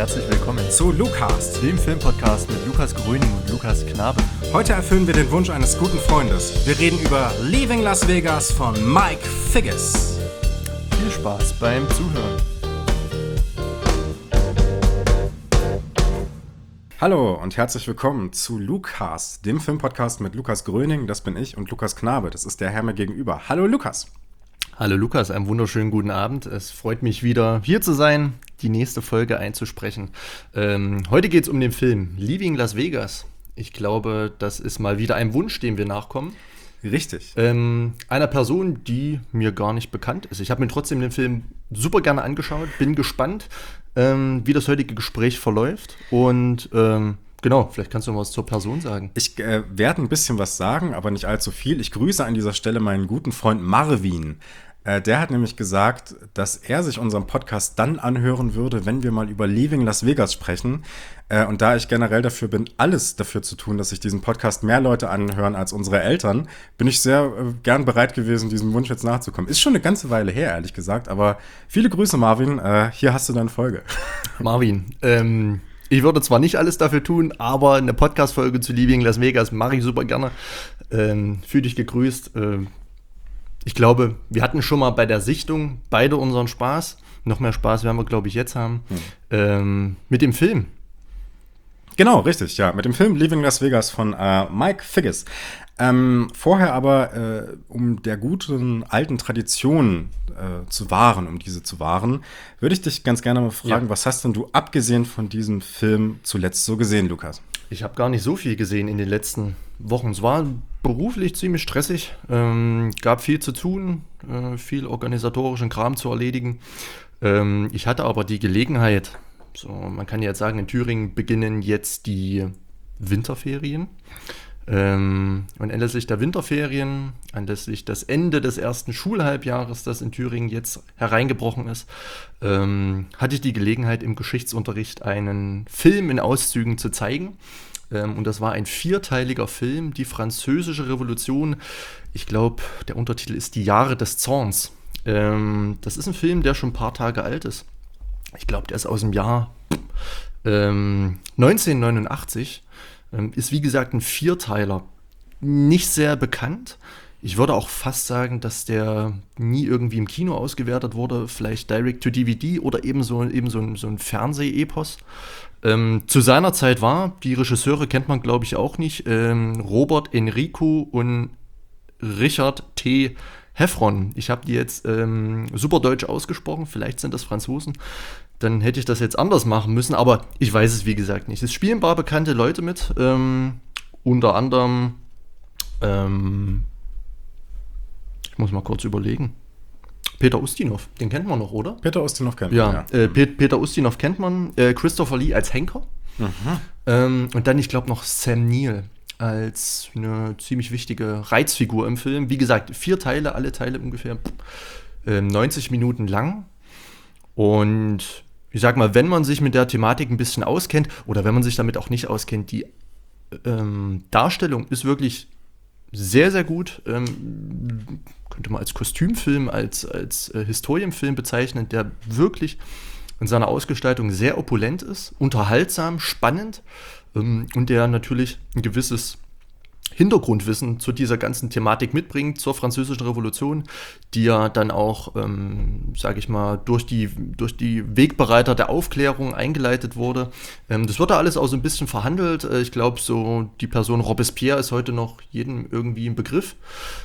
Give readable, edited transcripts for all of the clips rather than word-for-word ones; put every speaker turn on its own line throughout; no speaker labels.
herzlich willkommen
zu Lukas,
dem Filmpodcast mit Lukas Gröning und Lukas Knabe.
Heute erfüllen wir den Wunsch eines guten Freundes. Wir reden über Leaving Las Vegas von Mike Figgis.
Viel Spaß beim Zuhören.
Hallo und herzlich willkommen zu Lukas, dem Filmpodcast mit Lukas Gröning, das bin ich, und Lukas Knabe, das ist der Herr mir gegenüber. Hallo Lukas.
Hallo Lukas, einen wunderschönen guten Abend. Es freut mich wieder hier zu sein, die nächste Folge einzusprechen. Heute geht es um den Film Leaving Las Vegas. Ich glaube, das ist mal wieder ein Wunsch, dem wir nachkommen.
Richtig.
Einer Person, die mir gar nicht bekannt ist. Ich habe mir trotzdem den Film super gerne angeschaut, bin gespannt, wie das heutige Gespräch verläuft. Und genau, vielleicht kannst du noch was zur Person sagen.
Ich werde ein bisschen was sagen, aber nicht allzu viel. Ich grüße an dieser Stelle meinen guten Freund Marvin. Der hat nämlich gesagt, dass er sich unseren Podcast dann anhören würde, wenn wir mal über Leaving Las Vegas sprechen. Und da ich generell dafür bin, alles dafür zu tun, dass sich diesen Podcast mehr Leute anhören als unsere Eltern, bin ich sehr gern bereit gewesen, diesem Wunsch jetzt nachzukommen. Ist schon eine ganze Weile her, ehrlich gesagt, aber viele Grüße, Marvin. Hier hast du deine Folge.
Marvin, ich würde zwar nicht alles dafür tun, aber eine Podcast-Folge zu Leaving Las Vegas mache ich super gerne. Fühl dich gegrüßt. Ich glaube, wir hatten schon mal bei der Sichtung beide unseren Spaß. Noch mehr Spaß werden wir, glaube ich, jetzt haben. Mit dem Film.
Genau, richtig, ja. Mit dem Film Leaving Las Vegas von Mike Figgis. Vorher aber, um der guten alten Tradition zu wahren, würde ich dich ganz gerne mal fragen, Was hast denn du abgesehen von diesem Film zuletzt so gesehen, Lukas?
Ich habe gar nicht so viel gesehen in den letzten Wochen. Es war beruflich ziemlich stressig, gab viel zu tun, viel organisatorischen Kram zu erledigen. Ich hatte aber die Gelegenheit, so, man kann jetzt sagen, in Thüringen beginnen jetzt die Winterferien. Und anlässlich der Winterferien, anlässlich das Ende des ersten Schulhalbjahres, das in Thüringen jetzt hereingebrochen ist, hatte ich die Gelegenheit, im Geschichtsunterricht einen Film in Auszügen zu zeigen. Und das war ein 4-teiliger Film, die Französische Revolution. Ich glaube, der Untertitel ist Die Jahre des Zorns. Das ist ein Film, der schon ein paar Tage alt ist. Ich glaube, der ist aus dem Jahr 1989. Ist wie gesagt ein 4-Teiler. Nicht sehr bekannt. Ich würde auch fast sagen, dass der nie irgendwie im Kino ausgewertet wurde. Vielleicht Direct-to-DVD oder eben so ein Fernseh-Epos. Zu seiner Zeit die Regisseure kennt man, glaube ich, auch nicht, Robert Enrico und Richard T. Heffron. Ich habe die jetzt super deutsch ausgesprochen, vielleicht sind das Franzosen. Dann hätte ich das jetzt anders machen müssen, aber ich weiß es wie gesagt nicht. Es spielen ein paar bekannte Leute mit, unter anderem, ich muss mal kurz überlegen, Peter Ustinov, den kennt man noch, oder?
Peter Ustinov kennt man,
ja. Peter Ustinov kennt man, Christopher Lee als Henker und dann, ich glaube, noch Sam Neill als eine ziemlich wichtige Reizfigur im Film. Wie gesagt, 4 Teile, alle Teile ungefähr 90 Minuten lang. Und ich sag mal, wenn man sich mit der Thematik ein bisschen auskennt oder wenn man sich damit auch nicht auskennt, die Darstellung ist wirklich sehr, sehr gut. Könnte man als Kostümfilm, als Historienfilm bezeichnen, der wirklich in seiner Ausgestaltung sehr opulent ist, unterhaltsam, spannend und der natürlich ein gewisses Hintergrundwissen zu dieser ganzen Thematik mitbringt, zur Französischen Revolution, die ja dann auch, sage ich mal, durch die Wegbereiter der Aufklärung eingeleitet wurde. Das wird da alles auch so ein bisschen verhandelt. Ich glaube, so die Person Robespierre ist heute noch jedem irgendwie ein Begriff.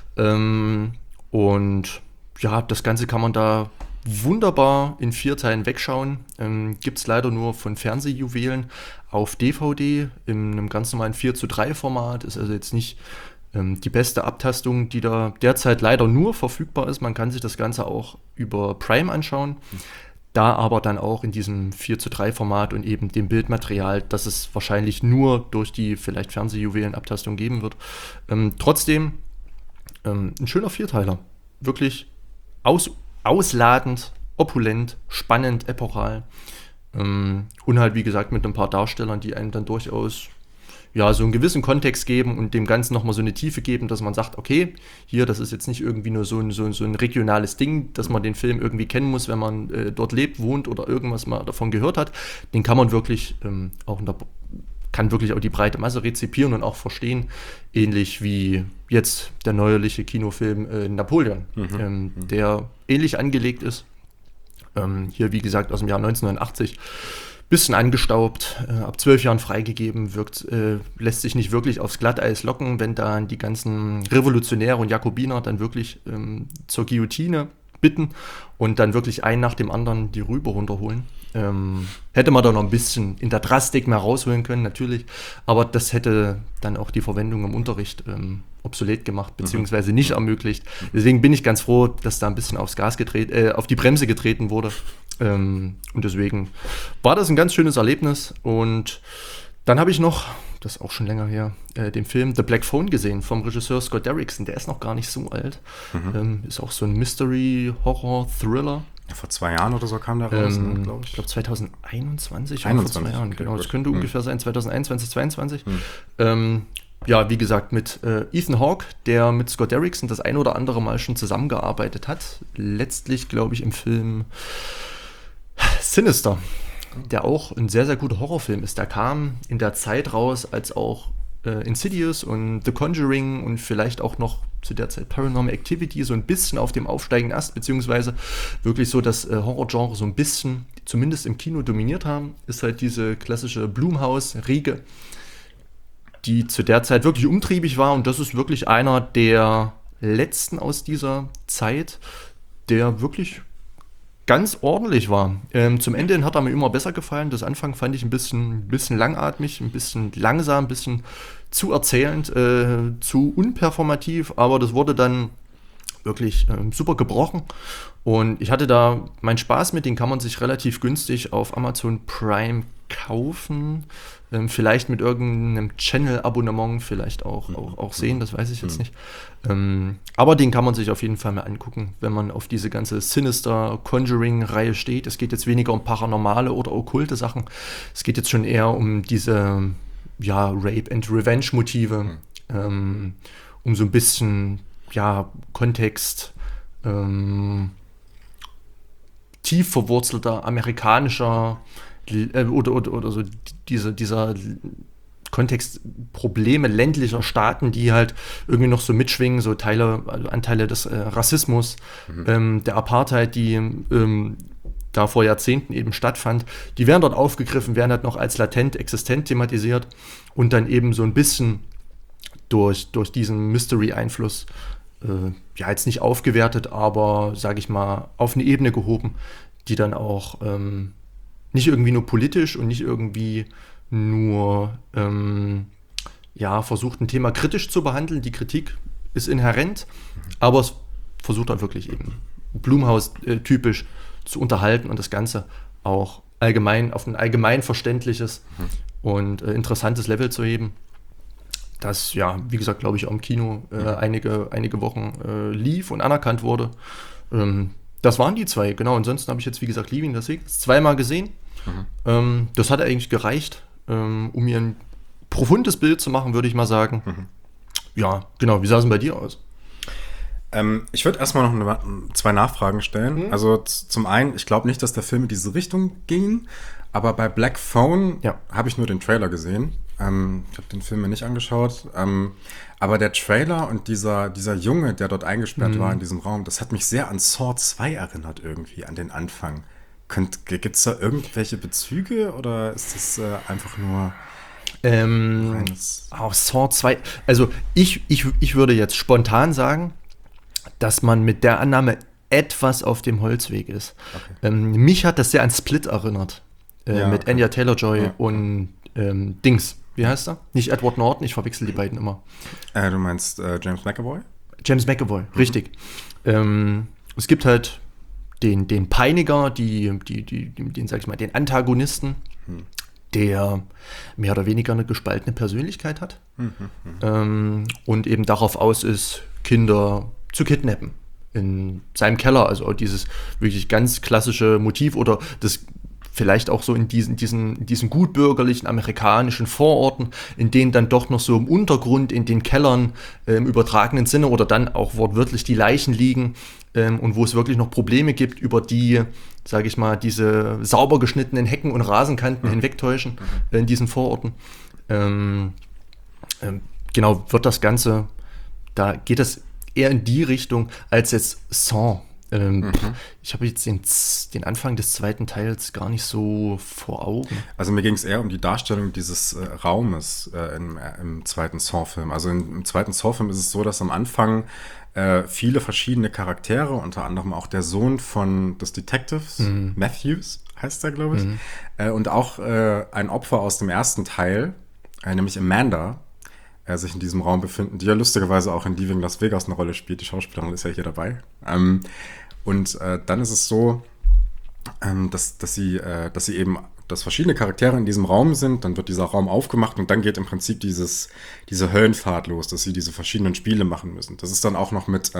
Und ja, das Ganze kann man da wunderbar in 4 Teilen wegschauen. Gibt es leider nur von Fernsehjuwelen auf DVD in einem ganz normalen 4:3 Format. Ist also jetzt nicht die beste Abtastung, die da derzeit leider nur verfügbar ist. Man kann sich das Ganze auch über Prime anschauen. Da aber dann auch in diesem 4:3 Format und eben dem Bildmaterial, das es wahrscheinlich nur durch die vielleicht Fernsehjuwelen-Abtastung geben wird. Trotzdem ein schöner 4-Teiler. Wirklich ausladend, opulent, spannend, epochal. Und halt, wie gesagt, mit ein paar Darstellern, die einen dann durchaus ja, so einen gewissen Kontext geben und dem Ganzen nochmal so eine Tiefe geben, dass man sagt, okay, hier, das ist jetzt nicht irgendwie nur so ein regionales Ding, dass man den Film irgendwie kennen muss, wenn man dort lebt, wohnt oder irgendwas mal davon gehört hat. Den kann man wirklich kann wirklich auch die breite Masse rezipieren und auch verstehen, ähnlich wie jetzt der neuerliche Kinofilm Napoleon, der ähnlich angelegt ist. Hier, wie gesagt, aus dem Jahr 1989. Bisschen angestaubt, ab 12 Jahren freigegeben, lässt sich nicht wirklich aufs Glatteis locken, wenn da die ganzen Revolutionäre und Jakobiner dann wirklich zur Guillotine bitten und dann wirklich einen nach dem anderen die Rübe runterholen. Hätte man da noch ein bisschen in der Drastik mehr rausholen können, natürlich, aber das hätte dann auch die Verwendung im Unterricht obsolet gemacht, beziehungsweise nicht ermöglicht. Deswegen bin ich ganz froh, dass da ein bisschen auf die Bremse getreten wurde. Und deswegen war das ein ganz schönes Erlebnis. Und dann habe ich noch, das ist auch schon länger her, den Film The Black Phone gesehen vom Regisseur Scott Derrickson. Der ist noch gar nicht so alt. Ist auch so ein Mystery-Horror-Thriller.
Ja, vor 2 Jahren oder so kam der raus, glaube ich.
Ich glaube 2021
oder
vor 2 Jahren.
Okay,
genau, das
gut.
könnte ungefähr sein, 2021, 2022. Ja, wie gesagt, mit Ethan Hawke, der mit Scott Derrickson das ein oder andere Mal schon zusammengearbeitet hat. Letztlich, glaube ich, im Film Sinister, der auch ein sehr, sehr guter Horrorfilm ist. Der kam in der Zeit raus, als auch Insidious und The Conjuring und vielleicht auch noch zu der Zeit Paranormal Activity so ein bisschen auf dem aufsteigenden Ast, beziehungsweise wirklich so das Horrorgenre so ein bisschen, zumindest im Kino dominiert haben, ist halt diese klassische Blumhouse-Riege, die zu der Zeit wirklich umtriebig war, und das ist wirklich einer der letzten aus dieser Zeit, der wirklich ganz ordentlich war. Zum Ende hin hat er mir immer besser gefallen. Das Anfang fand ich ein bisschen langatmig, ein bisschen langsam, ein bisschen zu erzählend, zu unperformativ, aber das wurde dann wirklich super gebrochen. Und ich hatte da meinen Spaß mit, den kann man sich relativ günstig auf Amazon Prime kaufen. Vielleicht mit irgendeinem Channel-Abonnement vielleicht auch sehen, das weiß ich jetzt nicht. Aber den kann man sich auf jeden Fall mal angucken, wenn man auf diese ganze Sinister-Conjuring-Reihe steht. Es geht jetzt weniger um paranormale oder okkulte Sachen. Es geht jetzt schon eher um diese Rape-and-Revenge-Motive, um so ein bisschen Kontext, tief verwurzelter amerikanischer oder so dieser Kontext Probleme ländlicher Staaten, die halt irgendwie noch so mitschwingen, so Anteile des Rassismus, der Apartheid, die da vor Jahrzehnten eben stattfand, die werden dort aufgegriffen, werden halt noch als latent existent thematisiert und dann eben so ein bisschen durch diesen Mystery-Einfluss jetzt nicht aufgewertet, aber, sage ich mal, auf eine Ebene gehoben, die dann auch nicht irgendwie nur politisch und nicht irgendwie nur versucht, ein Thema kritisch zu behandeln. Die Kritik ist inhärent, aber es versucht dann wirklich eben Blumhouse-typisch zu unterhalten und das Ganze auch allgemein auf ein allgemein verständliches und interessantes Level zu heben. Das, wie gesagt, glaube ich, auch im Kino einige Wochen lief und anerkannt wurde. Das waren die 2, genau. Ansonsten habe ich jetzt, wie gesagt, Leaving Las Vegas 2-mal gesehen. Das hat eigentlich gereicht, um mir ein profundes Bild zu machen, würde ich mal sagen. Ja, genau. Wie sah es denn bei dir aus?
Ich würde erstmal noch 2 Nachfragen stellen. Also zum einen, ich glaube nicht, dass der Film in diese Richtung ging, aber bei Black Phone habe ich nur den Trailer gesehen. Ich habe den Film mir nicht angeschaut. Aber der Trailer und dieser Junge, der dort eingesperrt war in diesem Raum, das hat mich sehr an Saw 2 erinnert irgendwie, an den Anfang. Gibt es da irgendwelche Bezüge oder ist das einfach nur
Saw 2, also ich würde jetzt spontan sagen, dass man mit der Annahme etwas auf dem Holzweg ist. Okay. Mich hat das sehr an Split erinnert, mit Anya Taylor-Joy und Dings. Wie heißt er? Nicht Edward Norton, ich verwechsel die beiden immer. Du
meinst James McAvoy?
James McAvoy, richtig. Es gibt halt den Peiniger, sag ich mal, den Antagonisten, der mehr oder weniger eine gespaltene Persönlichkeit hat und eben darauf aus ist, Kinder zu kidnappen. In seinem Keller, also dieses wirklich ganz klassische Motiv oder das vielleicht auch so in diesen gutbürgerlichen amerikanischen Vororten, in denen dann doch noch so im Untergrund, in den Kellern im übertragenen Sinne oder dann auch wortwörtlich die Leichen liegen und wo es wirklich noch Probleme gibt, über die, sage ich mal, diese sauber geschnittenen Hecken und Rasenkanten hinwegtäuschen in diesen Vororten. Genau, wird das Ganze, da geht es eher in die Richtung als jetzt Saw. Ich habe jetzt den Anfang des zweiten Teils gar nicht so vor Augen.
Also mir ging es eher um die Darstellung dieses Raumes im zweiten Saw-Film. Also im zweiten Saw-Film ist es so, dass am Anfang viele verschiedene Charaktere, unter anderem auch der Sohn des Detectives, Matthews heißt er, glaube ich, und auch ein Opfer aus dem ersten Teil, nämlich Amanda, sich in diesem Raum befinden, die ja lustigerweise auch in Leaving Las Vegas eine Rolle spielt. Die Schauspielerin ist ja hier dabei. Dann ist es so, dass sie verschiedene Charaktere in diesem Raum sind. Dann wird dieser Raum aufgemacht und dann geht im Prinzip diese Höllenfahrt los, dass sie diese verschiedenen Spiele machen müssen. Das ist dann auch noch mit,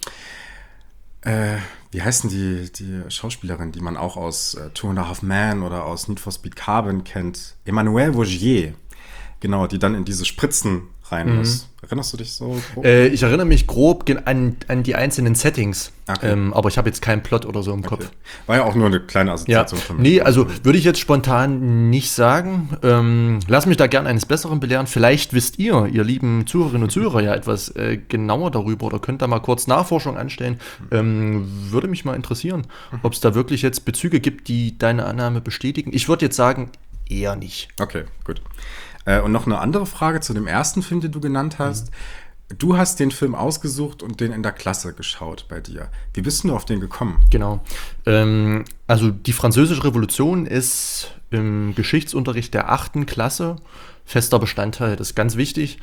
wie heißen die Schauspielerin, die man auch aus Two and a Half Men oder aus Need for Speed Carbon kennt? Emmanuelle Vaugier. Genau, die dann in diese Spritzen rein muss. Erinnerst du dich so grob?
Ich erinnere mich grob an die einzelnen Settings,
Okay.
aber ich habe jetzt keinen Plot oder so im Kopf.
War ja auch nur eine kleine Assoziation von mir.
Nee, also würde ich jetzt spontan nicht sagen. Lass mich da gern eines Besseren belehren. Vielleicht wisst ihr lieben Zuhörerinnen und Zuhörer, ja etwas genauer darüber oder könnt da mal kurz Nachforschung anstellen. Würde mich mal interessieren, ob es da wirklich jetzt Bezüge gibt, die deine Annahme bestätigen. Ich würde jetzt sagen, eher nicht.
Okay, gut. Und noch eine andere Frage zu dem ersten Film, den du genannt hast. Du hast den Film ausgesucht und den in der Klasse geschaut bei dir. Wie bist du auf den gekommen?
Genau. Also die Französische Revolution ist im Geschichtsunterricht der 8. Klasse fester Bestandteil. Das ist ganz wichtig,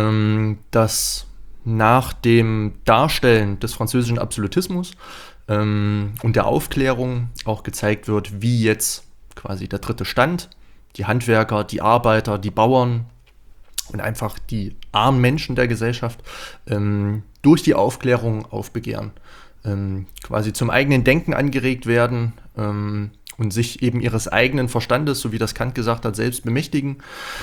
dass nach dem Darstellen des französischen Absolutismus und der Aufklärung auch gezeigt wird, wie jetzt quasi der dritte Stand, die Handwerker, die Arbeiter, die Bauern und einfach die armen Menschen der Gesellschaft durch die Aufklärung aufbegehren, quasi zum eigenen Denken angeregt werden und sich eben ihres eigenen Verstandes, so wie das Kant gesagt hat, selbst bemächtigen.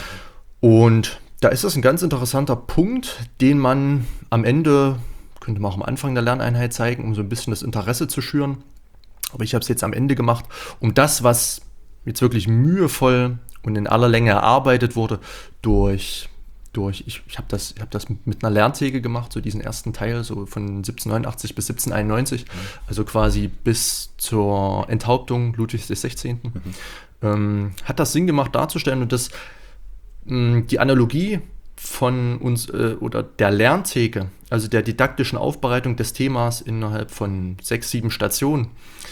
Und da ist das ein ganz interessanter Punkt, den man am Ende, könnte man auch am Anfang der Lerneinheit zeigen, um so ein bisschen das Interesse zu schüren. Aber ich habe es jetzt am Ende gemacht, um das, was jetzt wirklich mühevoll und in aller Länge erarbeitet wurde, ich habe das mit einer Lerntheke gemacht, so diesen ersten Teil, so von 1789 bis 1791, also quasi bis zur Enthauptung Ludwigs XVI. Hat das Sinn gemacht darzustellen und das die Analogie von uns oder der Lerntheke, also der didaktischen Aufbereitung des Themas innerhalb von 6, 7 Stationen,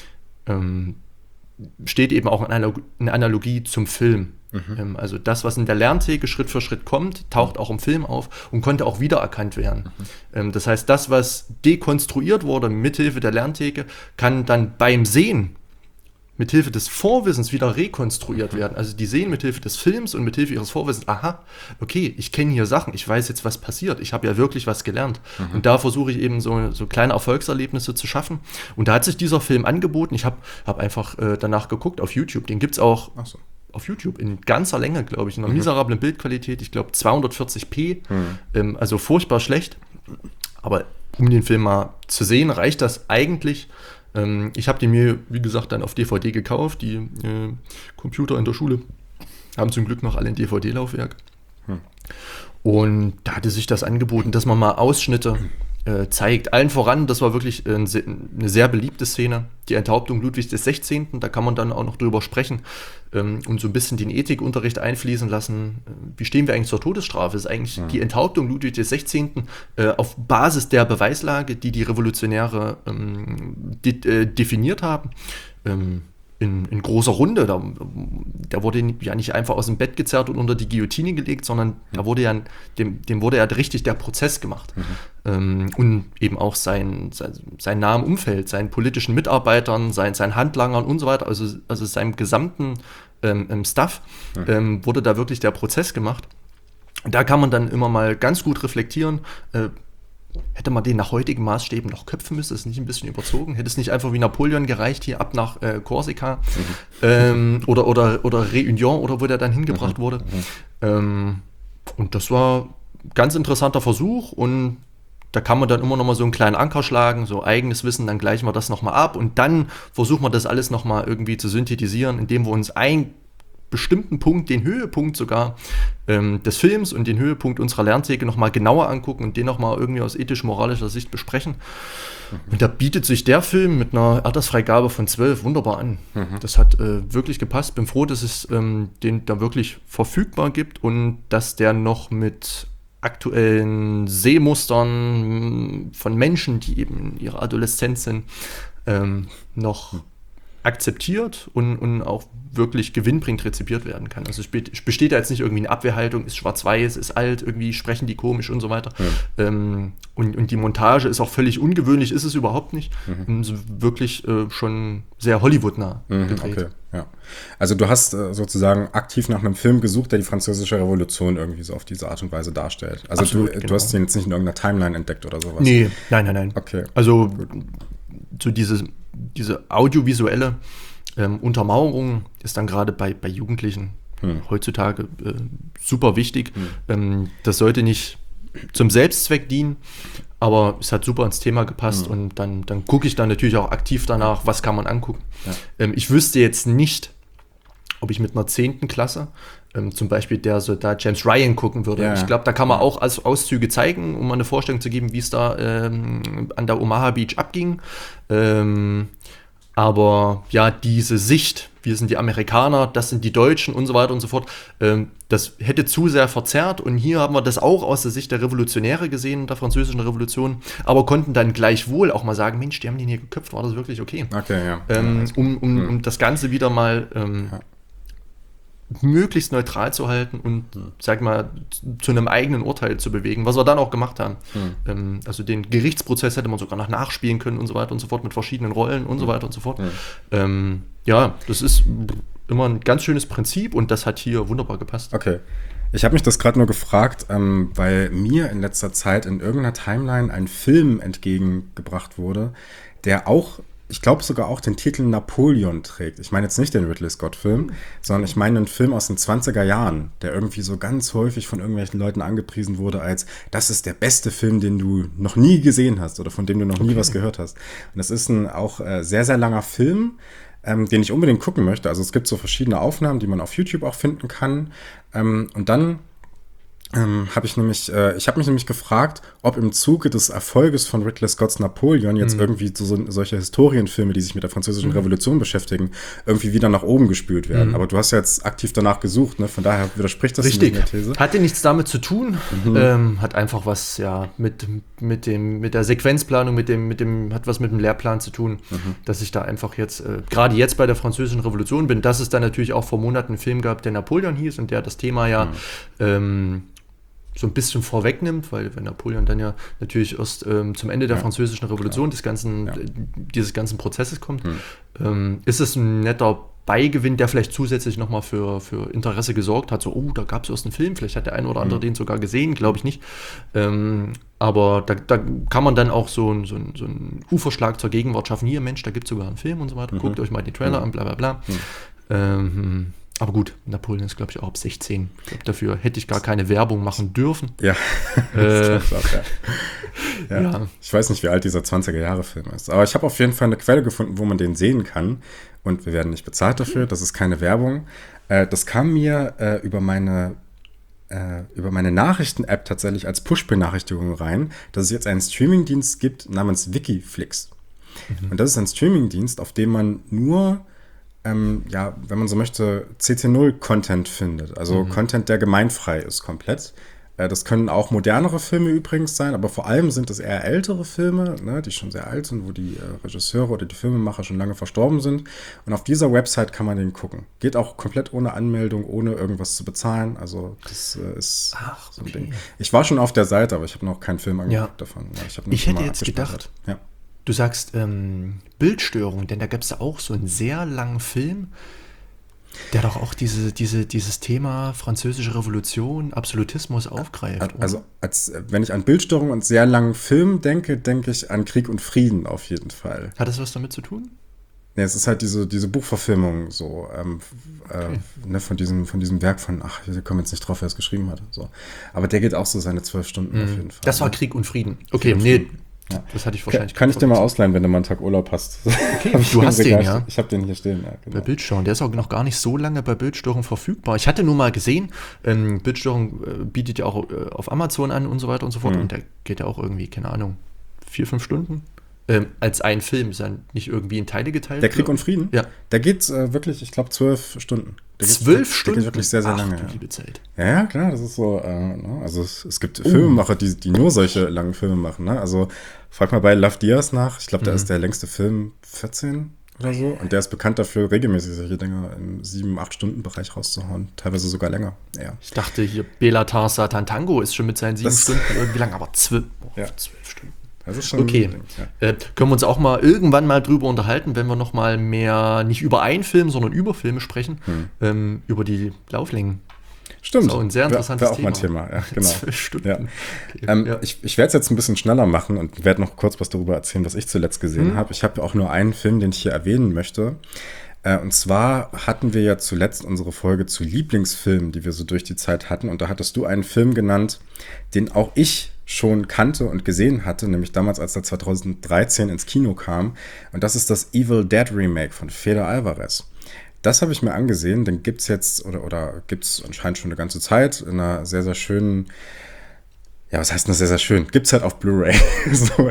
steht eben auch eine Analogie zum Film. Also das, was in der Lerntheke Schritt für Schritt kommt, taucht auch im Film auf und konnte auch wiedererkannt werden. Das heißt, das, was dekonstruiert wurde mithilfe der Lerntheke, kann dann beim Sehen mithilfe des Vorwissens wieder rekonstruiert werden. Also die sehen mithilfe des Films und mithilfe ihres Vorwissens, aha, okay, ich kenne hier Sachen, ich weiß jetzt, was passiert, ich habe ja wirklich was gelernt. Und da versuche ich eben so kleine Erfolgserlebnisse zu schaffen. Und da hat sich dieser Film angeboten. Ich habe einfach danach geguckt auf YouTube. Den gibt es auch auf YouTube in ganzer Länge, glaube ich, in einer miserablen Bildqualität. Ich glaube 240p, also furchtbar schlecht. Aber um den Film mal zu sehen, reicht das eigentlich. Ich habe den mir, wie gesagt, dann auf DVD gekauft. Die Computer in der Schule haben zum Glück noch alle ein DVD-Laufwerk. Und da hatte sich das angeboten, dass man mal Ausschnitte zeigt. Allen voran, das war wirklich eine sehr beliebte Szene, die Enthauptung Ludwigs XVI. Da kann man dann auch noch drüber sprechen und so ein bisschen den Ethikunterricht einfließen lassen. Wie stehen wir eigentlich zur Todesstrafe? Ist eigentlich die Enthauptung Ludwigs XVI. Auf Basis der Beweislage, die Revolutionäre definiert haben, in großer Runde. Der wurde ja nicht einfach aus dem Bett gezerrt und unter die Guillotine gelegt, sondern da wurde ja, dem wurde ja richtig der Prozess gemacht. Und eben auch sein nahem Umfeld, seinen politischen Mitarbeitern, seinen Handlangern und so weiter, also seinem gesamten Staff, wurde da wirklich der Prozess gemacht. Und da kann man dann immer mal ganz gut reflektieren, hätte man den nach heutigen Maßstäben noch köpfen müssen, ist nicht ein bisschen überzogen? Hätte es nicht einfach wie Napoleon gereicht, hier ab nach Korsika oder Réunion oder wo der dann hingebracht wurde? Und das war ein ganz interessanter Versuch und da kann man dann immer noch mal so einen kleinen Anker schlagen, so eigenes Wissen, dann gleichen wir das noch mal ab und dann versuchen wir das alles noch mal irgendwie zu synthetisieren, indem wir uns einen bestimmten Punkt, den Höhepunkt sogar des Films und den Höhepunkt unserer Lerntheke noch mal genauer angucken und den noch mal irgendwie aus ethisch-moralischer Sicht besprechen. Und da bietet sich der Film mit einer Altersfreigabe von 12 wunderbar an. Das hat wirklich gepasst. Bin froh, dass es den da wirklich verfügbar gibt und dass der noch mit aktuellen Sehmustern von Menschen, die eben in ihrer Adoleszenz sind, noch akzeptiert und auch wirklich gewinnbringend rezipiert werden kann. Also es besteht da jetzt nicht irgendwie eine Abwehrhaltung, ist schwarz-weiß, ist alt, irgendwie sprechen die komisch und so weiter. Ja. Und die Montage ist auch völlig ungewöhnlich, ist es überhaupt nicht. Wirklich schon sehr Hollywood-nah gedreht.
Okay, ja. Also du hast sozusagen aktiv nach einem Film gesucht, der die Französische Revolution irgendwie so auf diese Art und Weise darstellt. Also absolut, du hast den jetzt nicht in irgendeiner Timeline entdeckt oder sowas?
Nee, nein.
Okay.
Also so diese audiovisuelle Untermauerung ist dann gerade bei Jugendlichen heutzutage super wichtig. Das sollte nicht zum Selbstzweck dienen, aber es hat super ins Thema gepasst und dann gucke ich dann natürlich auch aktiv danach, was kann man angucken. Ja. Ich wüsste jetzt nicht, ob ich mit einer 10. Klasse zum Beispiel der Soldat James Ryan gucken würde. Ja. Ich glaube, da kann man auch Auszüge zeigen, um mal eine Vorstellung zu geben, wie es da an der Omaha Beach abging. Aber ja, diese Sicht, wir sind die Amerikaner, das sind die Deutschen und so weiter und so fort, das hätte zu sehr verzerrt. Und hier haben wir das auch aus der Sicht der Revolutionäre gesehen, der französischen Revolution, aber konnten dann gleichwohl auch mal sagen, Mensch, die haben den hier geköpft, war das wirklich okay?
Okay, ja.
Um das Ganze wieder mal möglichst neutral zu halten und, sag mal, zu einem eigenen Urteil zu bewegen, was wir dann auch gemacht haben. Also den Gerichtsprozess hätte man sogar noch nachspielen können und so weiter und so fort mit verschiedenen Rollen und so weiter und so fort. Ja, das ist immer ein ganz schönes Prinzip und das hat hier wunderbar gepasst.
Okay. Ich habe mich das gerade nur gefragt, weil mir in letzter Zeit in irgendeiner Timeline ein Film entgegengebracht wurde, der auch, ich glaube sogar auch den Titel Napoleon trägt. Ich meine jetzt nicht den Ridley Scott-Film, sondern ich meine einen Film aus den 20er Jahren, der irgendwie so ganz häufig von irgendwelchen Leuten angepriesen wurde als, das ist der beste Film, den du noch nie gesehen hast oder von dem du noch nie was gehört hast. Und das ist ein auch sehr, sehr langer Film, den ich unbedingt gucken möchte. Also es gibt so verschiedene Aufnahmen, die man auf YouTube auch finden kann. Und dann habe ich mich nämlich gefragt, ob im Zuge des Erfolges von Ridley Scotts Napoleon jetzt irgendwie solche Historienfilme, die sich mit der Französischen Revolution beschäftigen, irgendwie wieder nach oben gespült werden. Aber du hast ja jetzt aktiv danach gesucht, ne? Von daher widerspricht das
richtig.
Mit der These.
Hatte nichts damit zu tun, hat einfach was mit der Sequenzplanung, hat was mit dem Lehrplan zu tun, dass ich da einfach jetzt, gerade jetzt bei der Französischen Revolution bin, dass es dann natürlich auch vor Monaten einen Film gab, der Napoleon hieß und der das Thema ja so ein bisschen vorwegnimmt, weil Napoleon dann ja natürlich erst zum Ende der Französischen Revolution dieses ganzen Prozesses kommt, ist es ein netter Beigewinn, der vielleicht zusätzlich nochmal für Interesse gesorgt hat. So, da gab es erst einen Film, vielleicht hat der eine oder andere den sogar gesehen, glaube ich nicht. Aber da kann man dann auch so einen Uferschlag zur Gegenwart schaffen. Hier, Mensch, da gibt es sogar einen Film und so weiter. Guckt euch mal die Trailer an, bla bla bla. Aber gut, Napoleon ist, glaube ich, auch ab 16. Ich glaube, dafür hätte ich gar keine Werbung machen dürfen.
Ja, das auch, ja. Ich weiß nicht, wie alt dieser 20er-Jahre-Film ist. Aber ich habe auf jeden Fall eine Quelle gefunden, wo man den sehen kann. Und wir werden nicht bezahlt dafür. Das ist keine Werbung. Das kam mir über meine Nachrichten-App tatsächlich als Push-Benachrichtigung rein, dass es jetzt einen Streamingdienst gibt namens Wikiflix. Und das ist ein Streamingdienst, auf dem man nur wenn man so möchte, CC0-Content findet. Also Content, der gemeinfrei ist komplett. Das können auch modernere Filme übrigens sein, aber vor allem sind es eher ältere Filme, ne, die schon sehr alt sind, wo die Regisseure oder die Filmemacher schon lange verstorben sind. Und auf dieser Website kann man den gucken. Geht auch komplett ohne Anmeldung, ohne irgendwas zu bezahlen. Also das ist so ein Ding. Ich war schon auf der Seite, aber ich habe noch keinen Film angeguckt davon.
Ich hätte jetzt gedacht, du sagst Bildstörung, denn da gab es ja auch so einen sehr langen Film, Der doch auch dieses Thema französische Revolution, Absolutismus aufgreift.
Also, wenn ich an Bildstörungen und sehr langen Filmen denke, denke ich an Krieg und Frieden auf jeden Fall.
Hat das was damit zu tun?
Ne, es ist halt diese Buchverfilmung so,
Okay.
ne, von diesem Werk von, wir kommen jetzt nicht drauf, wer es geschrieben hat. So. Aber der geht auch so seine 12 Stunden auf jeden Fall.
Das war
ne?
Krieg und Frieden. Okay,
Krieg und
nee,
Frieden. Ja.
das hatte ich wahrscheinlich.
Kann ich dir mal ausleihen, wenn du mal einen Tag Urlaub hast?
Okay, du hast den, ja.
Ich habe den hier stehen, ja.
Bei
Genau.
Bildstörung. Der ist auch noch gar nicht so lange bei Bildstörung verfügbar. Ich hatte nur mal gesehen, Bildstörung bietet ja auch auf Amazon an und so weiter und so fort. Und der geht ja auch irgendwie, keine Ahnung, 4-5 Stunden. Als ein Film, ist ja nicht irgendwie in Teile geteilt.
Der Krieg und Frieden?
Ja.
Der geht wirklich, ich glaube, 12 Stunden. Der
12
Der
Stunden?
geht wirklich sehr, sehr lange.
Du
Ja.
liebe Zeit.
Ja, klar, das ist so, ne? Also es gibt Filmemacher, die nur solche langen Filme machen, ne? Also frag mal bei Love Diaz nach, ich glaube, da ist der längste Film 14 oder so und der ist bekannt dafür, regelmäßig solche Dinge im 7-8-Stunden-Bereich rauszuhauen, teilweise sogar länger, ja.
Ich dachte hier, Belatar Satan Tango ist schon mit seinen 7 Stunden irgendwie lang, aber 12
Ja.
Stunden.
Das ist schon
Okay,
ein Ding, ja.
können wir uns auch mal irgendwann mal drüber unterhalten, wenn wir noch mal mehr, nicht über einen Film, sondern über Filme sprechen, über die Lauflängen.
Stimmt.
So, ein sehr interessantes
Wär auch mein Thema, ja, genau.
12 Stunden.
Ja.
Okay, ja.
Ich werde es jetzt ein bisschen schneller machen und werde noch kurz was darüber erzählen, was ich zuletzt gesehen habe. Ich habe auch nur einen Film, den ich hier erwähnen möchte. Und zwar hatten wir ja zuletzt unsere Folge zu Lieblingsfilmen, die wir so durch die Zeit hatten. Und da hattest du einen Film genannt, den auch ich schon kannte und gesehen hatte, nämlich damals, als er 2013 ins Kino kam. Und das ist das Evil Dead Remake von Fede Alvarez. Das habe ich mir angesehen, den gibt es jetzt oder gibt es anscheinend schon eine ganze Zeit in einer sehr, sehr schönen, ja, was heißt denn das sehr, sehr schön? Gibt es halt auf Blu-ray, so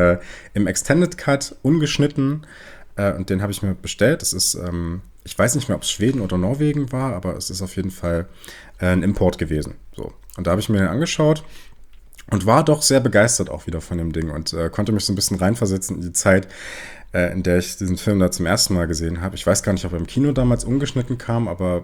im Extended Cut, ungeschnitten, und den habe ich mir bestellt. Es ist, ich weiß nicht mehr, ob es Schweden oder Norwegen war, aber es ist auf jeden Fall ein Import gewesen. So. Und da habe ich mir den angeschaut und war doch sehr begeistert auch wieder von dem Ding und konnte mich so ein bisschen reinversetzen in die Zeit, in der ich diesen Film da zum ersten Mal gesehen habe. Ich weiß gar nicht, ob er im Kino damals ungeschnitten kam, aber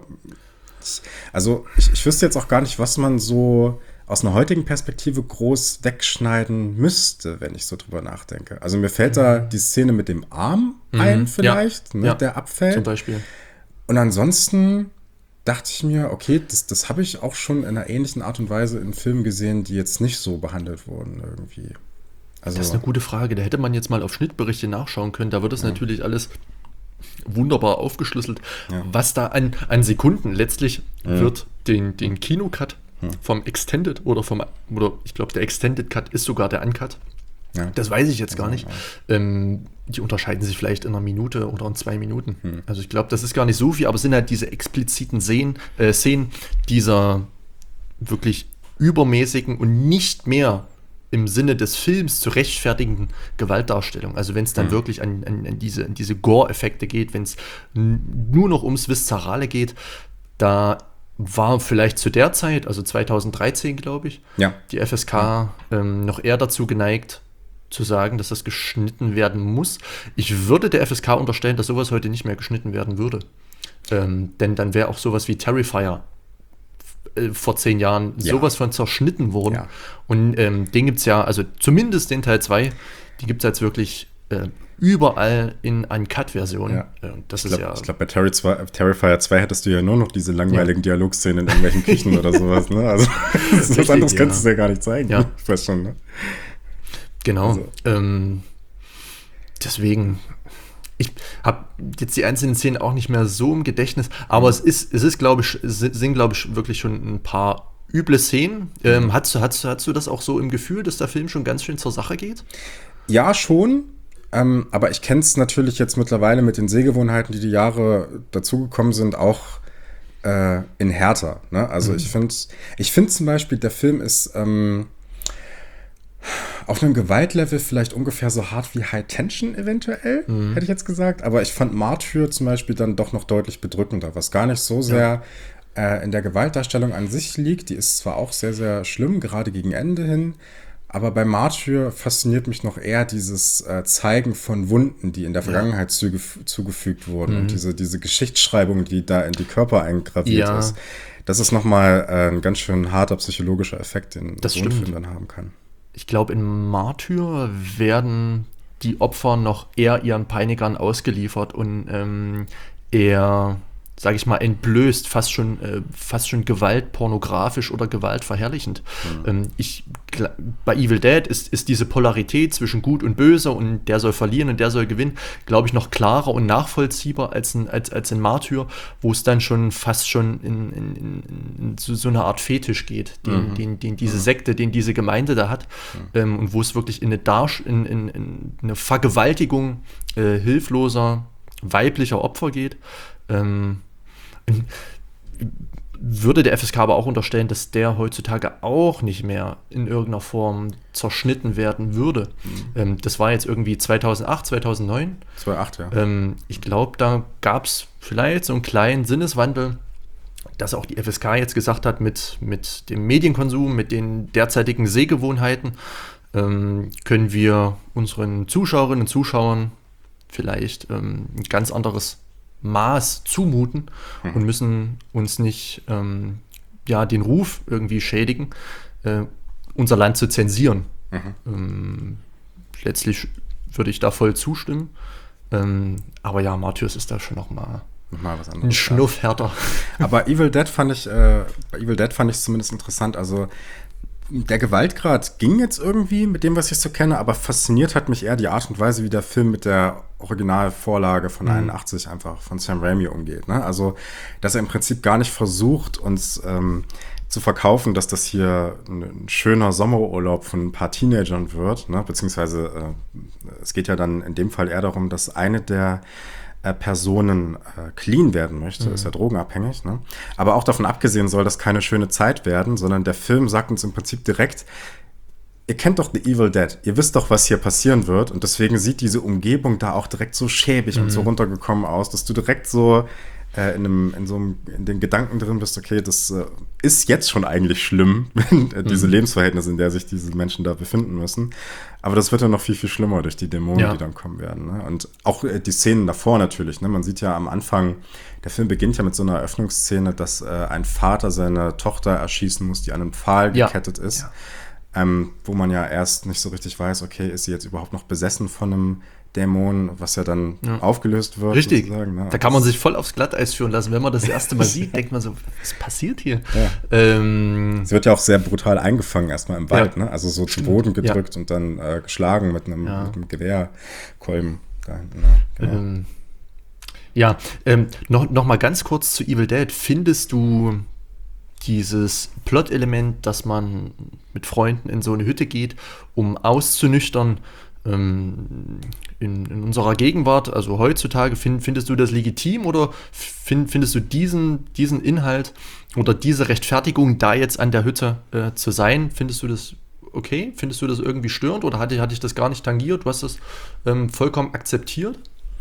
ich wüsste jetzt auch gar nicht, was man so aus einer heutigen Perspektive groß wegschneiden müsste, wenn ich so drüber nachdenke. Also mir fällt da die Szene mit dem Arm ein vielleicht, ne, der abfällt.
Zum Beispiel.
Und ansonsten dachte ich mir, okay, das habe ich auch schon in einer ähnlichen Art und Weise in Filmen gesehen, die jetzt nicht so behandelt wurden irgendwie. Also,
Das ist eine gute Frage. Da hätte man jetzt mal auf Schnittberichte nachschauen können. Da wird es natürlich alles wunderbar aufgeschlüsselt, was da an Sekunden letztlich wird den Kinocut vom Extended oder ich glaube, der Extended Cut ist sogar der Uncut.
Ja.
Das weiß ich jetzt gar nicht. Die unterscheiden sich vielleicht in einer Minute oder in 2 Minuten. Also ich glaube, das ist gar nicht so viel, aber es sind halt diese expliziten Szenen dieser wirklich übermäßigen und nicht mehr im Sinne des Films zu rechtfertigenden Gewaltdarstellung. Also wenn es dann wirklich an diese Gore-Effekte geht, wenn es nur noch ums Viszerale geht, da war vielleicht zu der Zeit, also 2013, glaube ich, die FSK noch eher dazu geneigt, zu sagen, dass das geschnitten werden muss. Ich würde der FSK unterstellen, dass sowas heute nicht mehr geschnitten werden würde. Denn dann wäre auch sowas wie Terrifier vor 10 Jahren sowas von zerschnitten worden. Ja. Und den gibt es ja, also zumindest den Teil 2, die gibt es jetzt wirklich überall in Uncut-Versionen.
Ja.
Das
ich glaube, bei Terrifier 2 hättest du ja nur noch diese langweiligen Dialogszenen in irgendwelchen Küchen oder sowas. Ne? Also was anderes kannst du ja gar nicht zeigen.
Ja.
Ich weiß schon, ne?
Genau. Also. Deswegen, ich habe jetzt die einzelnen Szenen auch nicht mehr so im Gedächtnis, aber es sind, glaube ich, wirklich schon ein paar üble Szenen. Hast du das auch so im Gefühl, dass der Film schon ganz schön zur Sache geht?
Ja, schon. Aber ich kenne es natürlich jetzt mittlerweile mit den Sehgewohnheiten, die Jahre dazugekommen sind, auch in härter. Ne? Also ich finde zum Beispiel, der Film ist auf einem Gewaltlevel vielleicht ungefähr so hart wie High Tension eventuell, hätte ich jetzt gesagt. Aber ich fand Martyr zum Beispiel dann doch noch deutlich bedrückender, was gar nicht so sehr in der Gewaltdarstellung an sich liegt. Die ist zwar auch sehr, sehr schlimm, gerade gegen Ende hin, aber bei Martyr fasziniert mich noch eher dieses Zeigen von Wunden, die in der Vergangenheit zugefügt wurden und diese Geschichtsschreibung, die da in die Körper eingraviert ist. Das ist nochmal ein ganz schön harter psychologischer Effekt, den so ein Film dann haben kann.
Ich glaube, in Martyr werden die Opfer noch eher ihren Peinigern ausgeliefert und eher sage ich mal, entblößt, fast schon gewaltpornografisch oder gewaltverherrlichend. Bei Evil Dead ist diese Polarität zwischen Gut und Böse und der soll verlieren und der soll gewinnen, glaube ich, noch klarer und nachvollziehbar als in Martyr, wo es dann schon fast schon in so eine Art Fetisch geht, den diese Sekte, den diese Gemeinde da hat, und wo es wirklich in eine Vergewaltigung hilfloser weiblicher Opfer geht. Würde der FSK aber auch unterstellen, dass der heutzutage auch nicht mehr in irgendeiner Form zerschnitten werden würde. Das war jetzt irgendwie 2008, 2009.
2008, ja.
Ich glaube, da gab es vielleicht so einen kleinen Sinneswandel, dass auch die FSK jetzt gesagt hat, mit dem Medienkonsum, mit den derzeitigen Sehgewohnheiten, können wir unseren Zuschauerinnen und Zuschauern vielleicht ein ganz anderes Maß zumuten und müssen uns nicht den Ruf irgendwie schädigen, unser Land zu zensieren. Letztlich würde ich da voll zustimmen. Aber ja, Martyrs ist da schon noch mal
was anderes.
Ein Schnuff härter.
Aber Evil Dead fand ich es zumindest interessant. Also der Gewaltgrad ging jetzt irgendwie mit dem, was ich so kenne, aber fasziniert hat mich eher die Art und Weise, wie der Film mit der Originalvorlage von 81 einfach von Sam Raimi umgeht. Ne? Also, dass er im Prinzip gar nicht versucht, uns zu verkaufen, dass das hier ein schöner Sommerurlaub von ein paar Teenagern wird. Ne? Beziehungsweise es geht ja dann in dem Fall eher darum, dass eine der Personen clean werden möchte, ist ja drogenabhängig, ne? Aber auch davon abgesehen soll das keine schöne Zeit werden, sondern der Film sagt uns im Prinzip direkt, ihr kennt doch The Evil Dead, ihr wisst doch, was hier passieren wird und deswegen sieht diese Umgebung da auch direkt so schäbig und so runtergekommen aus, dass du direkt so in den Gedanken drin bist, okay, das ist jetzt schon eigentlich schlimm, diese Lebensverhältnisse, in der sich diese Menschen da befinden müssen. Aber das wird ja noch viel, viel schlimmer durch die Dämonen, die dann kommen werden. Ne? Und auch die Szenen davor natürlich. Ne? Man sieht ja am Anfang, der Film beginnt ja mit so einer Eröffnungsszene, dass ein Vater seine Tochter erschießen muss, die an einen Pfahl gekettet ist. Ja. Wo man ja erst nicht so richtig weiß, okay, ist sie jetzt überhaupt noch besessen von einem Dämon, was ja dann aufgelöst wird.
Richtig, ne? Da kann man sich voll aufs Glatteis führen lassen. Wenn man das erste Mal sieht, denkt man so, was passiert hier? Ja.
Sie wird ja auch sehr brutal eingefangen erstmal im Wald, ne? Also so zu Boden gedrückt und dann geschlagen mit einem Gewehrkolben da hinten. Ja, genau.
Noch mal ganz kurz zu Evil Dead. Findest du dieses Plot-Element, dass man mit Freunden in so eine Hütte geht, um auszunüchtern, in unserer Gegenwart, also heutzutage, findest du das legitim oder findest du diesen Inhalt oder diese Rechtfertigung, da jetzt an der Hütte zu sein, findest du das okay? Findest du das irgendwie störend oder hatte ich das gar nicht tangiert? Du hast das vollkommen akzeptiert?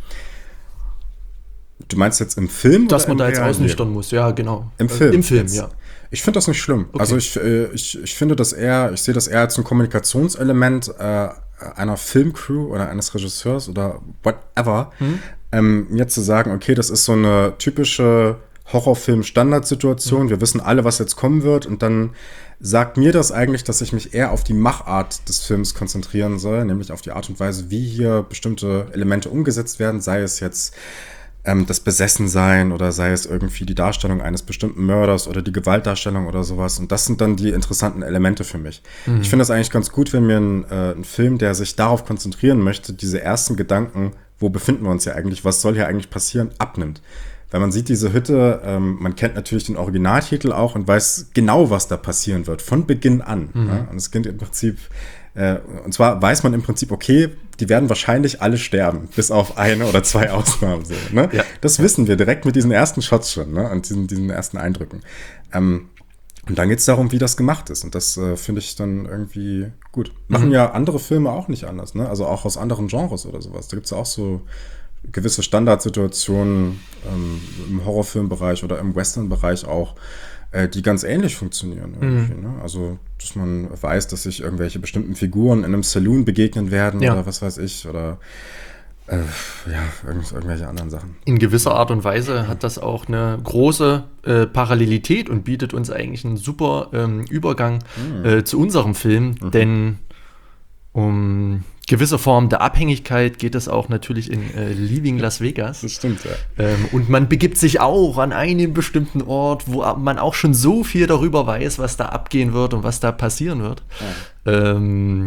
Du meinst jetzt im Film?
Dass man da jetzt ausnüchtern muss, ja, genau.
Im Film?
Im Film, ja.
Ich finde das nicht schlimm. Okay. Also ich finde das ich sehe das eher als ein Kommunikationselement einer Filmcrew oder eines Regisseurs oder whatever, mir zu sagen, okay, das ist so eine typische Horrorfilm-Standardsituation, wir wissen alle, was jetzt kommen wird und dann sagt mir das eigentlich, dass ich mich eher auf die Machart des Films konzentrieren soll, nämlich auf die Art und Weise, wie hier bestimmte Elemente umgesetzt werden, sei es jetzt das Besessensein oder sei es irgendwie die Darstellung eines bestimmten Mörders oder die Gewaltdarstellung oder sowas. Und das sind dann die interessanten Elemente für mich. Ich finde das eigentlich ganz gut, wenn mir ein Film, der sich darauf konzentrieren möchte, diese ersten Gedanken, wo befinden wir uns ja eigentlich, was soll hier eigentlich passieren, abnimmt. Weil man sieht diese Hütte, man kennt natürlich den Originaltitel auch und weiß genau, was da passieren wird, von Beginn an. Ja? Und es geht im Prinzip, und zwar weiß man im Prinzip, okay, die werden wahrscheinlich alle sterben, bis auf eine oder zwei Ausnahmen. So, ne? Ja. Das wissen wir direkt mit diesen ersten Shots schon, ne? Und diesen ersten Eindrücken. Und dann geht es darum, wie das gemacht ist. Und das finde ich dann irgendwie gut. Machen ja andere Filme auch nicht anders, ne? Also auch aus anderen Genres oder sowas. Da gibt es ja auch so gewisse Standardsituationen im Horrorfilmbereich oder im Western-Bereich auch, die ganz ähnlich funktionieren. Ne? Also, dass man weiß, dass sich irgendwelche bestimmten Figuren in einem Saloon begegnen werden oder was weiß ich, oder irgendwelche anderen Sachen.
In gewisser Art und Weise hat das auch eine große Parallelität und bietet uns eigentlich einen super Übergang zu unserem Film, denn um gewisser Form der Abhängigkeit geht es auch natürlich in Leaving Las Vegas.
Das stimmt, ja.
Und man begibt sich auch an einen bestimmten Ort, wo man auch schon so viel darüber weiß, was da abgehen wird und was da passieren wird. Ja.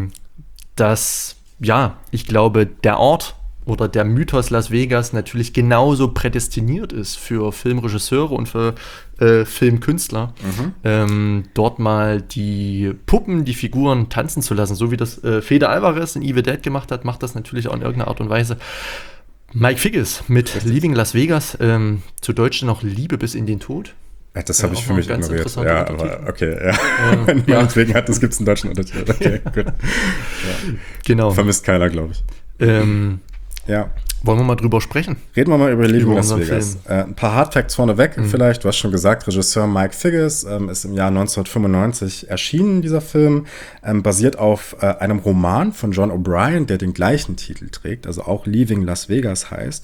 Dass, ja, ich glaube, der Ort oder der Mythos Las Vegas natürlich genauso prädestiniert ist für Filmregisseure und für Filmkünstler, dort mal die Puppen, die Figuren tanzen zu lassen, so wie das Fede Alvarez in Evil Dead gemacht hat, macht das natürlich auch in irgendeiner Art und Weise Mike Figgis mit Leaving Las Vegas, zu Deutsch noch Liebe bis in den Tod.
Das habe ich für mich ignoriert. Ja, aber okay, ja. Wenn man deswegen hat, das gibt es einen deutschen Untertitel. Okay, gut. Ja.
Genau.
Vermisst keiner, glaube ich. Ja.
Wollen wir mal drüber sprechen?
Reden wir mal über Leaving Las Vegas. Ein paar Hardfacts vorneweg vielleicht. Du hast schon gesagt, Regisseur Mike Figgis ist im Jahr 1995 erschienen, dieser Film. Basiert auf einem Roman von John O'Brien, der den gleichen Titel trägt, also auch Leaving Las Vegas heißt.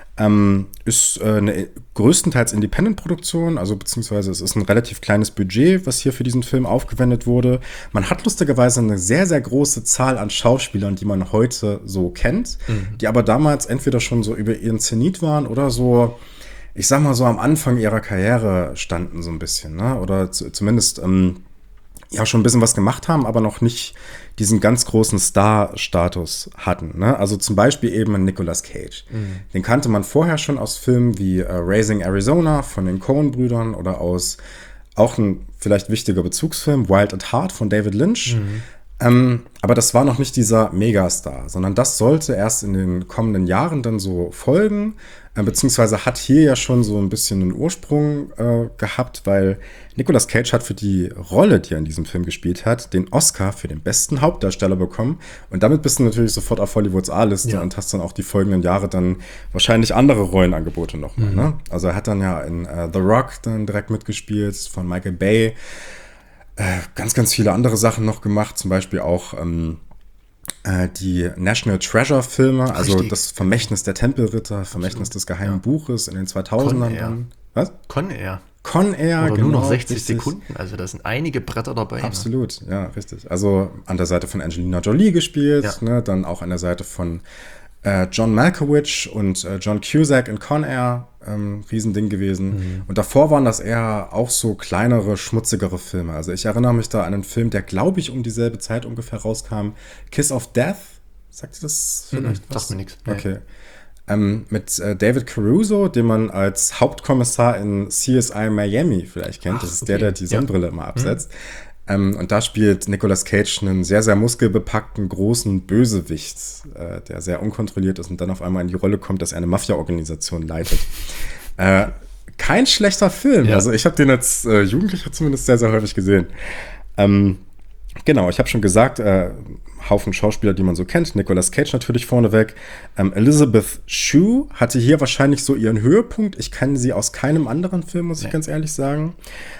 Ist eine größtenteils Independent-Produktion, also beziehungsweise es ist ein relativ kleines Budget, was hier für diesen Film aufgewendet wurde. Man hat lustigerweise eine sehr, sehr große Zahl an Schauspielern, die man heute so kennt, die aber damals entweder schon so über ihren Zenit waren oder so, ich sag mal so am Anfang ihrer Karriere standen so ein bisschen, ne? Oder zumindest ja schon ein bisschen was gemacht haben, aber noch nicht diesen ganz großen Star-Status hatten. Ne? Also zum Beispiel eben Nicolas Cage. Den kannte man vorher schon aus Filmen wie Raising Arizona von den Coen-Brüdern oder aus auch ein vielleicht wichtiger Bezugsfilm Wild at Heart von David Lynch. Aber das war noch nicht dieser Megastar, sondern das sollte erst in den kommenden Jahren dann so folgen, beziehungsweise hat hier ja schon so ein bisschen einen Ursprung gehabt, weil Nicolas Cage hat für die Rolle, die er in diesem Film gespielt hat, den Oscar für den besten Hauptdarsteller bekommen. Und damit bist du natürlich sofort auf Hollywoods A-Liste und hast dann auch die folgenden Jahre dann wahrscheinlich andere Rollenangebote nochmal. Ne? Also er hat dann ja in The Rock dann direkt mitgespielt, von Michael Bay. Ganz, ganz viele andere Sachen noch gemacht, zum Beispiel auch die National Treasure Filme, also das Vermächtnis der Tempelritter, Vermächtnis des geheimen Buches in den 2000ern. Was?
Con Air.
Oder
genau, nur noch 60 richtig. Sekunden, also da sind einige Bretter dabei.
Absolut, ja, richtig. Also an der Seite von Angelina Jolie gespielt, ne, dann auch an der Seite von John Malkovich und John Cusack in Con Air, Riesending gewesen. Und davor waren das eher auch so kleinere, schmutzigere Filme. Also ich erinnere mich da an einen Film, der, glaube ich, um dieselbe Zeit ungefähr rauskam. Kiss of Death. Sagt ihr das vielleicht was?
Sagt mir nichts.
Okay. Mit David Caruso, den man als Hauptkommissar in CSI Miami vielleicht kennt. Das ist der die Sonnenbrille immer absetzt. Und da spielt Nicolas Cage einen sehr, sehr muskelbepackten, großen Bösewicht, der sehr unkontrolliert ist und dann auf einmal in die Rolle kommt, dass er eine Mafia-Organisation leitet. Kein schlechter Film. Ja. Also ich habe den als Jugendlicher zumindest sehr, sehr häufig gesehen. Genau, ich habe schon gesagt, Haufen Schauspieler, die man so kennt. Nicolas Cage natürlich vorneweg. Elizabeth Shue hatte hier wahrscheinlich so ihren Höhepunkt. Ich kenne sie aus keinem anderen Film, muss ich ganz ehrlich sagen.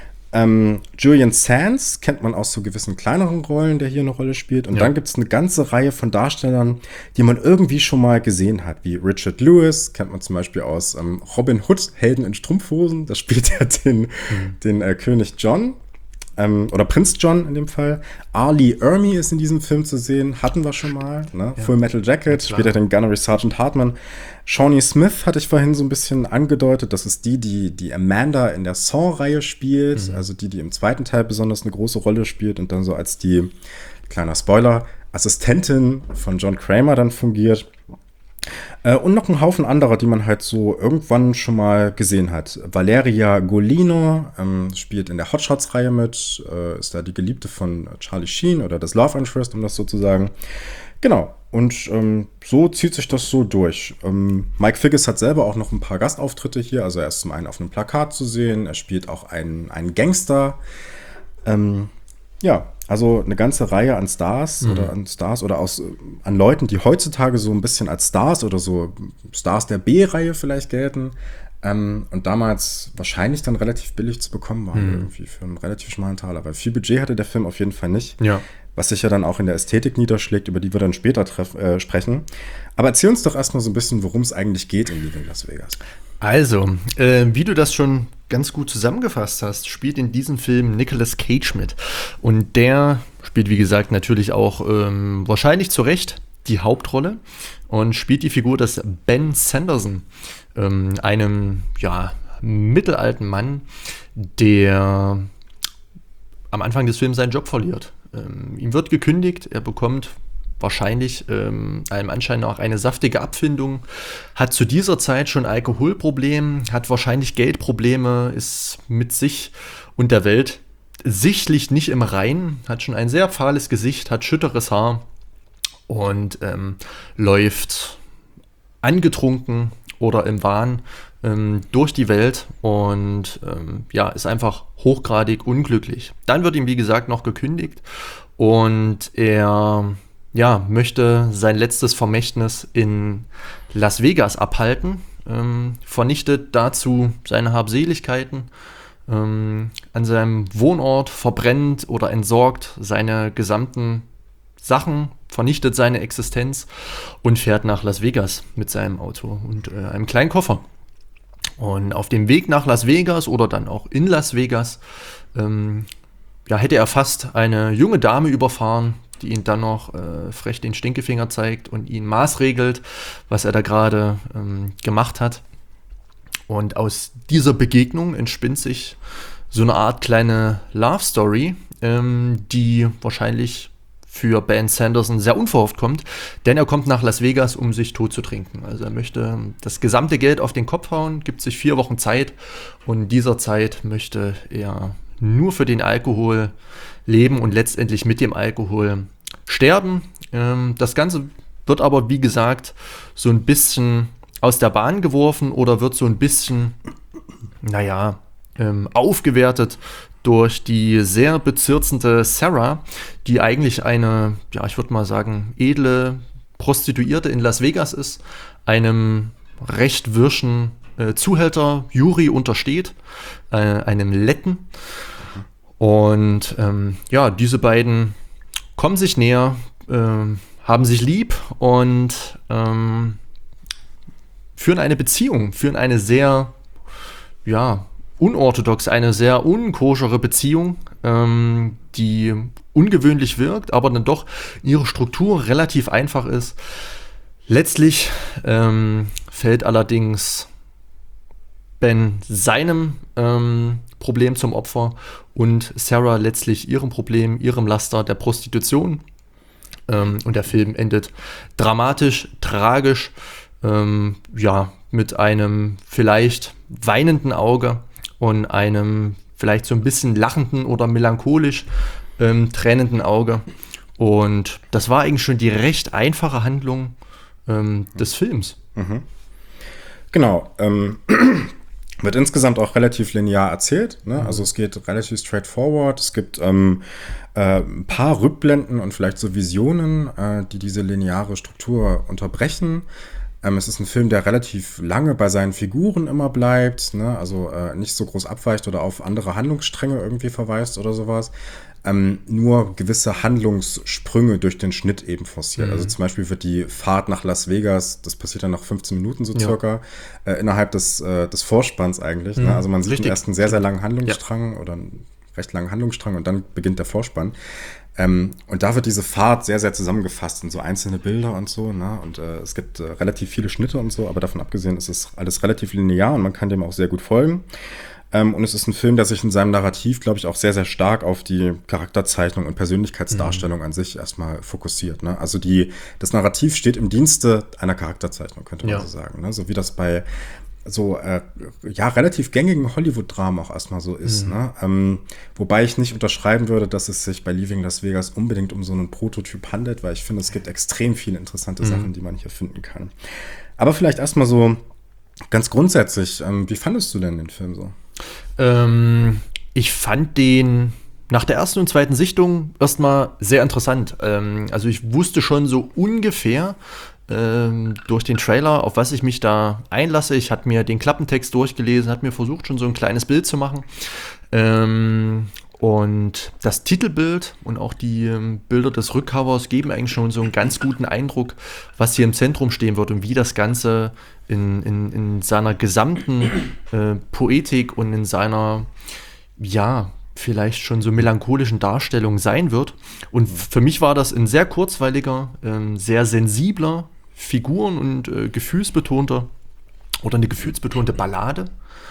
Julian Sands kennt man aus so gewissen kleineren Rollen, der hier eine Rolle spielt. Und dann gibt es eine ganze Reihe von Darstellern, die man irgendwie schon mal gesehen hat, wie Richard Lewis, kennt man zum Beispiel aus Robin Hood, Helden in Strumpfhosen. Da spielt er den König John. Oder Prinz John in dem Fall. R. Lee Ermey ist in diesem Film zu sehen, hatten wir schon mal. Ne? Full Metal Jacket, später den Gunnery Sergeant Hartman. Shawnee Smith hatte ich vorhin so ein bisschen angedeutet. Das ist die Amanda in der Saw-Reihe spielt. Also die im zweiten Teil besonders eine große Rolle spielt und dann so als die, kleiner Spoiler, Assistentin von John Kramer dann fungiert. Und noch ein Haufen anderer, die man halt so irgendwann schon mal gesehen hat. Valeria Golino spielt in der Hot Shots-Reihe mit, ist da die Geliebte von Charlie Sheen oder das Love Interest, um das so zu sagen. Genau, und so zieht sich das so durch. Mike Figgis hat selber auch noch ein paar Gastauftritte hier, also er ist zum einen auf einem Plakat zu sehen, er spielt auch einen Gangster. Ja, also eine ganze Reihe an Stars oder an Leuten, die heutzutage so ein bisschen als Stars oder so Stars der B-Reihe vielleicht gelten und damals wahrscheinlich dann relativ billig zu bekommen waren, irgendwie für einen relativ schmalen Taler, weil viel Budget hatte der Film auf jeden Fall nicht. Ja. Was sich ja dann auch in der Ästhetik niederschlägt, über die wir dann später sprechen. Aber erzähl uns doch erstmal so ein bisschen, worum es eigentlich geht in Leaving Las Vegas.
Also, wie du das schon ganz gut zusammengefasst hast, spielt in diesem Film Nicolas Cage mit. Und der spielt, wie gesagt, natürlich auch wahrscheinlich zu Recht die Hauptrolle und spielt die Figur des Ben Sanderson, einem mittelalten Mann, der am Anfang des Films seinen Job verliert. Ihm wird gekündigt, er bekommt wahrscheinlich allem Anschein nach eine saftige Abfindung, hat zu dieser Zeit schon Alkoholprobleme, hat wahrscheinlich Geldprobleme, ist mit sich und der Welt sichtlich nicht im Reinen, hat schon ein sehr fahles Gesicht, hat schütteres Haar und läuft angetrunken oder im Wahn durch die Welt und ist einfach hochgradig unglücklich. Dann wird ihm, wie gesagt, noch gekündigt und er möchte sein letztes Vermächtnis in Las Vegas abhalten, vernichtet dazu seine Habseligkeiten an seinem Wohnort, verbrennt oder entsorgt seine gesamten Sachen, vernichtet seine Existenz und fährt nach Las Vegas mit seinem Auto und einem kleinen Koffer. Und auf dem Weg nach Las Vegas oder dann auch in Las Vegas hätte er fast eine junge Dame überfahren, die ihn dann noch frech den Stinkefinger zeigt und ihn maßregelt, was er da gerade gemacht hat. Und aus dieser Begegnung entspinnt sich so eine Art kleine Love Story, die wahrscheinlich für Ben Sanderson sehr unverhofft kommt, denn er kommt nach Las Vegas, um sich tot zu trinken. Also er möchte das gesamte Geld auf den Kopf hauen, gibt sich 4 Wochen Zeit und in dieser Zeit möchte er nur für den Alkohol leben und letztendlich mit dem Alkohol sterben. Das Ganze wird aber, wie gesagt, so ein bisschen aus der Bahn geworfen oder wird so ein bisschen, aufgewertet durch die sehr bezirzende Sarah, die eigentlich eine, ich würde mal sagen, edle Prostituierte in Las Vegas ist, einem recht wirschen Zuhälter Yuri untersteht, einem Letten. Und diese beiden kommen sich näher, haben sich lieb und führen eine Beziehung, führen eine sehr, unorthodox, eine sehr unkoschere Beziehung, die ungewöhnlich wirkt, aber dann doch in ihrer Struktur relativ einfach ist. Letztlich fällt allerdings Ben seinem Problem zum Opfer und Sarah letztlich ihrem Problem, ihrem Laster der Prostitution. Und der Film endet dramatisch, tragisch, mit einem vielleicht weinenden Auge und einem vielleicht so ein bisschen lachenden oder melancholisch tränenden Auge. Und das war eigentlich schon die recht einfache Handlung des Films.
Mhm. Genau. Wird insgesamt auch relativ linear erzählt. Ne? Also es geht relativ straightforward. Es gibt ein paar Rückblenden und vielleicht so Visionen, die diese lineare Struktur unterbrechen. Es ist ein Film, der relativ lange bei seinen Figuren immer bleibt, ne? Also nicht so groß abweicht oder auf andere Handlungsstränge irgendwie verweist oder sowas. Nur gewisse Handlungssprünge durch den Schnitt eben forciert. Also zum Beispiel wird die Fahrt nach Las Vegas, das passiert dann nach 15 Minuten so circa, innerhalb des Vorspanns eigentlich. Ne? Also man sieht erst einen sehr, sehr langen Handlungsstrang oder einen recht langen Handlungsstrang und dann beginnt der Vorspann. Und da wird diese Fahrt sehr, sehr zusammengefasst in so einzelne Bilder und so. Ne? Und es gibt relativ viele Schnitte und so, aber davon abgesehen ist es alles relativ linear und man kann dem auch sehr gut folgen. Und es ist ein Film, der sich in seinem Narrativ, glaube ich, auch sehr, sehr stark auf die Charakterzeichnung und Persönlichkeitsdarstellung an sich erstmal fokussiert. Ne? Also das Narrativ steht im Dienste einer Charakterzeichnung, könnte man so sagen. Ne? So wie das bei so relativ gängigen Hollywood-Dramen auch erstmal so ist. Ne? Wobei ich nicht unterschreiben würde, dass es sich bei Leaving Las Vegas unbedingt um so einen Prototyp handelt, weil ich finde, es gibt extrem viele interessante Sachen, die man hier finden kann. Aber vielleicht erstmal so ganz grundsätzlich, wie fandest du denn den Film so?
Ich fand den nach der ersten und zweiten Sichtung erstmal sehr interessant. Also ich wusste schon so ungefähr durch den Trailer, auf was ich mich da einlasse. Ich hatte mir den Klappentext durchgelesen, hatte mir versucht, schon so ein kleines Bild zu machen. Und das Titelbild und auch die Bilder des Rückcovers geben eigentlich schon so einen ganz guten Eindruck, was hier im Zentrum stehen wird und wie das Ganze in seiner gesamten Poetik und in seiner vielleicht schon so melancholischen Darstellung sein wird. Und für mich war das ein sehr kurzweiliger, sehr sensibler, Figuren- und gefühlsbetonter oder eine gefühlsbetonte Ballade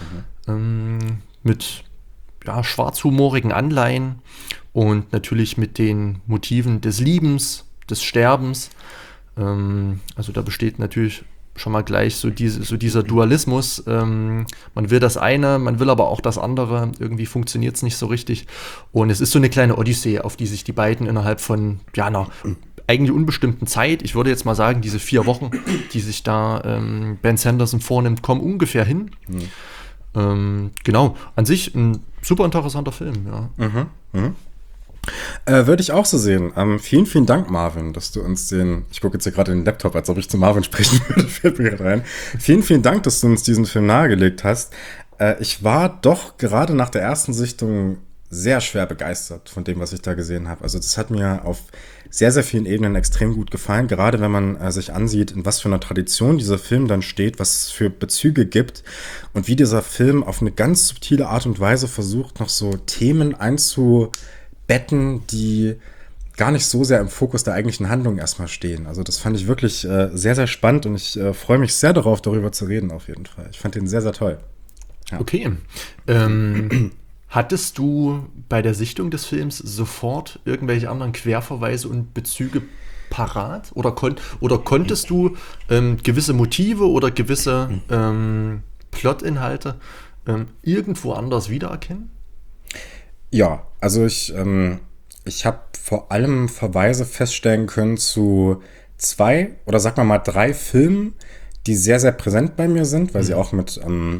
mit schwarzhumorigen Anleihen und natürlich mit den Motiven des Liebens, des Sterbens. Also da besteht natürlich schon mal gleich so dieser Dualismus. Man will das eine, man will aber auch das andere. Irgendwie funktioniert es nicht so richtig. Und es ist so eine kleine Odyssee, auf die sich die beiden innerhalb von einer eigentlich unbestimmten Zeit, ich würde jetzt mal sagen, diese 4 Wochen, die sich da Ben Sanderson vornimmt, kommen ungefähr hin. Genau, an sich ein super interessanter Film, ja.
Würde ich auch so sehen. Vielen, vielen Dank, Marvin, dass du uns ich gucke jetzt hier gerade in den Laptop, als ob ich zu Marvin sprechen würde, fällt mir gerade rein. Vielen, vielen Dank, dass du uns diesen Film nahegelegt hast. Ich war doch gerade nach der ersten Sichtung sehr schwer begeistert von dem, was ich da gesehen habe. Also das hat mir auf sehr, sehr vielen Ebenen extrem gut gefallen, gerade wenn man sich ansieht, in was für einer Tradition dieser Film dann steht, was es für Bezüge gibt und wie dieser Film auf eine ganz subtile Art und Weise versucht, noch so Themen einzubetten, die gar nicht so sehr im Fokus der eigentlichen Handlung erstmal stehen. Also das fand ich wirklich sehr, sehr spannend und ich freue mich sehr darauf, darüber zu reden auf jeden Fall. Ich fand den sehr, sehr toll.
Ja. Okay. Hattest du bei der Sichtung des Films sofort irgendwelche anderen Querverweise und Bezüge parat? Oder konntest du gewisse Motive oder gewisse Plotinhalte irgendwo anders wiedererkennen?
Ja, also ich habe vor allem Verweise feststellen können zu 2 oder sag mal 3 Filmen, die sehr, sehr präsent bei mir sind, weil sie auch mit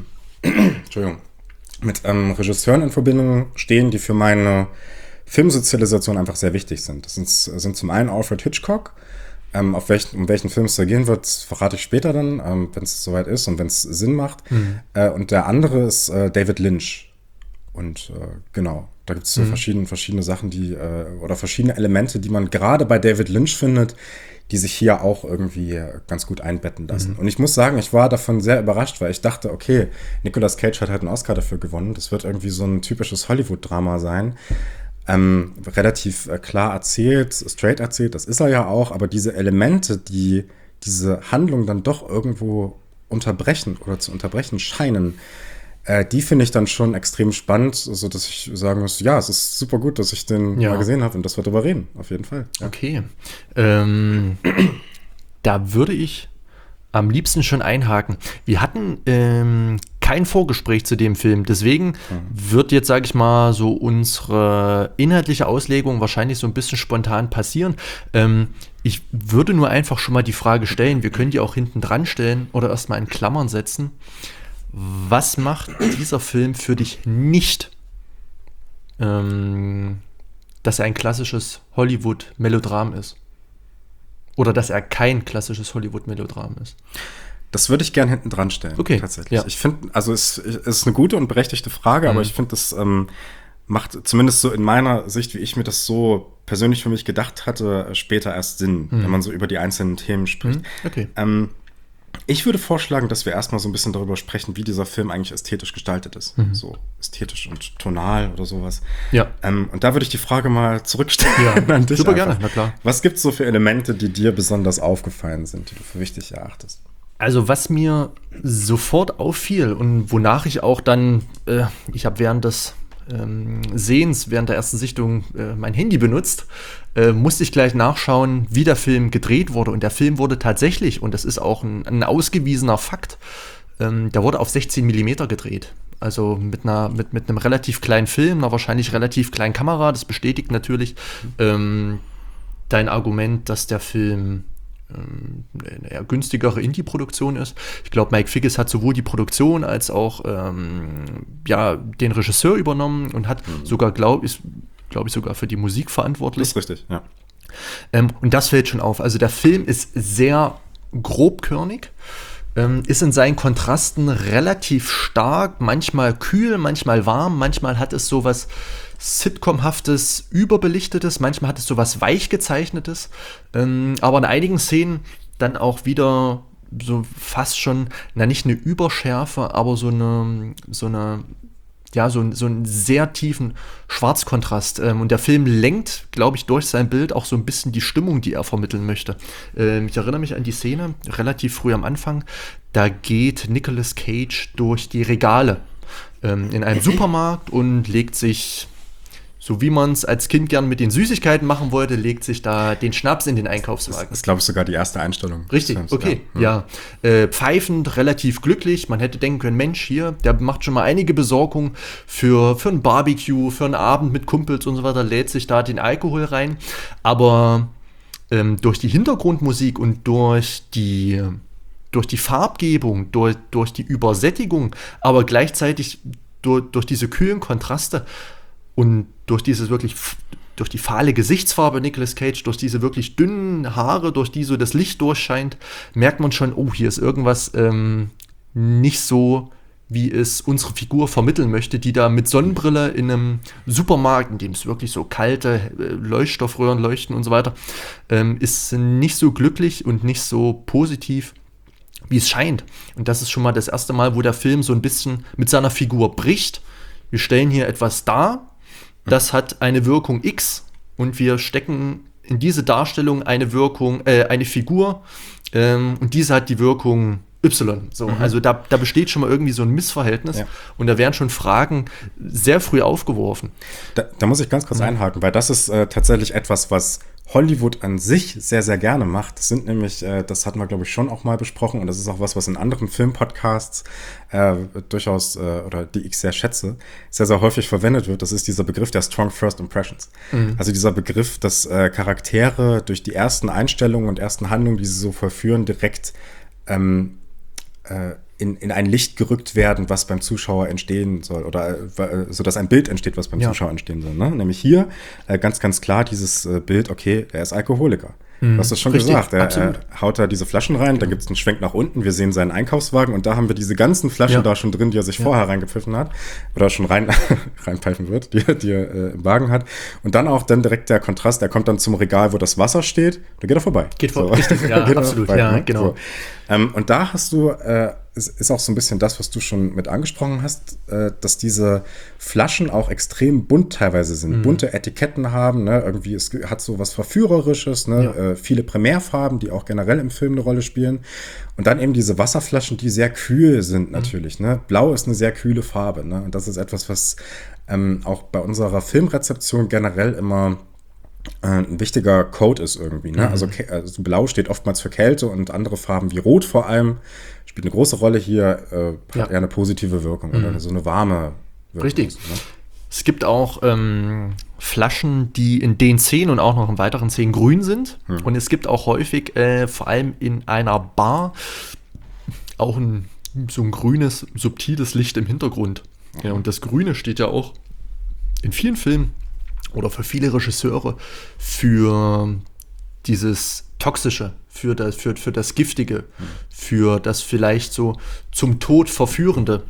Regisseuren in Verbindung stehen, die für meine Filmsozialisation einfach sehr wichtig sind. Das sind zum einen Alfred Hitchcock, um welchen Film es da gehen wird, verrate ich später dann, wenn es soweit ist und wenn es Sinn macht. Und der andere ist David Lynch. Und genau, da gibt es so verschiedene Sachen, oder verschiedene Elemente, die man gerade bei David Lynch findet, die sich hier auch irgendwie ganz gut einbetten lassen. Und ich muss sagen, ich war davon sehr überrascht, weil ich dachte, okay, Nicolas Cage hat halt einen Oscar dafür gewonnen. Das wird irgendwie so ein typisches Hollywood-Drama sein. Relativ klar erzählt, straight erzählt, das ist er ja auch, aber diese Elemente, die diese Handlung dann doch irgendwo unterbrechen oder zu unterbrechen scheinen, die finde ich dann schon extrem spannend, sodass ich sagen muss, ja, es ist super gut, dass ich den mal gesehen habe und dass wir darüber reden, auf jeden Fall. Ja.
Okay. Da würde ich am liebsten schon einhaken. Wir hatten kein Vorgespräch zu dem Film, deswegen wird jetzt, sage ich mal, so unsere inhaltliche Auslegung wahrscheinlich so ein bisschen spontan passieren. Ich würde nur einfach schon mal die Frage stellen, wir können die auch hinten dran stellen oder erstmal in Klammern setzen. Was macht dieser Film für dich nicht, dass er ein klassisches Hollywood-Melodram ist? Oder dass er kein klassisches Hollywood-Melodram ist?
Das würde ich gern hinten dran stellen, tatsächlich. Ja. Ich finde, also es ist eine gute und berechtigte Frage, aber ich finde, das macht zumindest so in meiner Sicht, wie ich mir das so persönlich für mich gedacht hatte, später erst Sinn, wenn man so über die einzelnen Themen spricht.
Okay.
Ich würde vorschlagen, dass wir erstmal so ein bisschen darüber sprechen, wie dieser Film eigentlich ästhetisch gestaltet ist. So ästhetisch und tonal oder sowas.
Ja.
Und da würde ich die Frage mal zurückstellen an dich.
Super
einfach.
gerne, na klar.
Was gibt es so für Elemente, die dir besonders aufgefallen sind, die du für wichtig erachtest?
Also was mir sofort auffiel und wonach ich auch dann, ich habe während des Sehens, während der ersten Sichtung mein Handy benutzt, musste ich gleich nachschauen, wie der Film gedreht wurde. Und der Film wurde tatsächlich, und das ist auch ein ausgewiesener Fakt, der wurde auf 16 mm gedreht. Also mit einem relativ kleinen Film, einer wahrscheinlich relativ kleinen Kamera. Das bestätigt natürlich dein Argument, dass der Film eine eher günstigere Indie-Produktion ist. Ich glaube, Mike Figgis hat sowohl die Produktion als auch den Regisseur übernommen und hat sogar, glaube ich, sogar für die Musik verantwortlich.
Das ist richtig, ja.
Und das fällt schon auf. Also der Film ist sehr grobkörnig, ist in seinen Kontrasten relativ stark, manchmal kühl, manchmal warm, manchmal hat es sowas Sitcom-haftes, überbelichtetes, manchmal hat es sowas weich gezeichnetes, aber in einigen Szenen dann auch wieder so fast schon, nicht eine Überschärfe, aber so eine so einen sehr tiefen Schwarzkontrast. Und der Film lenkt, glaube ich, durch sein Bild auch so ein bisschen die Stimmung, die er vermitteln möchte. Ich erinnere mich an die Szene, relativ früh am Anfang, da geht Nicolas Cage durch die Regale in einem Supermarkt und legt sich, so wie man es als Kind gern mit den Süßigkeiten machen wollte, legt sich da den Schnaps in den Einkaufswagen.
Das ist, glaube ich, sogar die erste Einstellung.
Richtig, okay, ja. Pfeifend, relativ glücklich. Man hätte denken können, Mensch, hier, der macht schon mal einige Besorgungen für ein Barbecue, für einen Abend mit Kumpels und so weiter, lädt sich da den Alkohol rein. Aber durch die Hintergrundmusik und durch die Farbgebung, durch die Übersättigung, aber gleichzeitig durch diese kühlen Kontraste und durch die fahle Gesichtsfarbe Nicolas Cage, durch diese wirklich dünnen Haare, durch die so das Licht durchscheint, merkt man schon, oh, hier ist irgendwas nicht so, wie es unsere Figur vermitteln möchte, die da mit Sonnenbrille in einem Supermarkt, in dem es wirklich so kalte Leuchtstoffröhren leuchten und so weiter, ist nicht so glücklich und nicht so positiv, wie es scheint. Und das ist schon mal das erste Mal, wo der Film so ein bisschen mit seiner Figur bricht. Wir stellen hier etwas dar, das hat eine Wirkung X und wir stecken in diese Darstellung eine Figur und diese hat die Wirkung Y. So, also da besteht schon mal irgendwie so ein Missverhältnis und da werden schon Fragen sehr früh aufgeworfen.
Da muss ich ganz kurz einhaken, weil das ist tatsächlich etwas, was Hollywood an sich sehr, sehr gerne macht. Das sind nämlich, das hatten wir, glaube ich, schon auch mal besprochen und das ist auch was in anderen Filmpodcasts durchaus, oder die ich sehr schätze, sehr, sehr häufig verwendet wird. Das ist dieser Begriff der Strong First Impressions. Also dieser Begriff, dass Charaktere durch die ersten Einstellungen und ersten Handlungen, die sie so vollführen, direkt in ein Licht gerückt werden, was beim Zuschauer entstehen soll oder so, dass ein Bild entsteht, was beim Zuschauer entstehen soll. Ne? Nämlich hier ganz, ganz klar dieses Bild, okay, er ist Alkoholiker. Du hast das schon gesagt. Er haut da diese Flaschen rein, dann gibt es einen Schwenk nach unten, wir sehen seinen Einkaufswagen und da haben wir diese ganzen Flaschen da schon drin, die er sich vorher reingepfiffen hat oder schon reinpfeifen wird, die er im Wagen hat. Und dann auch direkt der Kontrast, er kommt dann zum Regal, wo das Wasser steht, da geht er vorbei.
Richtig, ja, absolut, vorbei, ja, ne? Genau.
So. Und da hast du, ist auch so ein bisschen das, was du schon mit angesprochen hast, dass diese Flaschen auch extrem bunt teilweise sind, bunte Etiketten haben, ne? Irgendwie, es hat so was Verführerisches, ne? Viele Primärfarben, die auch generell im Film eine Rolle spielen. Und dann eben diese Wasserflaschen, die sehr kühl sind natürlich. Ne? Blau ist eine sehr kühle Farbe. Ne? Und das ist etwas, was auch bei unserer Filmrezeption generell immer ein wichtiger Code ist irgendwie. Ne? Also Blau steht oftmals für Kälte und andere Farben wie Rot vor allem spielt eine große Rolle hier, hat eher eine positive Wirkung oder so eine warme Wirkung.
Richtig. Ist, ne? Es gibt auch Flaschen, die in den Szenen und auch noch in weiteren Szenen grün sind. Und es gibt auch häufig, vor allem in einer Bar, auch so ein grünes, subtiles Licht im Hintergrund. Ja, und das Grüne steht ja auch in vielen Filmen oder für viele Regisseure für dieses Toxische, für das Giftige, für das vielleicht so zum Tod Verführende.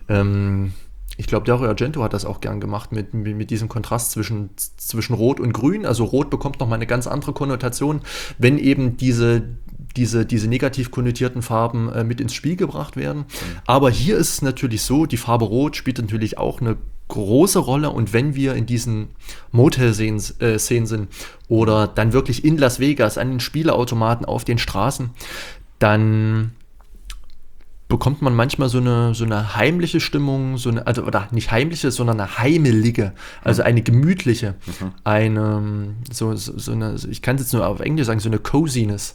Ich glaube, Dario Argento hat das auch gern gemacht mit diesem Kontrast zwischen Rot und Grün. Also Rot bekommt nochmal eine ganz andere Konnotation, wenn eben diese negativ konnotierten Farben mit ins Spiel gebracht werden. Aber hier ist es natürlich so, die Farbe Rot spielt natürlich auch eine große Rolle und wenn wir in diesen Motel-Szenen sind oder dann wirklich in Las Vegas an den Spieleautomaten auf den Straßen, dann bekommt man manchmal so eine heimliche Stimmung, oder nicht heimliche, sondern eine heimelige, also eine gemütliche, eine, ich kann es jetzt nur auf Englisch sagen, so eine Coziness,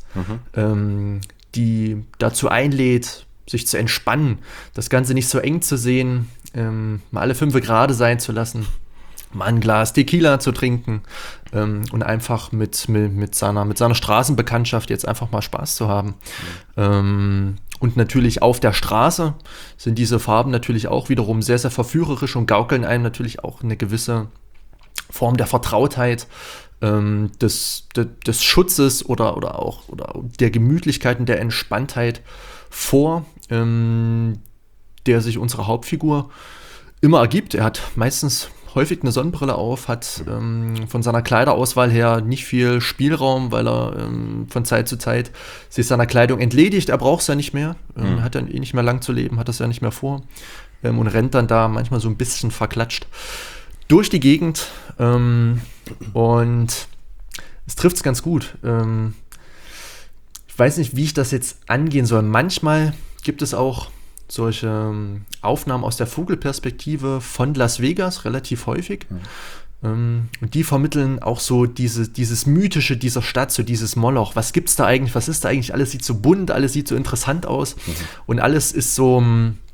die dazu einlädt, sich zu entspannen, das Ganze nicht so eng zu sehen, mal alle 5 Grad sein zu lassen, mal ein Glas Tequila zu trinken und einfach mit seiner Straßenbekanntschaft jetzt einfach mal Spaß zu haben. Und natürlich auf der Straße sind diese Farben natürlich auch wiederum sehr, sehr verführerisch und gaukeln einem natürlich auch eine gewisse Form der Vertrautheit, des Schutzes oder der Gemütlichkeit und der Entspanntheit vor, der sich unsere Hauptfigur immer ergibt. Er hat meistens häufig eine Sonnenbrille auf, hat von seiner Kleiderauswahl her nicht viel Spielraum, weil er von Zeit zu Zeit sich seiner Kleidung entledigt. Er braucht es ja nicht mehr, hat ja nicht mehr lang zu leben, hat das ja nicht mehr vor. und rennt dann da manchmal so ein bisschen verklatscht durch die Gegend. Und es trifft es ganz gut. Ich weiß nicht, wie ich das jetzt angehen soll. Manchmal gibt es auch solche Aufnahmen aus der Vogelperspektive von Las Vegas, relativ häufig. Und die vermitteln auch so dieses Mythische dieser Stadt, so dieses Moloch. Was gibt's da eigentlich? Was ist da eigentlich? Alles sieht so bunt, alles sieht so interessant aus. Und alles ist so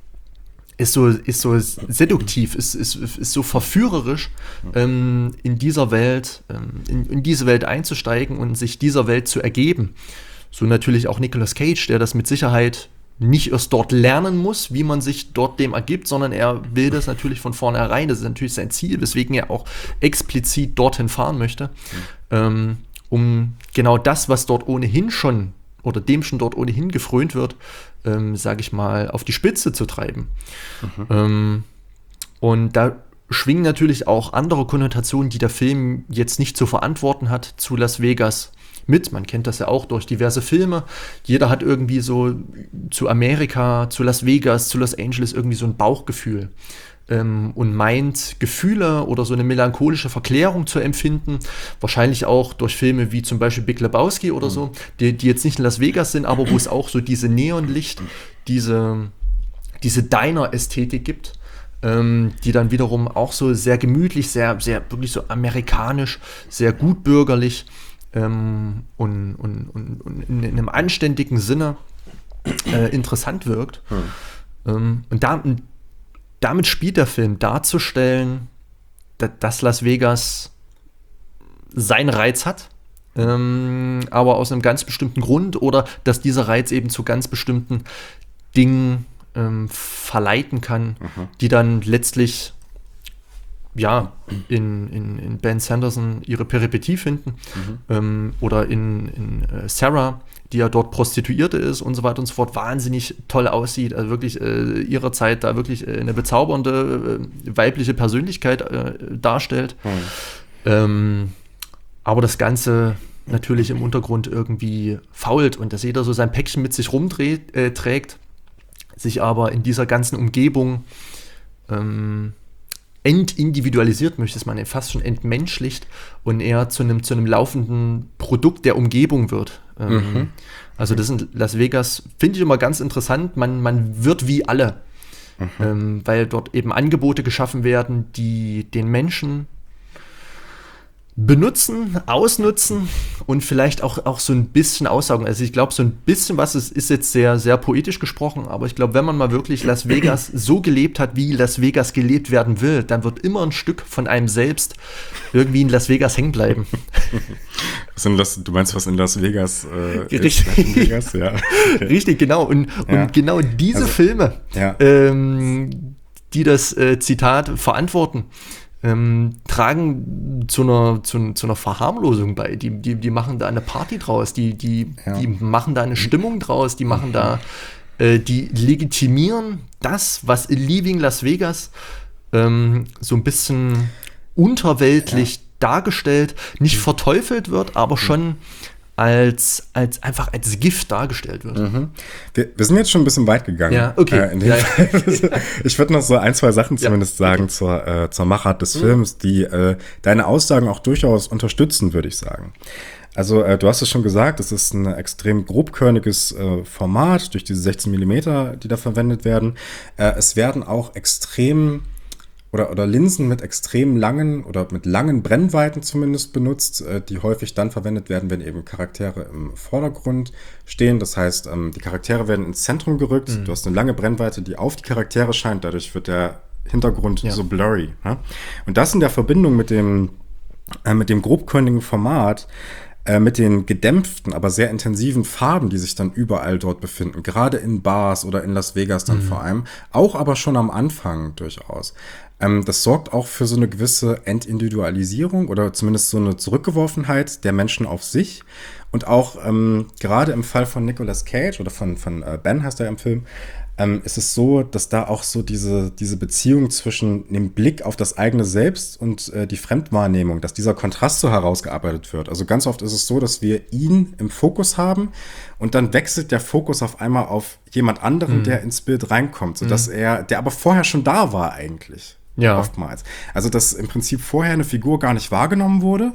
seduktiv, ist so verführerisch, in dieser Welt, in diese Welt einzusteigen und sich dieser Welt zu ergeben. So natürlich auch Nicolas Cage, der das mit Sicherheit nicht erst dort lernen muss, wie man sich dort dem ergibt, sondern er will das natürlich von vornherein. Das ist natürlich sein Ziel, weswegen er auch explizit dorthin fahren möchte, um genau das, was dort ohnehin schon oder dem schon dort ohnehin gefrönt wird, sage ich mal, auf die Spitze zu treiben. Und da schwingen natürlich auch andere Konnotationen, die der Film jetzt nicht zu verantworten hat, zu Las Vegas mit. Man kennt das ja auch durch diverse Filme. Jeder hat irgendwie so zu Amerika, zu Las Vegas, zu Los Angeles irgendwie so ein Bauchgefühl und meint, Gefühle oder so eine melancholische Verklärung zu empfinden. Wahrscheinlich auch durch Filme wie zum Beispiel Big Lebowski oder so, die jetzt nicht in Las Vegas sind, aber wo es auch so diese Neonlicht, diese Diner-Ästhetik gibt, die dann wiederum auch so sehr gemütlich, sehr, sehr wirklich so amerikanisch, sehr gutbürgerlich und in einem anständigen Sinne interessant wirkt. Und damit spielt der Film darzustellen, dass Las Vegas seinen Reiz hat, aber aus einem ganz bestimmten Grund oder dass dieser Reiz eben zu ganz bestimmten Dingen verleiten kann, die dann letztlich ja, in Ben Sanderson ihre Peripetie finden oder in Sarah, die ja dort Prostituierte ist und so weiter und so fort, wahnsinnig toll aussieht, also wirklich ihrer Zeit da wirklich eine bezaubernde weibliche Persönlichkeit darstellt. Aber das Ganze natürlich im Untergrund irgendwie fault und dass jeder so sein Päckchen mit sich rumträgt, sich aber in dieser ganzen Umgebung entindividualisiert, möchte man fast schon entmenschlicht und eher zu einem laufenden Produkt der Umgebung wird. Also das in Las Vegas finde ich immer ganz interessant. Man wird wie alle, weil dort eben Angebote geschaffen werden, die den Menschen benutzen, ausnutzen und vielleicht auch so ein bisschen aussaugen. Also ich glaube, so ein bisschen was ist jetzt sehr, sehr poetisch gesprochen, aber ich glaube, wenn man mal wirklich Las Vegas so gelebt hat, wie Las Vegas gelebt werden will, dann wird immer ein Stück von einem selbst irgendwie in Las Vegas hängen bleiben.
Du meinst, was in Las Vegas
Richtig.
ist? In Vegas? Ja. Okay.
Richtig, genau. Und genau diese Filme, die das Zitat verantworten, tragen zu einer Verharmlosung bei. Die machen da eine Party draus, die machen da eine Stimmung draus, die machen da, die legitimieren das, was in Leaving Las Vegas so ein bisschen unterweltlich dargestellt, nicht verteufelt wird, aber schon einfach als Gift dargestellt wird.
Wir sind jetzt schon ein bisschen weit gegangen.
Ja, okay.
Ich würde noch so ein, zwei Sachen zumindest sagen zur Machart des Films, die deine Aussagen auch durchaus unterstützen, würde ich sagen. Also du hast es schon gesagt, es ist ein extrem grobkörniges Format durch diese 16 Millimeter, die da verwendet werden. Es werden auch extrem oder Linsen mit extrem langen oder mit langen Brennweiten zumindest benutzt, die häufig dann verwendet werden, wenn eben Charaktere im Vordergrund stehen. Das heißt, die Charaktere werden ins Zentrum gerückt. Du hast eine lange Brennweite, die auf die Charaktere scheint. Dadurch wird der Hintergrund so blurry. Ja? Und das in der Verbindung mit dem grobkörnigen Format, mit den gedämpften, aber sehr intensiven Farben, die sich dann überall dort befinden, gerade in Bars oder in Las Vegas dann vor allem, auch aber schon am Anfang durchaus. Das sorgt auch für so eine gewisse Entindividualisierung oder zumindest so eine Zurückgeworfenheit der Menschen auf sich. Und auch gerade im Fall von Nicolas Cage oder von Ben heißt er im Film, ist es so, dass da auch so diese Beziehung zwischen dem Blick auf das eigene Selbst und die Fremdwahrnehmung, dass dieser Kontrast so herausgearbeitet wird. Also ganz oft ist es so, dass wir ihn im Fokus haben und dann wechselt der Fokus auf einmal auf jemand anderen, der ins Bild reinkommt, sodass der aber vorher schon da war eigentlich.
Ja.
Oftmals. Also dass im Prinzip vorher eine Figur gar nicht wahrgenommen wurde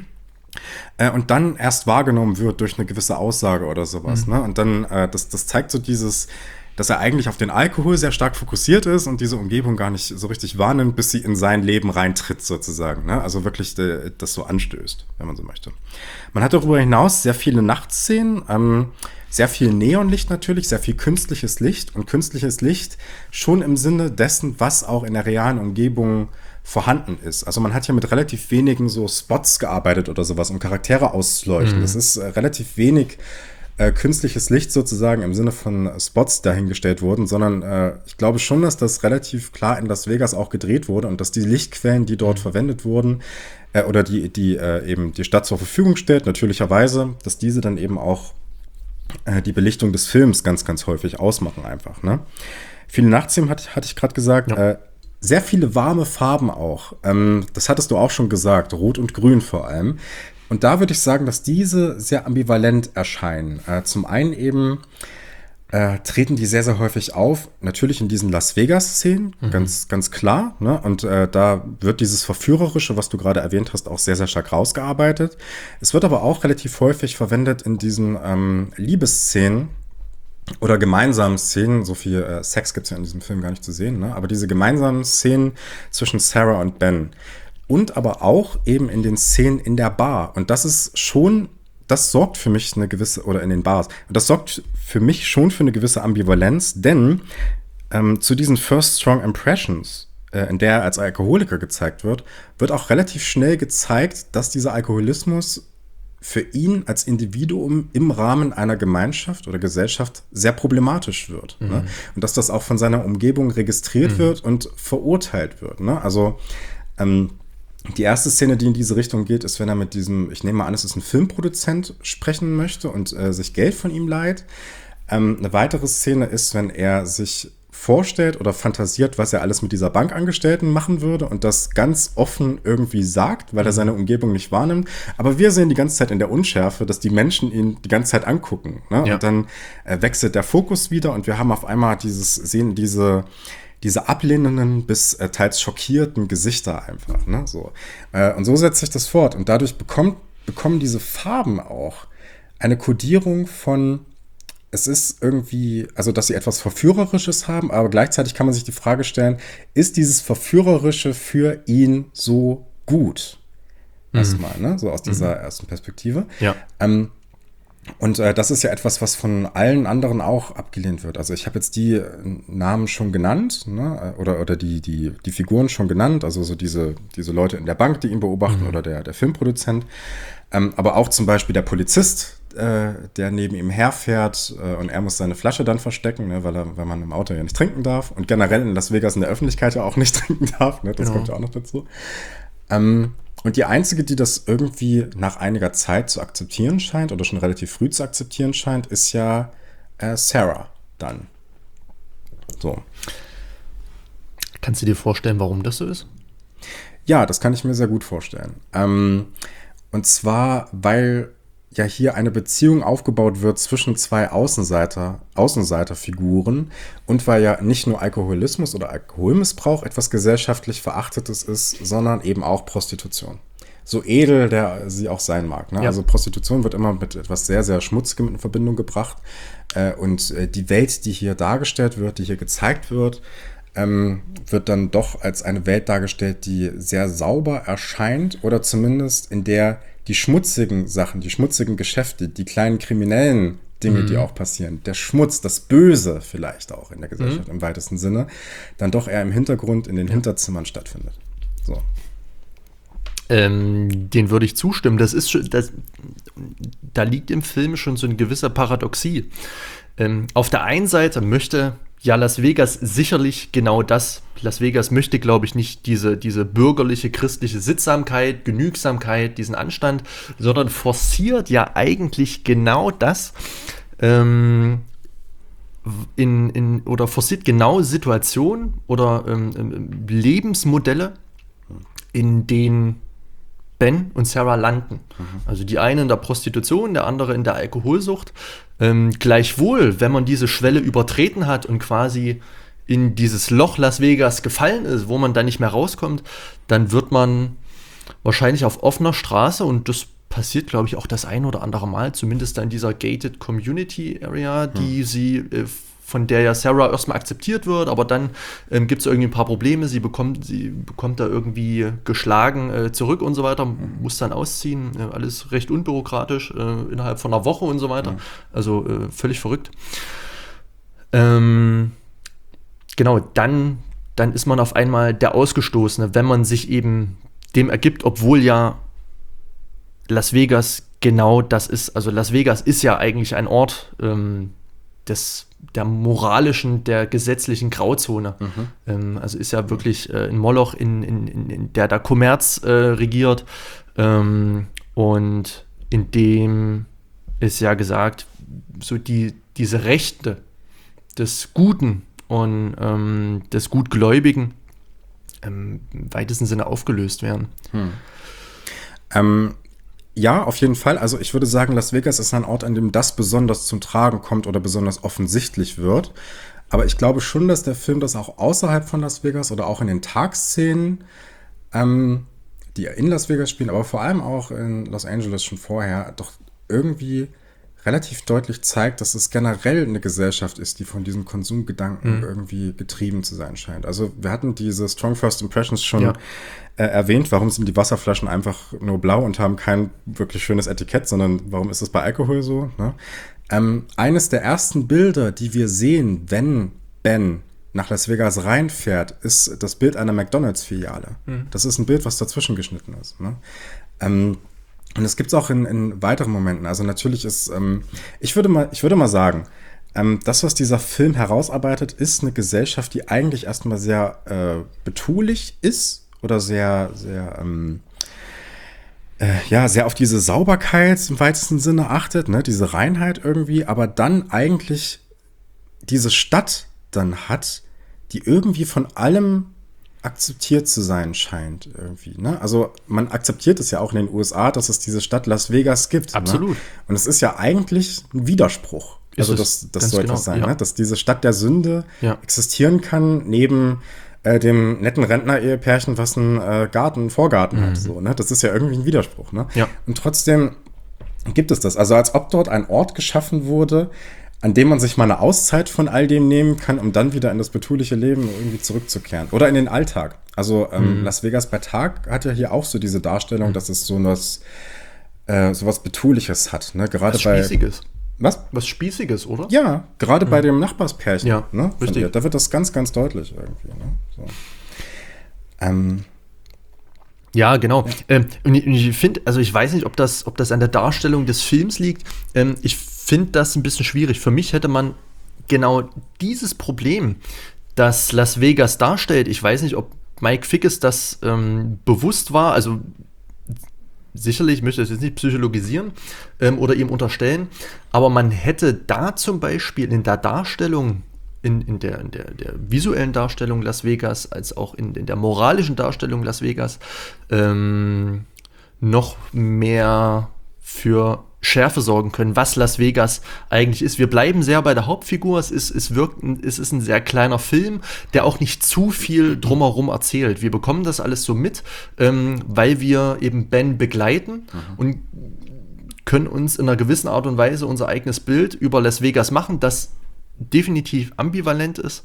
und dann erst wahrgenommen wird durch eine gewisse Aussage oder sowas. Ne? Und dann, das zeigt so dass er eigentlich auf den Alkohol sehr stark fokussiert ist und diese Umgebung gar nicht so richtig wahrnimmt, bis sie in sein Leben reintritt sozusagen. Ne? Also wirklich das so anstößt, wenn man so möchte. Man hat darüber hinaus sehr viele Nachtszenen, sehr viel Neonlicht natürlich, sehr viel künstliches Licht und künstliches Licht schon im Sinne dessen, was auch in der realen Umgebung vorhanden ist. Also man hat ja mit relativ wenigen so Spots gearbeitet oder sowas, um Charaktere auszuleuchten. Es ist relativ wenig künstliches Licht sozusagen im Sinne von Spots dahingestellt wurden, sondern ich glaube schon, dass das relativ klar in Las Vegas auch gedreht wurde und dass die Lichtquellen, die dort verwendet wurden, oder die eben die Stadt zur Verfügung stellt, natürlicherweise, dass diese dann eben auch die Belichtung des Films ganz, ganz häufig ausmachen einfach. Ne? Viele Nachtszenen hatte ich gerade gesagt, sehr viele warme Farben auch. Das hattest du auch schon gesagt, Rot und Grün vor allem. Und da würde ich sagen, dass diese sehr ambivalent erscheinen. Zum einen eben treten die sehr, sehr häufig auf, natürlich in diesen Las Vegas-Szenen, ganz, ganz klar. Ne? Und da wird dieses Verführerische, was du gerade erwähnt hast, auch sehr, sehr stark rausgearbeitet. Es wird aber auch relativ häufig verwendet in diesen Liebesszenen oder gemeinsamen Szenen. So viel Sex gibt es ja in diesem Film gar nicht zu sehen, ne? Aber diese gemeinsamen Szenen zwischen Sarah und Ben. Und aber auch eben in den Szenen in der Bar. Und das ist schon, das sorgt für mich eine gewisse, oder in den Bars, und das sorgt für mich schon für eine gewisse Ambivalenz, denn zu diesen First Strong Impressions, in der er als Alkoholiker gezeigt wird, wird auch relativ schnell gezeigt, dass dieser Alkoholismus für ihn als Individuum im Rahmen einer Gemeinschaft oder Gesellschaft sehr problematisch wird. Ne? Und dass das auch von seiner Umgebung registriert wird und verurteilt wird. Ne? Also die erste Szene, die in diese Richtung geht, ist, wenn er mit diesem, ich nehme mal an, es ist ein Filmproduzent, sprechen möchte und sich Geld von ihm leiht. Eine weitere Szene ist, wenn er sich vorstellt oder fantasiert, was er alles mit dieser Bankangestellten machen würde und das ganz offen irgendwie sagt, weil er seine Umgebung nicht wahrnimmt. Aber wir sehen die ganze Zeit in der Unschärfe, dass die Menschen ihn die ganze Zeit angucken. Ne? Ja. Und dann wechselt der Fokus wieder und wir haben auf einmal sehen diese ablehnenden bis teils schockierten Gesichter einfach. Ne? So. Und so setzt sich das fort. Und dadurch bekommen diese Farben auch eine Kodierung von, es ist irgendwie, also dass sie etwas Verführerisches haben, aber gleichzeitig kann man sich die Frage stellen, ist dieses Verführerische für ihn so gut? Erstmal, ne? So aus dieser ersten Perspektive.
Ja.
Und das ist ja etwas, was von allen anderen auch abgelehnt wird. Also ich habe jetzt die Namen schon genannt, ne? oder die Figuren schon genannt, also so diese Leute in der Bank, die ihn beobachten, oder der Filmproduzent. Aber auch zum Beispiel der Polizist, der neben ihm herfährt und er muss seine Flasche dann verstecken, ne? weil man im Auto ja nicht trinken darf und generell in Las Vegas in der Öffentlichkeit ja auch nicht trinken darf. Ne? Das kommt ja auch noch dazu. Und die einzige, die das irgendwie nach einiger Zeit zu akzeptieren scheint oder schon relativ früh zu akzeptieren scheint, ist ja Sarah dann. So.
Kannst du dir vorstellen, warum das so ist?
Ja, das kann ich mir sehr gut vorstellen. Und zwar, weil ja hier eine Beziehung aufgebaut wird zwischen zwei Außenseiterfiguren und weil ja nicht nur Alkoholismus oder Alkoholmissbrauch etwas gesellschaftlich Verachtetes ist, sondern eben auch Prostitution. So edel der sie auch sein mag. Ne? Ja. Also Prostitution wird immer mit etwas sehr, sehr Schmutzigem in Verbindung gebracht. Und die Welt, die hier dargestellt wird, die hier gezeigt wird, wird dann doch als eine Welt dargestellt, die sehr sauber erscheint oder zumindest in der die schmutzigen Sachen, die schmutzigen Geschäfte, die kleinen kriminellen Dinge, die auch passieren, der Schmutz, das Böse vielleicht auch in der Gesellschaft im weitesten Sinne, dann doch eher im Hintergrund, in den Hinterzimmern stattfindet. So.
Den würde ich zustimmen. Da liegt im Film schon so eine gewisse Paradoxie. Auf der einen Seite möchte ja Las Vegas sicherlich genau das. Las Vegas möchte, glaube ich, nicht diese bürgerliche, christliche Sittsamkeit, Genügsamkeit, diesen Anstand, sondern forciert ja eigentlich genau das, oder forciert genau Situationen oder Lebensmodelle, in denen Ben und Sarah landen. Also die eine in der Prostitution, der andere in der Alkoholsucht. Gleichwohl, wenn man diese Schwelle übertreten hat und quasi in dieses Loch Las Vegas gefallen ist, wo man dann nicht mehr rauskommt, dann wird man wahrscheinlich auf offener Straße, und das passiert, glaube ich, auch das ein oder andere Mal, zumindest in dieser Gated Community Area, von der ja Sarah erstmal akzeptiert wird, aber dann gibt es irgendwie ein paar Probleme, sie bekommt da irgendwie geschlagen zurück und so weiter, muss dann ausziehen, alles recht unbürokratisch, innerhalb von einer Woche und so weiter, also völlig verrückt. Genau, dann ist man auf einmal der Ausgestoßene, wenn man sich eben dem ergibt, obwohl ja Las Vegas genau das ist. Also Las Vegas ist ja eigentlich ein Ort der moralischen, der gesetzlichen Grauzone. Also ist ja wirklich ein Moloch, in der Kommerz regiert, und in dem ist ja gesagt, so diese Rechte des Guten und des Gutgläubigen im weitesten Sinne aufgelöst werden.
Ja, auf jeden Fall. Also ich würde sagen, Las Vegas ist ein Ort, an dem das besonders zum Tragen kommt oder besonders offensichtlich wird. Aber ich glaube schon, dass der Film das auch außerhalb von Las Vegas oder auch in den Tagszenen, die in Las Vegas spielen, aber vor allem auch in Los Angeles schon vorher, doch irgendwie relativ deutlich zeigt, dass es generell eine Gesellschaft ist, die von diesem Konsumgedanken irgendwie getrieben zu sein scheint. Also wir hatten diese Strong First Impressions schon erwähnt. Warum sind die Wasserflaschen einfach nur blau und haben kein wirklich schönes Etikett, sondern warum ist es bei Alkohol so? Ne? Eines der ersten Bilder, die wir sehen, wenn Ben nach Las Vegas reinfährt, ist das Bild einer McDonald's-Filiale. Das ist ein Bild, was dazwischen geschnitten ist. Ne? Und es gibt es auch in weiteren Momenten. Also natürlich ist, ich würde mal sagen, das, was dieser Film herausarbeitet, ist eine Gesellschaft, die eigentlich erstmal sehr betulich ist oder sehr, sehr, sehr auf diese Sauberkeit im weitesten Sinne achtet, ne? Diese Reinheit irgendwie, aber dann eigentlich diese Stadt dann hat, die irgendwie von allem akzeptiert zu sein scheint irgendwie. Ne? Also man akzeptiert es ja auch in den USA, dass es diese Stadt Las Vegas gibt.
Absolut.
Ne? Und es ist ja eigentlich ein Widerspruch. Also das soll etwas sein, ne? Dass diese Stadt der Sünde existieren kann, neben dem netten Rentner-Ehepärchen, was einen Vorgarten hat. So, ne? Das ist ja irgendwie ein Widerspruch. Ne?
Ja.
Und trotzdem gibt es das. Also als ob dort ein Ort geschaffen wurde, an dem man sich mal eine Auszeit von all dem nehmen kann, um dann wieder in das betuliche Leben irgendwie zurückzukehren. Oder in den Alltag. Also Las Vegas bei Tag hat ja hier auch so diese Darstellung, dass es so was Betuliches hat. Ne? Gerade
was Spießiges.
Was?
Was Spießiges, oder?
Ja, gerade bei dem Nachbarspärchen.
Ja,
ne?
richtig.
Da wird das ganz, ganz deutlich irgendwie. Ne? So.
Ja, genau. Ja. Und ich finde, also ich weiß nicht, ob das an der Darstellung des Films liegt. Ich finde das ein bisschen schwierig. Für mich hätte man genau dieses Problem, das Las Vegas darstellt, ich weiß nicht, ob Mike Figgis das bewusst war, also sicherlich, ich möchte das jetzt nicht psychologisieren oder ihm unterstellen, aber man hätte da zum Beispiel in der Darstellung, in der visuellen Darstellung Las Vegas, als auch in der moralischen Darstellung Las Vegas noch mehr für Schärfe sorgen können, was Las Vegas eigentlich ist. Wir bleiben sehr bei der Hauptfigur. Es ist ein sehr kleiner Film, der auch nicht zu viel drumherum erzählt. Wir bekommen das alles so mit, weil wir eben Ben begleiten und können uns in einer gewissen Art und Weise unser eigenes Bild über Las Vegas machen, das definitiv ambivalent ist,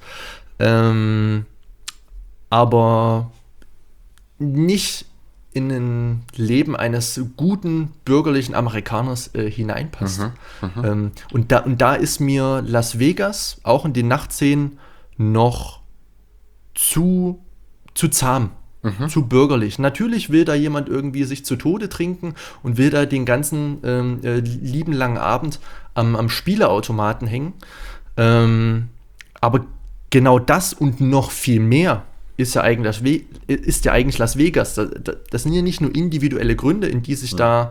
aber nicht in ein Leben eines guten bürgerlichen Amerikaners hineinpasst. Und da ist mir Las Vegas auch in den Nachtszenen noch zu zahm, zu bürgerlich. Natürlich will da jemand irgendwie sich zu Tode trinken und will da den ganzen lieben langen Abend am Spieleautomaten hängen. Aber genau das und noch viel mehr ist ja eigentlich Las Vegas. Das sind ja nicht nur individuelle Gründe, in die sich da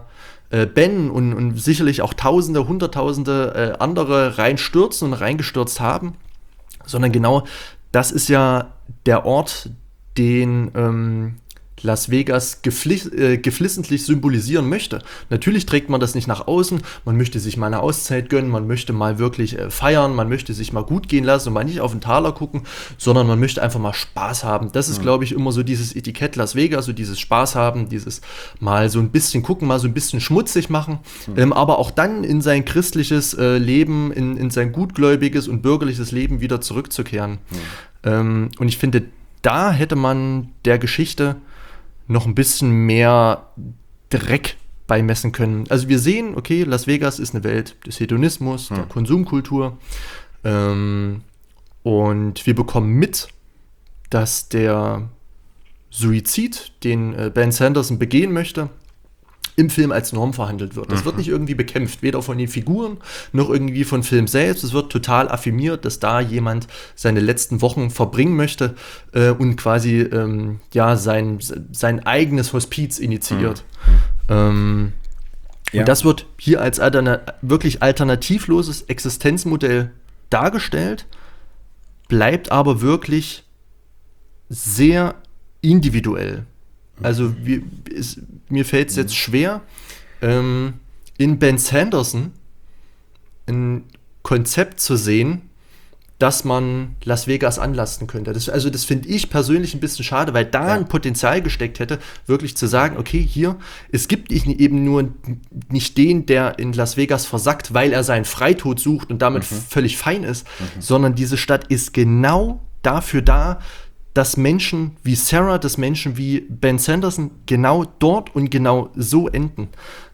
Ben und sicherlich auch Tausende, Hunderttausende andere reinstürzen und reingestürzt haben, sondern genau das ist ja der Ort, den Las Vegas geflissentlich symbolisieren möchte. Natürlich trägt man das nicht nach außen, man möchte sich mal eine Auszeit gönnen, man möchte mal wirklich feiern, man möchte sich mal gut gehen lassen und mal nicht auf den Taler gucken, sondern man möchte einfach mal Spaß haben. Das ist, glaube ich, immer so dieses Etikett Las Vegas, so dieses Spaß haben, dieses mal so ein bisschen gucken, mal so ein bisschen schmutzig machen, aber auch dann in sein christliches Leben, in sein gutgläubiges und bürgerliches Leben wieder zurückzukehren. Und ich finde, da hätte man der Geschichte noch ein bisschen mehr Dreck beimessen können. Also wir sehen, okay, Las Vegas ist eine Welt des Hedonismus, der Konsumkultur. Und wir bekommen mit, dass der Suizid, den Ben Sanderson begehen möchte, im Film als Norm verhandelt wird. Das wird nicht irgendwie bekämpft, weder von den Figuren noch irgendwie von Film selbst. Es wird total affirmiert, dass da jemand seine letzten Wochen verbringen möchte und quasi sein eigenes Hospiz initiiert. Und das wird hier als wirklich alternativloses Existenzmodell dargestellt, bleibt aber wirklich sehr individuell. Also mir fällt es jetzt schwer, in Ben Sanderson ein Konzept zu sehen, dass man Las Vegas anlasten könnte. Das finde ich persönlich ein bisschen schade, weil da ein Potenzial gesteckt hätte, wirklich zu sagen, okay, hier, es gibt eben nur nicht den, der in Las Vegas versackt, weil er seinen Freitod sucht und damit völlig fein ist, sondern diese Stadt ist genau dafür da, dass Menschen wie Sarah, dass Menschen wie Ben Sanderson genau dort und genau so enden.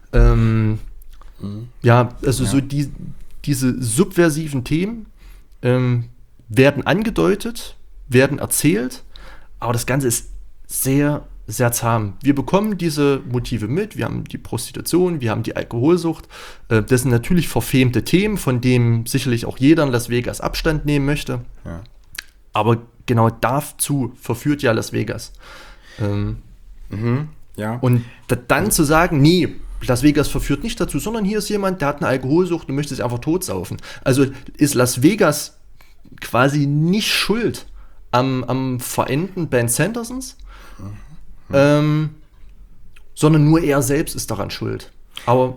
So diese subversiven Themen werden angedeutet, werden erzählt, aber das Ganze ist sehr, sehr zahm. Wir bekommen diese Motive mit, wir haben die Prostitution, wir haben die Alkoholsucht. Das sind natürlich verfemte Themen, von denen sicherlich auch jeder in Las Vegas Abstand nehmen möchte. Ja. Aber genau dazu verführt ja Las Vegas. Und dann zu sagen, nee, Las Vegas verführt nicht dazu, sondern hier ist jemand, der hat eine Alkoholsucht und möchte sich einfach totsaufen. Also ist Las Vegas quasi nicht schuld am Verenden Ben Sandersons, sondern nur er selbst ist daran schuld. Aber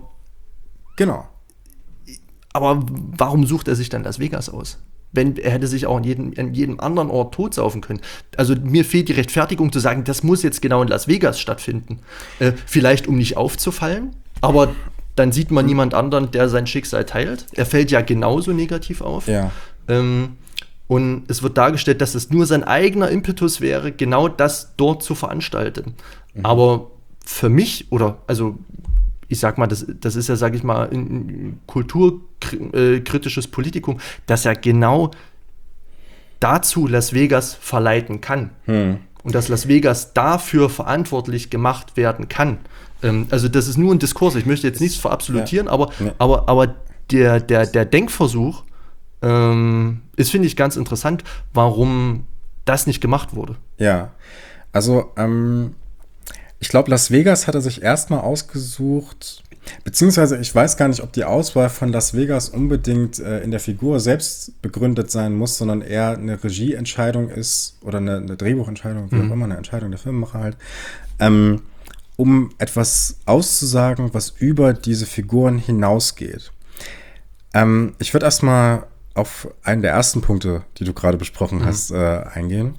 warum sucht er sich dann Las Vegas aus? Wenn er hätte sich auch an jedem anderen Ort totsaufen können. Also mir fehlt die Rechtfertigung zu sagen, das muss jetzt genau in Las Vegas stattfinden. Vielleicht um nicht aufzufallen, aber dann sieht man niemand anderen, der sein Schicksal teilt. Er fällt ja genauso negativ auf. Ja. Und es wird dargestellt, dass es nur sein eigener Impetus wäre, genau das dort zu veranstalten. Aber für mich, ich sag mal, das ist ja, sag ich mal, ein kulturkritisches Politikum, das ja genau dazu Las Vegas verleiten kann. Und dass Las Vegas dafür verantwortlich gemacht werden kann. Also das ist nur ein Diskurs. Ich möchte jetzt nichts verabsolutieren, aber der Denkversuch ist, finde ich, ganz interessant, warum das nicht gemacht wurde.
Ja, also ich glaube, Las Vegas hat er sich erstmal ausgesucht, beziehungsweise ich weiß gar nicht, ob die Auswahl von Las Vegas unbedingt in der Figur selbst begründet sein muss, sondern eher eine Regieentscheidung ist oder eine Drehbuchentscheidung, wie auch immer, eine Entscheidung der Filmemacher halt, um etwas auszusagen, was über diese Figuren hinausgeht. Ich würde erstmal auf einen der ersten Punkte, die du gerade besprochen hast, eingehen.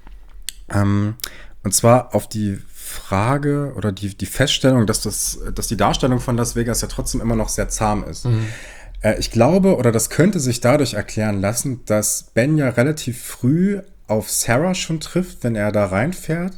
Und zwar auf die Frage oder die Feststellung, dass die Darstellung von Las Vegas ja trotzdem immer noch sehr zahm ist. Ich glaube, oder das könnte sich dadurch erklären lassen, dass Ben ja relativ früh auf Sarah schon trifft, wenn er da reinfährt.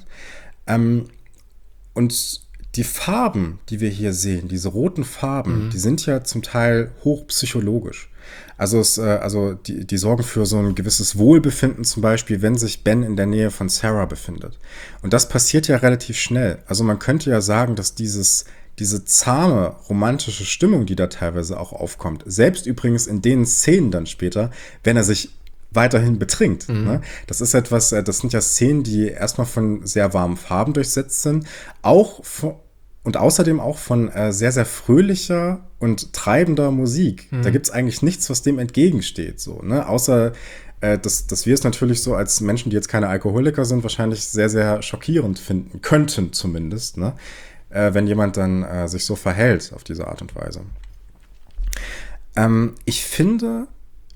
Und die Farben, die wir hier sehen, diese roten Farben, die sind ja zum Teil hochpsychologisch. Also die sorgen für so ein gewisses Wohlbefinden, zum Beispiel, wenn sich Ben in der Nähe von Sarah befindet. Und das passiert ja relativ schnell. Also man könnte ja sagen, dass diese zahme, romantische Stimmung, die da teilweise auch aufkommt, selbst übrigens in den Szenen dann später, wenn er sich weiterhin betrinkt. Ne? Das ist das sind ja Szenen, die erstmal von sehr warmen Farben durchsetzt sind, auch Und außerdem auch von sehr, sehr fröhlicher und treibender Musik. Da gibt es eigentlich nichts, was dem entgegensteht. So, ne? Außer, dass wir es natürlich so als Menschen, die jetzt keine Alkoholiker sind, wahrscheinlich sehr, sehr schockierend finden könnten zumindest, ne? Wenn jemand dann sich so verhält auf diese Art und Weise. Ich finde,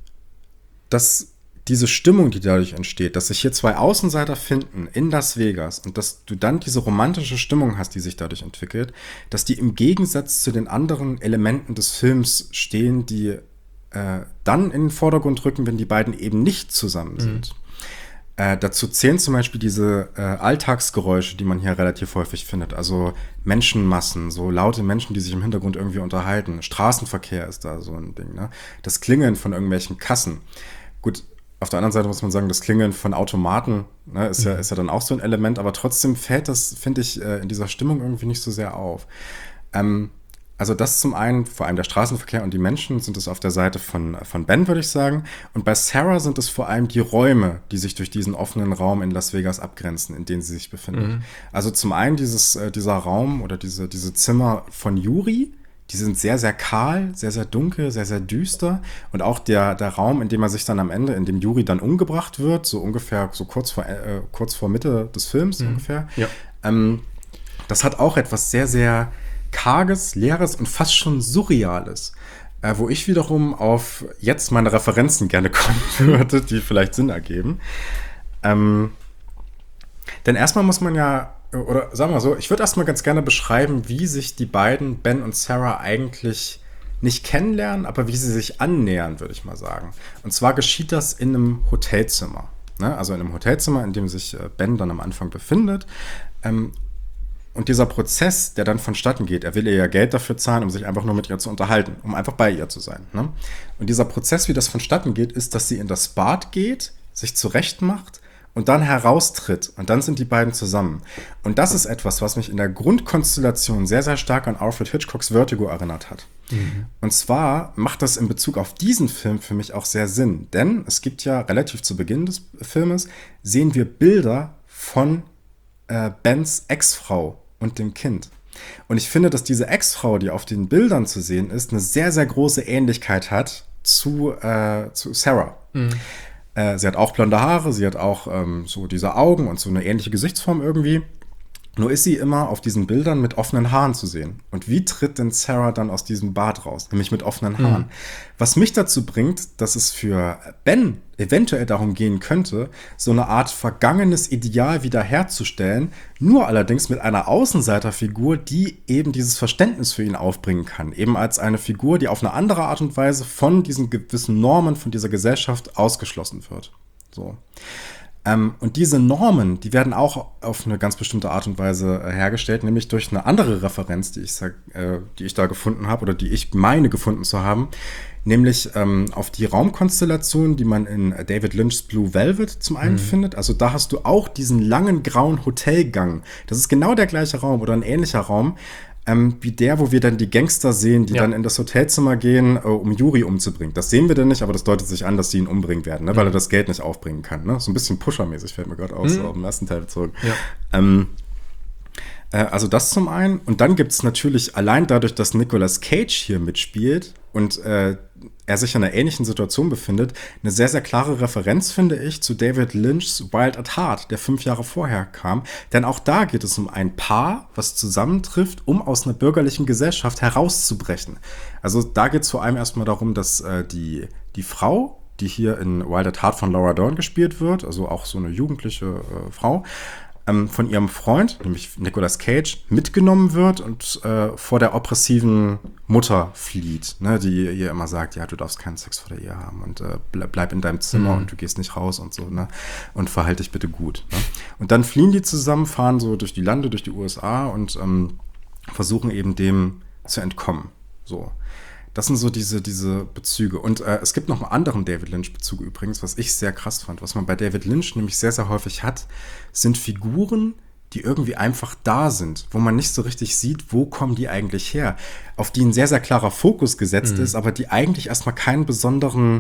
dass diese Stimmung, die dadurch entsteht, dass sich hier zwei Außenseiter finden in Las Vegas und dass du dann diese romantische Stimmung hast, die sich dadurch entwickelt, dass die im Gegensatz zu den anderen Elementen des Films stehen, die dann in den Vordergrund rücken, wenn die beiden eben nicht zusammen sind. Dazu zählen zum Beispiel diese Alltagsgeräusche, die man hier relativ häufig findet. Also Menschenmassen, so laute Menschen, die sich im Hintergrund irgendwie unterhalten. Straßenverkehr ist da so ein Ding, ne? Das Klingeln von irgendwelchen Kassen. Gut, auf der anderen Seite muss man sagen, das Klingeln von Automaten, ne, ist ja dann auch so ein Element, aber trotzdem fällt das, finde ich, in dieser Stimmung irgendwie nicht so sehr auf. Also das zum einen, vor allem der Straßenverkehr und die Menschen sind es auf der Seite von Ben, würde ich sagen. Und bei Sarah sind es vor allem die Räume, die sich durch diesen offenen Raum in Las Vegas abgrenzen, in denen sie sich befindet. Also zum einen dieser Raum oder diese Zimmer von Yuri, die sind sehr, sehr kahl, sehr, sehr dunkel, sehr, sehr düster. Und auch der Raum, in dem er sich dann am Ende, in dem Yuri dann umgebracht wird, so ungefähr so kurz vor Mitte des Films ungefähr. Ja. Das hat auch etwas sehr, sehr Karges, Leeres und fast schon Surreales. Wo ich wiederum auf jetzt meine Referenzen gerne kommen würde, die vielleicht Sinn ergeben. Denn erstmal muss man ja, oder sagen wir so, ich würde erstmal ganz gerne beschreiben, wie sich die beiden, Ben und Sarah, eigentlich nicht kennenlernen, aber wie sie sich annähern, würde ich mal sagen. Und zwar geschieht das in einem Hotelzimmer. Ne? Also in einem Hotelzimmer, in dem sich Ben dann am Anfang befindet. Und dieser Prozess, der dann vonstatten geht, er will ihr ja Geld dafür zahlen, um sich einfach nur mit ihr zu unterhalten, um einfach bei ihr zu sein. Ne? Und dieser Prozess, wie das vonstatten geht, ist, dass sie in das Bad geht, sich zurechtmacht und dann heraustritt. Und dann sind die beiden zusammen. Und das ist etwas, was mich in der Grundkonstellation sehr, sehr stark an Alfred Hitchcocks Vertigo erinnert hat. Und zwar macht das in Bezug auf diesen Film für mich auch sehr Sinn. Denn es gibt ja relativ zu Beginn des Filmes, sehen wir Bilder von Bens Ex-Frau und dem Kind. Und ich finde, dass diese Ex-Frau, die auf den Bildern zu sehen ist, eine sehr, sehr große Ähnlichkeit hat zu Sarah. Sie hat auch blonde Haare, sie hat auch so diese Augen und so eine ähnliche Gesichtsform irgendwie. Nur ist sie immer auf diesen Bildern mit offenen Haaren zu sehen. Und wie tritt denn Sarah dann aus diesem Bad raus? Nämlich mit offenen Haaren. Was mich dazu bringt, dass es für Ben eventuell darum gehen könnte, so eine Art vergangenes Ideal wiederherzustellen, nur allerdings mit einer Außenseiterfigur, die eben dieses Verständnis für ihn aufbringen kann. Eben als eine Figur, die auf eine andere Art und Weise von diesen gewissen Normen, von dieser Gesellschaft ausgeschlossen wird. So. Und diese Normen, die werden auch auf eine ganz bestimmte Art und Weise hergestellt, nämlich durch eine andere Referenz, die ich da gefunden habe oder die ich meine gefunden zu haben, nämlich auf die Raumkonstellation, die man in David Lynch's Blue Velvet zum einen findet. Also da hast du auch diesen langen grauen Hotelgang. Das ist genau der gleiche Raum oder ein ähnlicher Raum, wie der, wo wir dann die Gangster sehen, die dann in das Hotelzimmer gehen, um Yuri umzubringen. Das sehen wir dann nicht, aber das deutet sich an, dass sie ihn umbringen werden, ne? Weil er das Geld nicht aufbringen kann. Ne? So ein bisschen Pusher-mäßig fällt mir gerade aus, auf dem ersten Teil zurück. Ja. Also das zum einen. Und dann gibt es natürlich allein dadurch, dass Nicolas Cage hier mitspielt und er sich in einer ähnlichen Situation befindet, eine sehr, sehr klare Referenz, finde ich, zu David Lynch's Wild at Heart, der 5 Jahre vorher kam. Denn auch da geht es um ein Paar, was zusammentrifft, um aus einer bürgerlichen Gesellschaft herauszubrechen. Also da geht es vor allem erstmal darum, dass die Frau, die hier in Wild at Heart von Laura Dern gespielt wird, also auch so eine jugendliche Frau, von ihrem Freund, nämlich Nicolas Cage, mitgenommen wird und vor der oppressiven Mutter flieht, ne, die ihr immer sagt, ja, du darfst keinen Sex vor der Ehe haben und bleib in deinem Zimmer und du gehst nicht raus und so, ne, und verhalte dich bitte gut. Ne? Und dann fliehen die zusammen, fahren so durch die Lande, durch die USA und versuchen eben dem zu entkommen. So. Das sind so diese Bezüge. Und es gibt noch einen anderen David Lynch-Bezug übrigens, was ich sehr krass fand. Was man bei David Lynch nämlich sehr, sehr häufig hat, sind Figuren, die irgendwie einfach da sind, wo man nicht so richtig sieht, wo kommen die eigentlich her, auf die ein sehr, sehr klarer Fokus gesetzt ist, aber die eigentlich erstmal keinen besonderen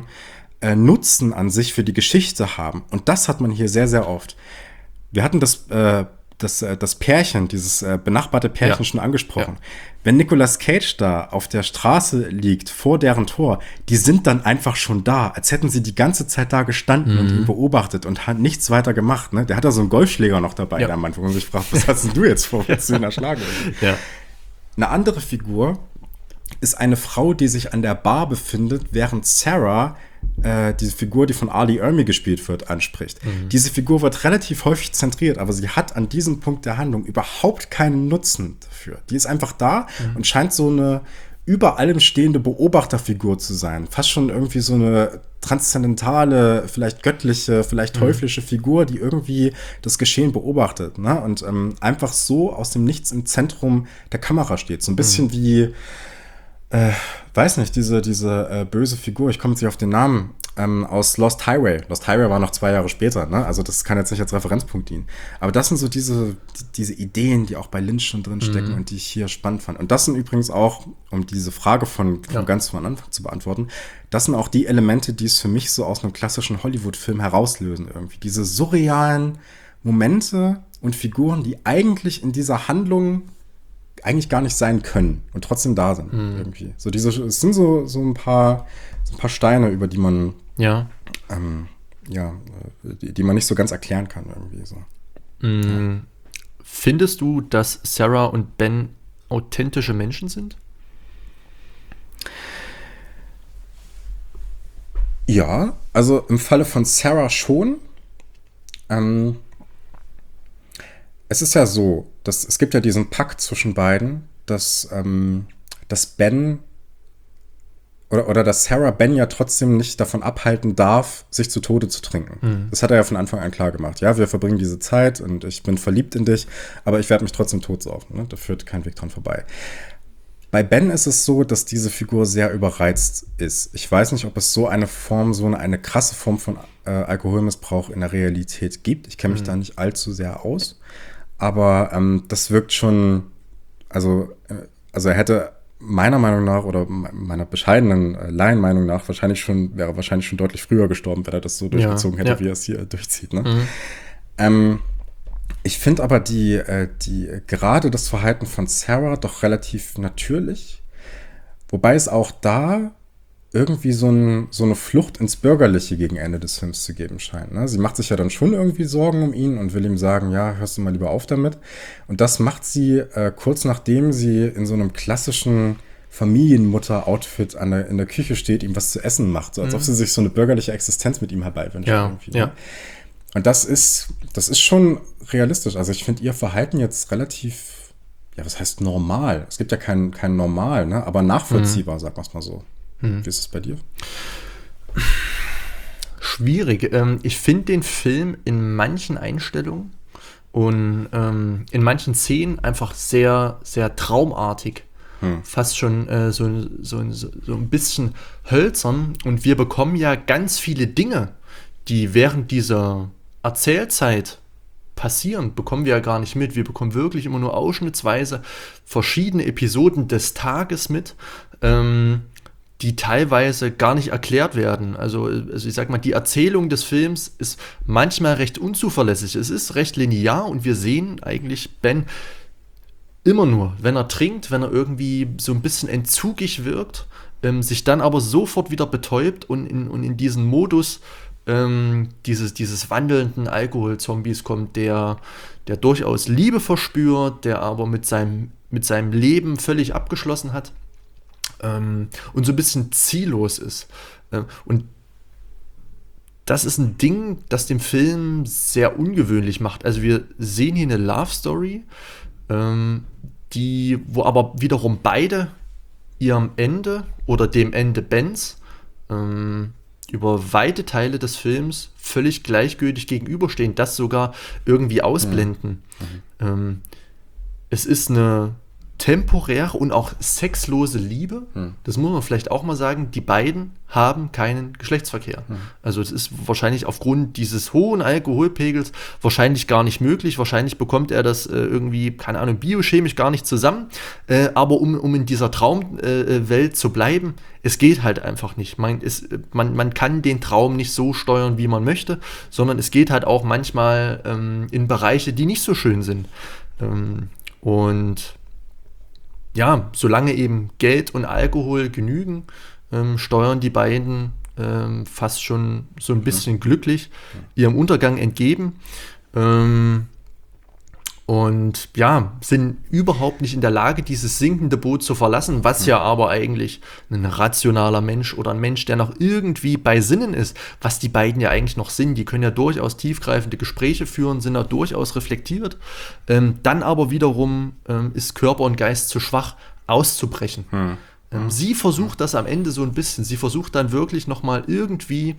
Nutzen an sich für die Geschichte haben. Und das hat man hier sehr, sehr oft. Wir hatten das das Pärchen, dieses benachbarte Pärchen schon angesprochen.
Ja.
Wenn Nicolas Cage da auf der Straße liegt, vor deren Tor, die sind dann einfach schon da, als hätten sie die ganze Zeit da gestanden und ihn beobachtet und hat nichts weiter gemacht. Ne? Der hat da so einen Golfschläger noch dabei, der am Anfang, und sich fragt, was hast denn du jetzt vor, willst du ihn erschlagen?
Ja.
Eine andere Figur ist eine Frau, die sich an der Bar befindet, während Sarah diese Figur, die von R. Lee Ermey gespielt wird, anspricht. Diese Figur wird relativ häufig zentriert, aber sie hat an diesem Punkt der Handlung überhaupt keinen Nutzen dafür. Die ist einfach da und scheint so eine über allem stehende Beobachterfigur zu sein. Fast schon irgendwie so eine transzendentale, vielleicht göttliche, vielleicht teuflische Figur, die irgendwie das Geschehen beobachtet, ne? Und einfach so aus dem Nichts im Zentrum der Kamera steht. So ein bisschen wie weiß nicht, diese böse Figur, ich komme jetzt nicht auf den Namen, aus Lost Highway. Lost Highway war noch 2 Jahre später, ne? Also das kann jetzt nicht als Referenzpunkt dienen. Aber das sind so diese Ideen, die auch bei Lynch schon drin stecken und die ich hier spannend fand. Und das sind übrigens auch, um diese Frage von ganz von Anfang zu beantworten, das sind auch die Elemente, die es für mich so aus einem klassischen Hollywood-Film herauslösen irgendwie. Diese surrealen Momente und Figuren, die eigentlich in dieser Handlung eigentlich gar nicht sein können und trotzdem da sind irgendwie. So es sind so ein paar Steine, über die man die man nicht so ganz erklären kann irgendwie so.
Findest du, dass Sarah und Ben authentische Menschen sind?
Ja, also im Falle von Sarah schon. Es ist ja so, es gibt ja diesen Pakt zwischen beiden, dass Ben oder dass Sarah Ben ja trotzdem nicht davon abhalten darf, sich zu Tode zu trinken. Das hat er ja von Anfang an klar gemacht. Ja, wir verbringen diese Zeit und ich bin verliebt in dich, aber ich werde mich trotzdem totsaufen. Ne? Da führt kein Weg dran vorbei. Bei Ben ist es so, dass diese Figur sehr überreizt ist. Ich weiß nicht, ob es so eine krasse Form von Alkoholmissbrauch in der Realität gibt. Ich kenne mich da nicht allzu sehr aus. Aber das wirkt schon, also er hätte meiner Meinung nach oder meiner bescheidenen Laienmeinung nach wäre wahrscheinlich schon deutlich früher gestorben, wenn er das so durchgezogen hätte, wie er es hier durchzieht. Ne? Ich finde aber gerade das Verhalten von Sarah doch relativ natürlich, wobei es auch da irgendwie so eine Flucht ins Bürgerliche gegen Ende des Films zu geben scheint. Ne? Sie macht sich ja dann schon irgendwie Sorgen um ihn und will ihm sagen, ja, hörst du mal lieber auf damit. Und das macht sie kurz nachdem sie in so einem klassischen Familienmutter-Outfit in der Küche steht, ihm was zu essen macht. So als ob sie sich so eine bürgerliche Existenz mit ihm herbeiwünscht.
Ja.
Und das ist schon realistisch. Also ich finde ihr Verhalten jetzt relativ, ja, was heißt normal? Es gibt ja kein Normal, ne? Aber nachvollziehbar, sagen wir es mal so. Wie ist es bei dir?
Schwierig. Ich finde den Film in manchen Einstellungen und in manchen Szenen einfach sehr, sehr traumartig. Fast schon so ein bisschen hölzern. Und wir bekommen ja ganz viele Dinge, die während dieser Erzählzeit passieren, bekommen wir ja gar nicht mit. Wir bekommen wirklich immer nur ausschnittsweise verschiedene Episoden des Tages mit, die teilweise gar nicht erklärt werden. Also ich sag mal, die Erzählung des Films ist manchmal recht unzuverlässig. Es ist recht linear und wir sehen eigentlich Ben immer nur, wenn er trinkt, wenn er irgendwie so ein bisschen entzugig wirkt, sich dann aber sofort wieder betäubt und in diesen Modus dieses wandelnden Alkoholzombies kommt, der durchaus Liebe verspürt, der aber mit seinem Leben völlig abgeschlossen hat. Und so ein bisschen ziellos ist. Und das ist ein Ding, das den Film sehr ungewöhnlich macht. Also wir sehen hier eine Love Story, wo aber wiederum beide ihrem Ende oder dem Ende Bens über weite Teile des Films völlig gleichgültig gegenüberstehen, das sogar irgendwie ausblenden. Es ist eine temporäre und auch sexlose Liebe, das muss man vielleicht auch mal sagen, die beiden haben keinen Geschlechtsverkehr. Also es ist wahrscheinlich aufgrund dieses hohen Alkoholpegels wahrscheinlich gar nicht möglich. Wahrscheinlich bekommt er das irgendwie, keine Ahnung, biochemisch gar nicht zusammen. Aber um in dieser Traumwelt zu bleiben, es geht halt einfach nicht. Man kann den Traum nicht so steuern, wie man möchte, sondern es geht halt auch manchmal in Bereiche, die nicht so schön sind. Und ja, solange eben Geld und Alkohol genügen, steuern die beiden fast schon so ein bisschen glücklich ihrem Untergang entgegen. Und ja, sind überhaupt nicht in der Lage, dieses sinkende Boot zu verlassen, was ja aber eigentlich ein rationaler Mensch oder ein Mensch, der noch irgendwie bei Sinnen ist, was die beiden ja eigentlich noch sind. Die können ja durchaus tiefgreifende Gespräche führen, sind ja durchaus reflektiert. Dann aber wiederum ist Körper und Geist zu schwach, auszubrechen. Sie versucht das am Ende so ein bisschen. Sie versucht dann wirklich nochmal irgendwie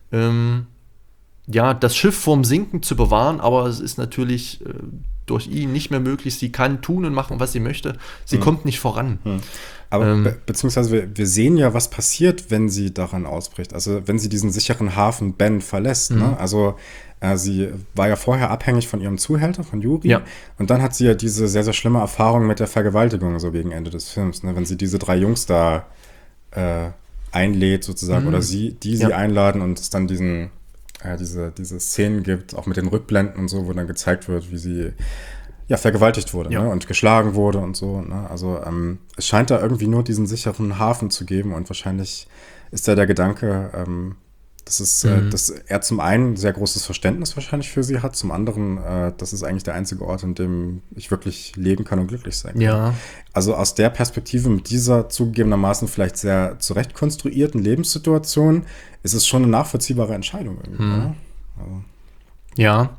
das Schiff vorm Sinken zu bewahren, aber es ist natürlich durch ihn nicht mehr möglich. Sie kann tun und machen, was sie möchte. Sie kommt nicht voran.
Aber beziehungsweise wir sehen ja, was passiert, wenn sie daran ausbricht. Also wenn sie diesen sicheren Hafen Ben verlässt. Ne? Also sie war ja vorher abhängig von ihrem Zuhälter, von Yuri.
Ja.
Und dann hat sie ja diese sehr, sehr schlimme Erfahrung mit der Vergewaltigung so gegen Ende des Films. Ne? Wenn sie diese 3 Jungs da einlädt sozusagen oder sie einladen und es dann diese Szenen gibt, auch mit den Rückblenden und so, wo dann gezeigt wird, wie sie vergewaltigt wurde, ne? Und geschlagen wurde und so. Ne? Also es scheint da irgendwie nur diesen sicheren Hafen zu geben und wahrscheinlich ist da der Gedanke, dass er zum einen sehr großes Verständnis wahrscheinlich für sie hat, zum anderen, das ist eigentlich der einzige Ort, in dem ich wirklich leben kann und glücklich sein kann.
Ja.
Also aus der Perspektive mit dieser zugegebenermaßen vielleicht sehr zurecht konstruierten Lebenssituation ist es schon eine nachvollziehbare Entscheidung irgendwie. Ne? Also.
Ja,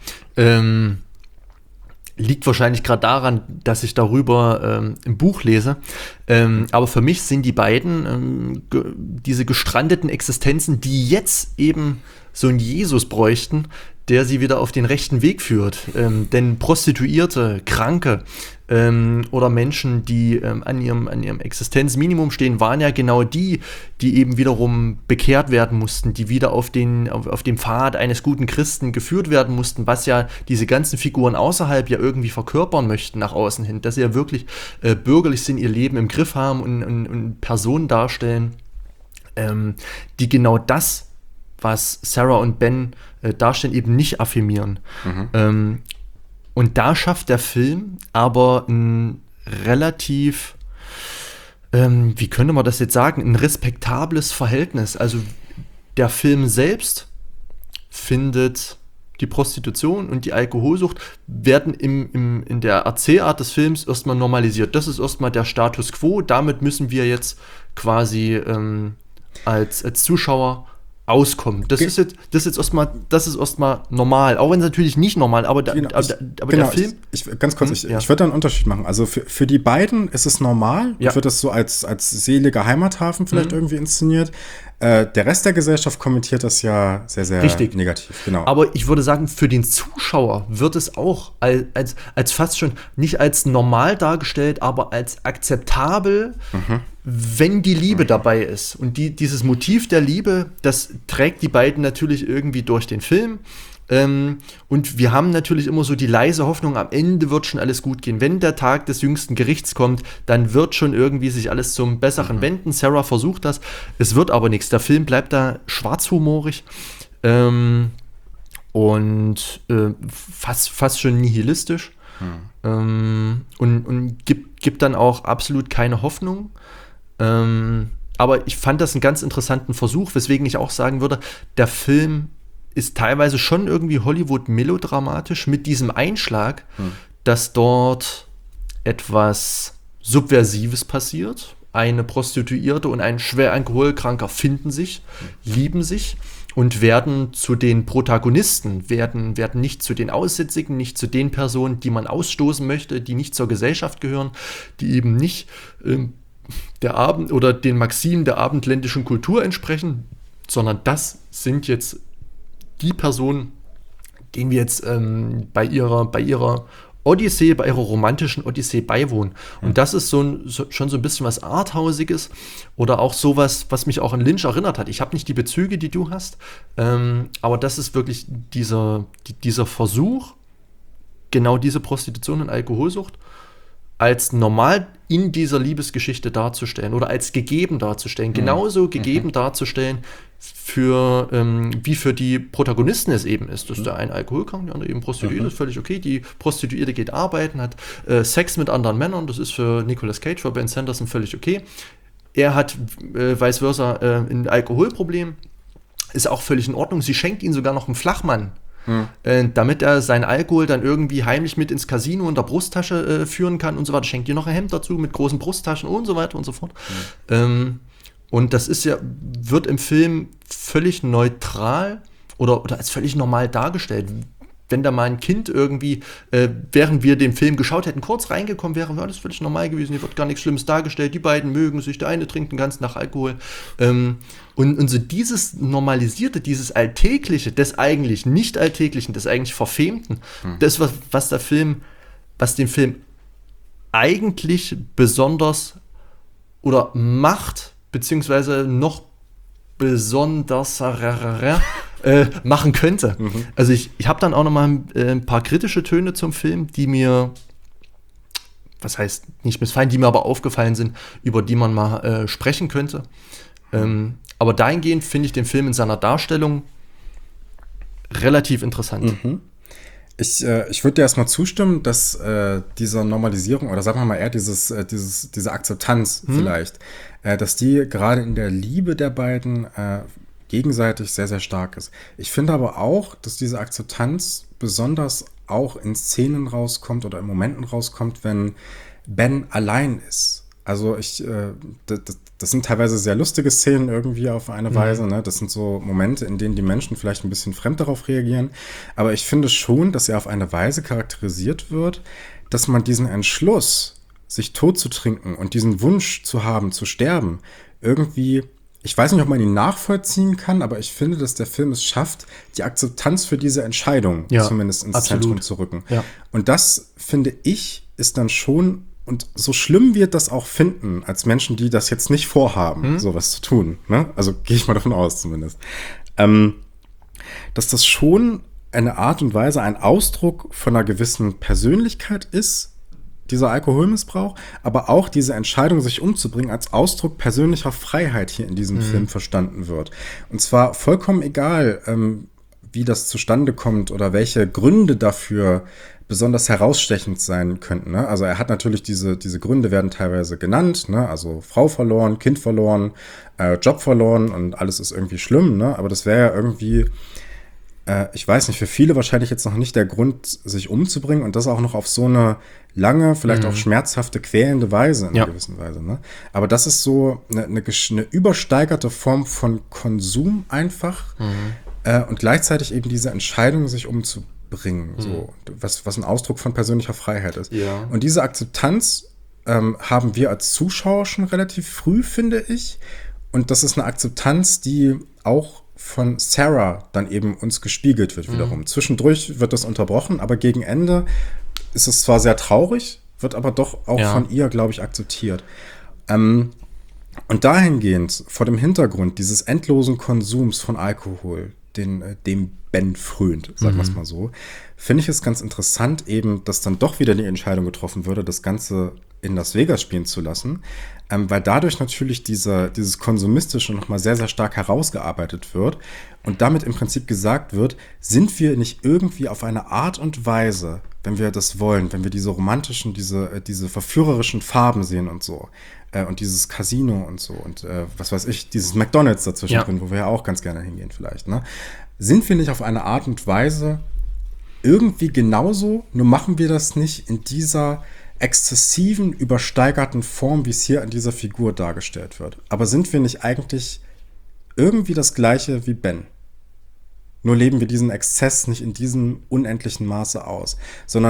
liegt wahrscheinlich gerade daran, dass ich darüber im Buch lese. Aber für mich sind die beiden diese gestrandeten Existenzen, die jetzt eben so einen Jesus bräuchten, der sie wieder auf den rechten Weg führt. Denn Prostituierte, Kranke oder Menschen, die an ihrem Existenzminimum stehen, waren ja genau die eben wiederum bekehrt werden mussten, die wieder auf dem Pfad eines guten Christen geführt werden mussten, was ja diese ganzen Figuren außerhalb ja irgendwie verkörpern möchten nach außen hin, dass sie ja wirklich bürgerlich sind, ihr Leben im Griff haben und Personen darstellen, die genau das, was Sarah und Ben darstellen, eben nicht affirmieren. Und da schafft der Film aber ein relativ, wie könnte man das jetzt sagen, ein respektables Verhältnis. Also der Film selbst findet die Prostitution und die Alkoholsucht werden in der Erzählart des Films erstmal normalisiert. Das ist erstmal der Status quo. Damit müssen wir jetzt quasi als Zuschauer auskommen. Das ist jetzt erstmal normal, auch wenn es natürlich nicht normal, aber der Film.
Ich würde da einen Unterschied machen. Also für die beiden ist es normal, wird das so als seliger Heimathafen vielleicht irgendwie inszeniert. Der Rest der Gesellschaft kommentiert das ja sehr, sehr negativ. Genau.
Aber ich würde sagen, für den Zuschauer wird es auch als fast schon nicht als normal dargestellt, aber als akzeptabel, wenn die Liebe dabei ist. Und dieses Motiv der Liebe, das trägt die beiden natürlich irgendwie durch den Film. Und wir haben natürlich immer so die leise Hoffnung, am Ende wird schon alles gut gehen. Wenn der Tag des jüngsten Gerichts kommt, dann wird schon irgendwie sich alles zum Besseren wenden. Sarah versucht das, es wird aber nichts. Der Film bleibt da schwarzhumorig und fast schon nihilistisch und gibt dann auch absolut keine Hoffnung. Aber ich fand das einen ganz interessanten Versuch, weswegen ich auch sagen würde, der Film ist teilweise schon irgendwie Hollywood-melodramatisch mit diesem Einschlag, dass dort etwas Subversives passiert. Eine Prostituierte und ein schwer Alkoholkranker finden sich, lieben sich und werden zu den Protagonisten, werden nicht zu den Aussätzigen, nicht zu den Personen, die man ausstoßen möchte, die nicht zur Gesellschaft gehören, die eben nicht der Abend oder den Maximen der abendländischen Kultur entsprechen, sondern das sind jetzt die Personen, denen wir jetzt bei ihrer Odyssee, bei ihrer romantischen Odyssee beiwohnen. Und das ist schon so ein bisschen was Arthausiges oder auch sowas, was mich auch an Lynch erinnert hat. Ich habe nicht die Bezüge, die du hast, aber das ist wirklich dieser Versuch, genau diese Prostitution und Alkoholsucht als normal in dieser Liebesgeschichte darzustellen oder als gegeben darzustellen, genauso gegeben darzustellen wie für die Protagonisten es eben ist. Dass der eine alkoholkrank, der andere eben prostituiert, ist völlig okay. Die Prostituierte geht arbeiten, hat Sex mit anderen Männern, das ist für Nicolas Cage, für Ben Sanderson völlig okay. Er hat vice versa ein Alkoholproblem, ist auch völlig in Ordnung. Sie schenkt ihm sogar noch einen Flachmann, damit er seinen Alkohol dann irgendwie heimlich mit ins Casino in der Brusttasche führen kann und so weiter. Schenkt ihr noch ein Hemd dazu mit großen Brusttaschen und so weiter und so fort. Und das wird im Film völlig neutral oder als völlig normal dargestellt. Wenn da mal ein Kind irgendwie, während wir den Film geschaut hätten, kurz reingekommen wäre, wäre das völlig normal gewesen. Hier wird gar nichts Schlimmes dargestellt. Die beiden mögen sich, der eine trinkt den ganzen Tag Alkohol. Und so dieses Normalisierte, dieses Alltägliche, des eigentlich Nicht-Alltäglichen, des eigentlich Verfemten, das, was den Film eigentlich besonders oder macht, beziehungsweise noch besonders machen könnte. Also ich habe dann auch noch mal ein paar kritische Töne zum Film, die mir, was heißt nicht missfallen, die mir aber aufgefallen sind, über die man mal sprechen könnte. Aber dahingehend finde ich den Film in seiner Darstellung relativ interessant.
Ich würde dir erstmal zustimmen, dass diese Normalisierung oder sagen wir mal eher diese Akzeptanz vielleicht, dass die gerade in der Liebe der beiden gegenseitig sehr, sehr stark ist. Ich finde aber auch, dass diese Akzeptanz besonders auch in Szenen rauskommt oder in Momenten rauskommt, wenn Ben allein ist. Also das sind teilweise sehr lustige Szenen irgendwie auf eine Weise, ne? Das sind so Momente, in denen die Menschen vielleicht ein bisschen fremd darauf reagieren. Aber ich finde schon, dass er auf eine Weise charakterisiert wird, dass man diesen Entschluss, sich tot zu trinken und diesen Wunsch zu haben, zu sterben, irgendwie, ich weiß nicht, ob man ihn nachvollziehen kann, aber ich finde, dass der Film es schafft, die Akzeptanz für diese Entscheidung zumindest ins Zentrum zu rücken. Ja. Und das, finde ich, ist dann schon, und so schlimm wir das auch finden, als Menschen, die das jetzt nicht vorhaben, sowas zu tun, ne? Also gehe ich mal davon aus zumindest, dass das schon eine Art und Weise, ein Ausdruck von einer gewissen Persönlichkeit ist, dieser Alkoholmissbrauch, aber auch diese Entscheidung, sich umzubringen, als Ausdruck persönlicher Freiheit hier in diesem Film verstanden wird. Und zwar vollkommen egal, wie das zustande kommt oder welche Gründe dafür besonders herausstechend sein könnten. Ne? Also er hat natürlich diese Gründe werden teilweise genannt, ne? Also Frau verloren, Kind verloren, Job verloren und alles ist irgendwie schlimm, ne? Aber das wäre ja irgendwie, ich weiß nicht, für viele wahrscheinlich jetzt noch nicht der Grund, sich umzubringen und das auch noch auf so eine lange, vielleicht auch schmerzhafte, quälende Weise in einer gewissen Weise. Ne? Aber das ist so eine übersteigerte Form von Konsum einfach und gleichzeitig eben diese Entscheidung, sich umzubringen, so, was ein Ausdruck von persönlicher Freiheit ist. Ja. Und diese Akzeptanz haben wir als Zuschauer schon relativ früh, finde ich. Und das ist eine Akzeptanz, die auch von Sarah dann eben uns gespiegelt wird wiederum. Zwischendurch wird das unterbrochen, aber gegen Ende ist es zwar sehr traurig, wird aber doch auch von ihr, glaube ich, akzeptiert. Und dahingehend, vor dem Hintergrund dieses endlosen Konsums von Alkohol, dem Ben frönt, sagen wir es mal so, finde ich es ganz interessant eben, dass dann doch wieder die Entscheidung getroffen würde, das Ganze in Las Vegas spielen zu lassen, weil dadurch natürlich dieses Konsumistische nochmal sehr, sehr stark herausgearbeitet wird und damit im Prinzip gesagt wird, sind wir nicht irgendwie auf eine Art und Weise, wenn wir das wollen, wenn wir diese romantischen, diese verführerischen Farben sehen und so, und dieses Casino und so und was weiß ich, dieses McDonald's dazwischen drin, wo wir ja auch ganz gerne hingehen vielleicht, ne? Sind wir nicht auf eine Art und Weise irgendwie genauso, nur machen wir das nicht in dieser exzessiven, übersteigerten Form, wie es hier an dieser Figur dargestellt wird. Aber sind wir nicht eigentlich irgendwie das Gleiche wie Ben? Nur leben wir diesen Exzess nicht in diesem unendlichen Maße aus, sondern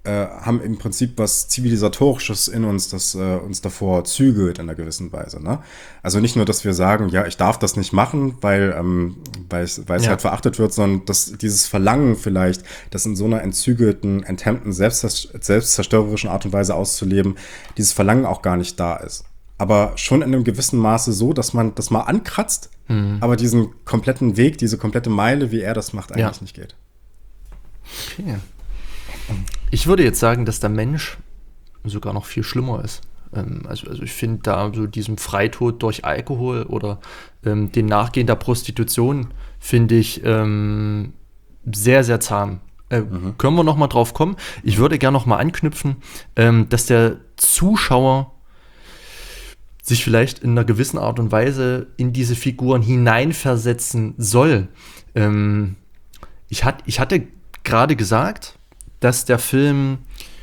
haben im Prinzip was Zivilisatorisches in uns, das uns davor zügelt in einer gewissen Weise. Ne? Also nicht nur, dass wir sagen, ja, ich darf das nicht machen, weil es halt verachtet wird, sondern dass dieses Verlangen vielleicht, das in so einer entzügelten, enthemmten, selbstzerstörerischen Art und Weise auszuleben, dieses Verlangen auch gar nicht da ist. Aber schon in einem gewissen Maße so, dass man das mal ankratzt, aber diesen kompletten Weg, diese komplette Meile, wie er das macht, eigentlich nicht geht.
Okay. Ich würde jetzt sagen, dass der Mensch sogar noch viel schlimmer ist. Also ich finde da so diesen Freitod durch Alkohol oder den Nachgehen der Prostitution finde ich sehr, sehr zahm. Können wir noch mal drauf kommen? Ich würde gerne noch mal anknüpfen, dass der Zuschauer sich vielleicht in einer gewissen Art und Weise in diese Figuren hineinversetzen soll. Ich hatte gerade gesagt, dass der Film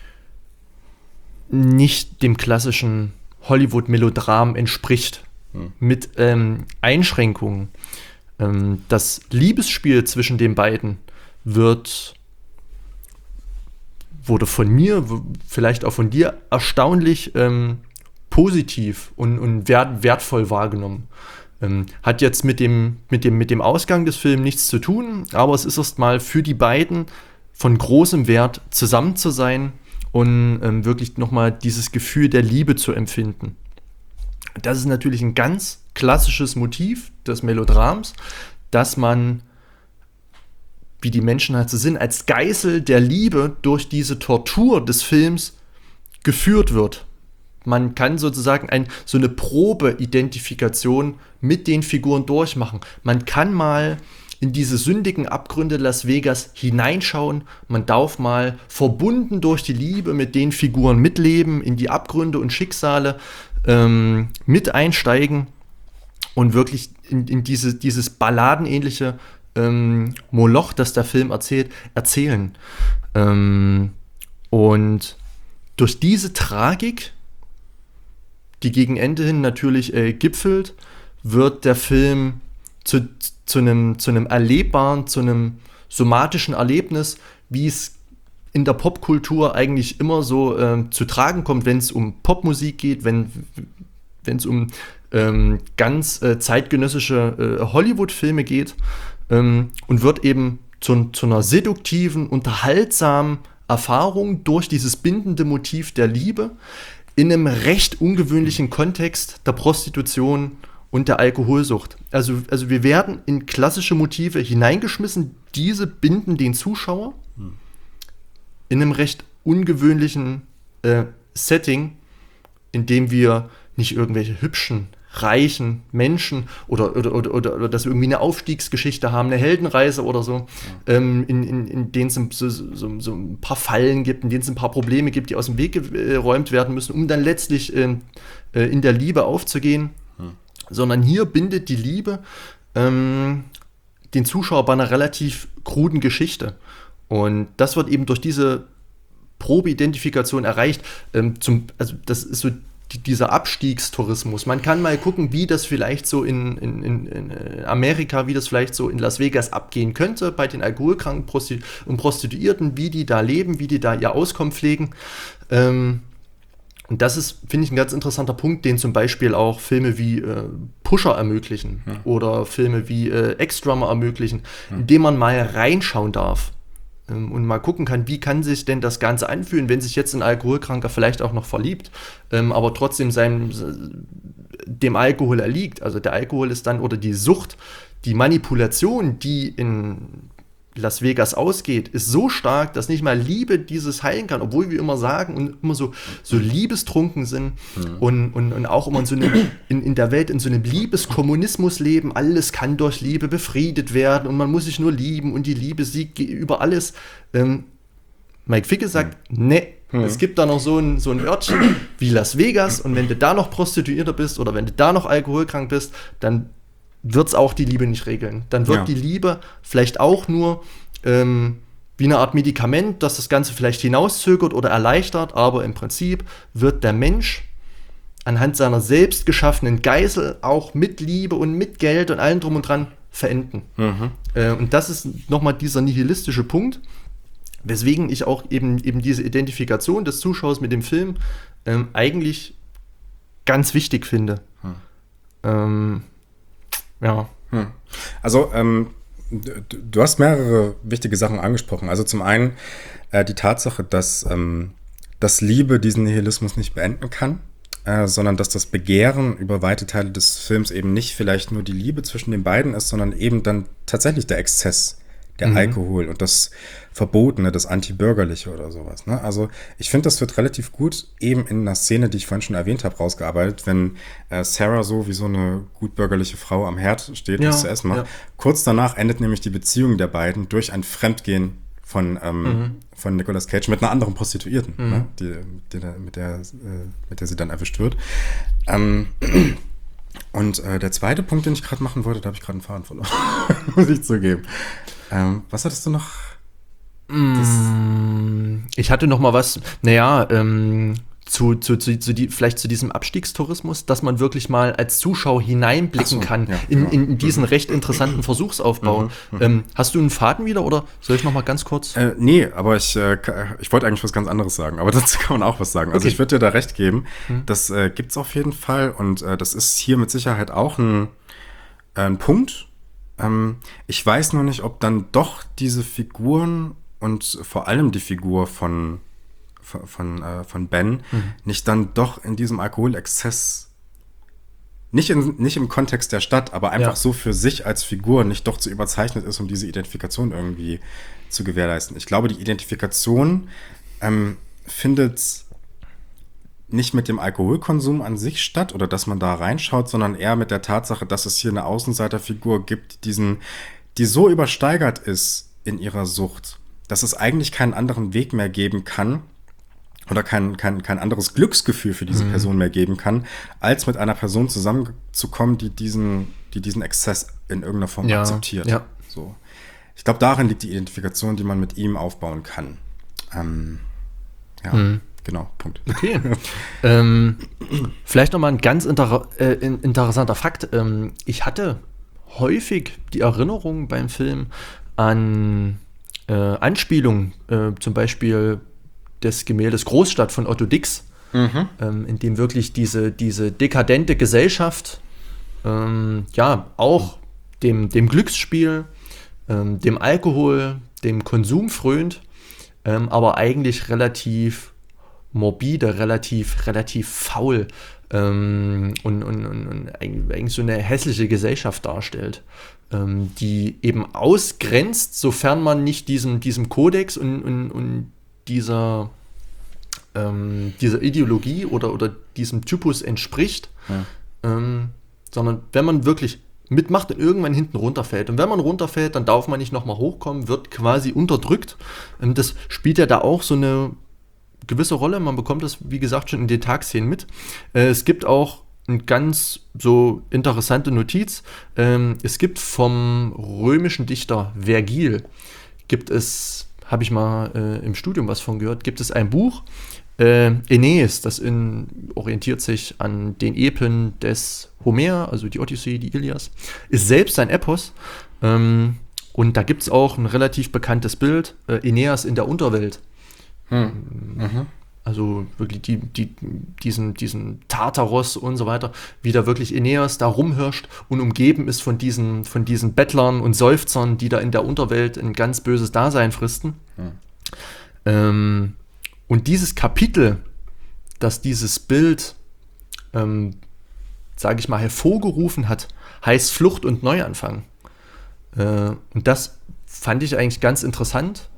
nicht dem klassischen Hollywood-Melodram entspricht, mit Einschränkungen. Das Liebesspiel zwischen den beiden wurde von mir, vielleicht auch von dir, erstaunlich positiv und wertvoll wahrgenommen. Hat jetzt mit dem Ausgang des Films nichts zu tun, aber es ist erstmal für die beiden von großem Wert, zusammen zu sein und wirklich nochmal dieses Gefühl der Liebe zu empfinden. Das ist natürlich ein ganz klassisches Motiv des Melodrams, dass man, wie die Menschen halt so sind, als Geißel der Liebe durch diese Tortur des Films geführt wird. Man kann sozusagen so eine Probeidentifikation mit den Figuren durchmachen. Man kann mal in diese sündigen Abgründe Las Vegas hineinschauen. Man darf mal verbunden durch die Liebe mit den Figuren mitleben, in die Abgründe und Schicksale mit einsteigen und wirklich in dieses balladenähnliche Moloch, das der Film erzählen. Und durch diese Tragik, die gegen Ende hin natürlich gipfelt, wird der Film zu einem erlebbaren, zu einem somatischen Erlebnis, wie es in der Popkultur eigentlich immer so zu tragen kommt, wenn es um Popmusik geht, wenn es um ganz zeitgenössische Hollywood-Filme geht, und wird eben zu einer seduktiven, unterhaltsamen Erfahrung durch dieses bindende Motiv der Liebe in einem recht ungewöhnlichen Kontext der Prostitution und der Alkoholsucht. Also wir werden in klassische Motive hineingeschmissen, diese binden den Zuschauer in einem recht ungewöhnlichen Setting, in dem wir nicht irgendwelche hübschen, reichen Menschen oder dass wir irgendwie eine Aufstiegsgeschichte haben, eine Heldenreise oder so, in denen es so ein paar Fallen gibt, in denen es ein paar Probleme gibt, die aus dem Weg geräumt werden müssen, um dann letztlich in der Liebe aufzugehen. Sondern hier bindet die Liebe den Zuschauer bei einer relativ kruden Geschichte. Und das wird eben durch diese Probeidentifikation erreicht. Das ist so dieser Abstiegstourismus. Man kann mal gucken, wie das vielleicht so in Amerika, wie das vielleicht so in Las Vegas abgehen könnte, bei den alkoholkranken und Prostituierten, wie die da leben, wie die da ihr Auskommen pflegen. Und das ist, finde ich, ein ganz interessanter Punkt, den zum Beispiel auch Filme wie Pusher ermöglichen oder Filme wie Ex-Drummer ermöglichen, indem man mal reinschauen darf und mal gucken kann, wie kann sich denn das Ganze anfühlen, wenn sich jetzt ein Alkoholkranker vielleicht auch noch verliebt, aber trotzdem dem Alkohol erliegt. Also der Alkohol ist dann, oder die Sucht, die Manipulation, die in Las Vegas ausgeht, ist so stark, dass nicht mal Liebe dieses heilen kann, obwohl wir immer sagen und immer so liebestrunken sind und auch immer in der Welt in so einem Liebeskommunismus leben. Alles kann durch Liebe befriedet werden und man muss sich nur lieben und die Liebe siegt über alles. Mike Ficke sagt, nee, es gibt da noch so ein Örtchen wie Las Vegas und wenn du da noch Prostituierter bist oder wenn du da noch alkoholkrank bist, dann wird es auch die Liebe nicht regeln. Dann wird die Liebe vielleicht auch nur wie eine Art Medikament, das das Ganze vielleicht hinauszögert oder erleichtert, aber im Prinzip wird der Mensch anhand seiner selbst geschaffenen Geißel auch mit Liebe und mit Geld und allem drum und dran verenden. Und das ist nochmal dieser nihilistische Punkt. weswegen ich auch eben diese Identifikation des Zuschauers mit dem Film eigentlich ganz wichtig finde. Ja.
Also, du hast mehrere wichtige Sachen angesprochen. Also zum einen die Tatsache, dass Liebe diesen Nihilismus nicht beenden kann, sondern dass das Begehren über weite Teile des Films eben nicht vielleicht nur die Liebe zwischen den beiden ist, sondern eben dann tatsächlich der Exzess, der Alkohol und das Verbotene, das Antibürgerliche oder sowas. Ne? Also ich finde, das wird relativ gut eben in einer Szene, die ich vorhin schon erwähnt habe, rausgearbeitet, wenn Sarah so wie so eine gutbürgerliche Frau am Herd steht, was zu essen macht. Ja. Kurz danach endet nämlich die Beziehung der beiden durch ein Fremdgehen von Nicolas Cage mit einer anderen Prostituierten, ne? mit der sie dann erwischt wird. Und der zweite Punkt, den ich gerade machen wollte, da habe ich gerade einen Faden verloren, muss ich zugeben. Was hattest du noch?
Ich hatte noch mal was, vielleicht zu diesem Abstiegstourismus, dass man wirklich mal als Zuschauer hineinblicken kann in diesen recht interessanten Versuchsaufbau. Hast du einen Faden wieder oder soll ich noch mal ganz kurz?
Nee, aber ich wollte eigentlich was ganz anderes sagen, aber dazu kann man auch was sagen. Also ich würde dir da recht geben, das gibt's auf jeden Fall und das ist hier mit Sicherheit auch ein Punkt. Ich weiß nur nicht, ob dann doch diese Figuren und vor allem die Figur von Ben nicht dann doch in diesem Alkoholexzess, nicht im Kontext der Stadt, aber einfach so für sich als Figur nicht doch zu überzeichnet ist, um diese Identifikation irgendwie zu gewährleisten. Ich glaube, die Identifikation findet nicht mit dem Alkoholkonsum an sich statt oder dass man da reinschaut, sondern eher mit der Tatsache, dass es hier eine Außenseiterfigur gibt, die so übersteigert ist in ihrer Sucht, dass es eigentlich keinen anderen Weg mehr geben kann oder kein anderes Glücksgefühl für diese Person mehr geben kann, als mit einer Person zusammenzukommen, die diesen Exzess in irgendeiner Form akzeptiert. Ja. So. Ich glaube, darin liegt die Identifikation, die man mit ihm aufbauen kann. Genau, Punkt.
Okay. Vielleicht nochmal ein ganz interessanter Fakt. Ich hatte häufig die Erinnerung beim Film an Anspielungen, zum Beispiel des Gemäldes Großstadt von Otto Dix, in dem wirklich diese dekadente Gesellschaft auch dem Glücksspiel, dem Alkohol, dem Konsum frönt, aber eigentlich relativ morbide, relativ faul und eigentlich so eine hässliche Gesellschaft darstellt, die eben ausgrenzt, sofern man nicht diesem Kodex und dieser Ideologie oder diesem Typus entspricht, sondern wenn man wirklich mitmacht und irgendwann hinten runterfällt. Und wenn man runterfällt, dann darf man nicht nochmal hochkommen, wird quasi unterdrückt. Das spielt ja da auch so eine gewisse Rolle. Man bekommt das, wie gesagt, schon in den Tagszenen mit. Es gibt auch eine ganz so interessante Notiz. Es gibt vom römischen Dichter Vergil, habe ich mal im Studium was von gehört, gibt es ein Buch, Aeneis, das orientiert sich an den Epen des Homer, also die Odyssee, die Ilias, ist selbst ein Epos. Und da gibt es auch ein relativ bekanntes Bild, Aeneas in der Unterwelt. Also wirklich diesen Tartaros und so weiter, wie da wirklich Aeneas da rumhirscht und umgeben ist von diesen Bettlern und Seufzern, die da in der Unterwelt ein ganz böses Dasein fristen. Und dieses Kapitel, das dieses Bild, sage ich mal, hervorgerufen hat, heißt Flucht und Neuanfang. Und das fand ich eigentlich ganz interessant,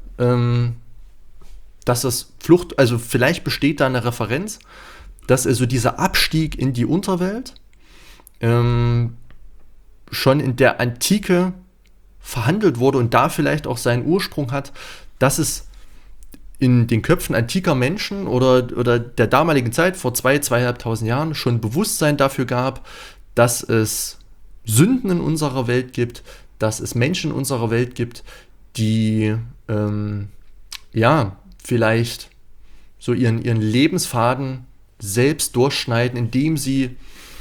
dass das Flucht, also vielleicht besteht da eine Referenz, dass also dieser Abstieg in die Unterwelt schon in der Antike verhandelt wurde und da vielleicht auch seinen Ursprung hat, dass es in den Köpfen antiker Menschen oder der damaligen Zeit, vor 2.500 Jahren, schon Bewusstsein dafür gab, dass es Sünden in unserer Welt gibt, dass es Menschen in unserer Welt gibt, die vielleicht so ihren Lebensfaden selbst durchschneiden, indem sie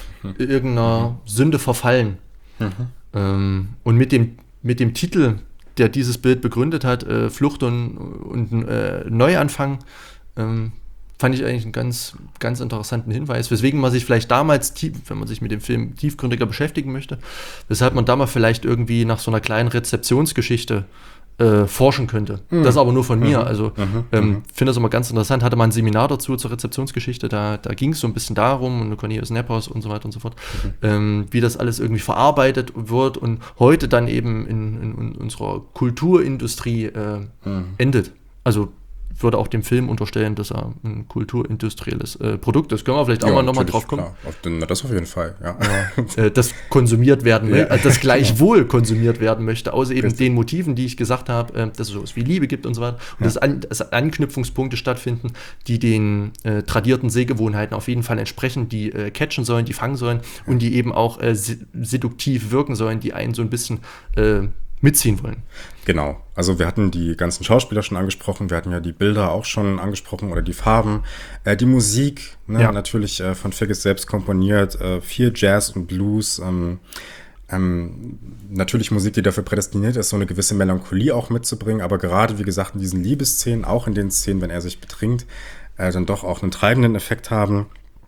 irgendeiner Sünde verfallen. Und mit dem Titel der dieses Bild begründet hat, Flucht und Neuanfang, fand ich eigentlich einen ganz, ganz interessanten Hinweis, weswegen man sich vielleicht damals, wenn man sich mit dem Film tiefgründiger beschäftigen möchte, weshalb man damals vielleicht irgendwie nach so einer kleinen Rezeptionsgeschichte forschen könnte. Das aber nur von mir. Also finde das immer ganz interessant. Hatte mal ein Seminar dazu zur Rezeptionsgeschichte, da ging es so ein bisschen darum, und Cornelius Nepos und so weiter und so fort, wie das alles irgendwie verarbeitet wird und heute dann eben in unserer Kulturindustrie endet. Also würde auch dem Film unterstellen, dass er ein kulturindustrielles Produkt ist. Können wir vielleicht auch mal nochmal drauf kommen?
Klar. Das auf jeden Fall, ja.
Das konsumiert werden, das gleichwohl konsumiert werden möchte, aus eben den Motiven, die ich gesagt habe, dass es sowas wie Liebe gibt und so weiter. Und dass Anknüpfungspunkte stattfinden, die den tradierten Sehgewohnheiten auf jeden Fall entsprechen, die catchen sollen, die fangen sollen und die eben auch seduktiv wirken sollen, die einen so ein bisschen mitziehen wollen.
Genau. Also wir hatten die ganzen Schauspieler schon angesprochen, wir hatten ja die Bilder auch schon angesprochen oder die Farben. Die Musik, natürlich von Figgis selbst komponiert, viel Jazz und Blues. Natürlich Musik, die dafür prädestiniert ist, so eine gewisse Melancholie auch mitzubringen, aber gerade, wie gesagt, in diesen Liebesszenen, auch in den Szenen, wenn er sich betrinkt, dann doch auch einen treibenden Effekt haben.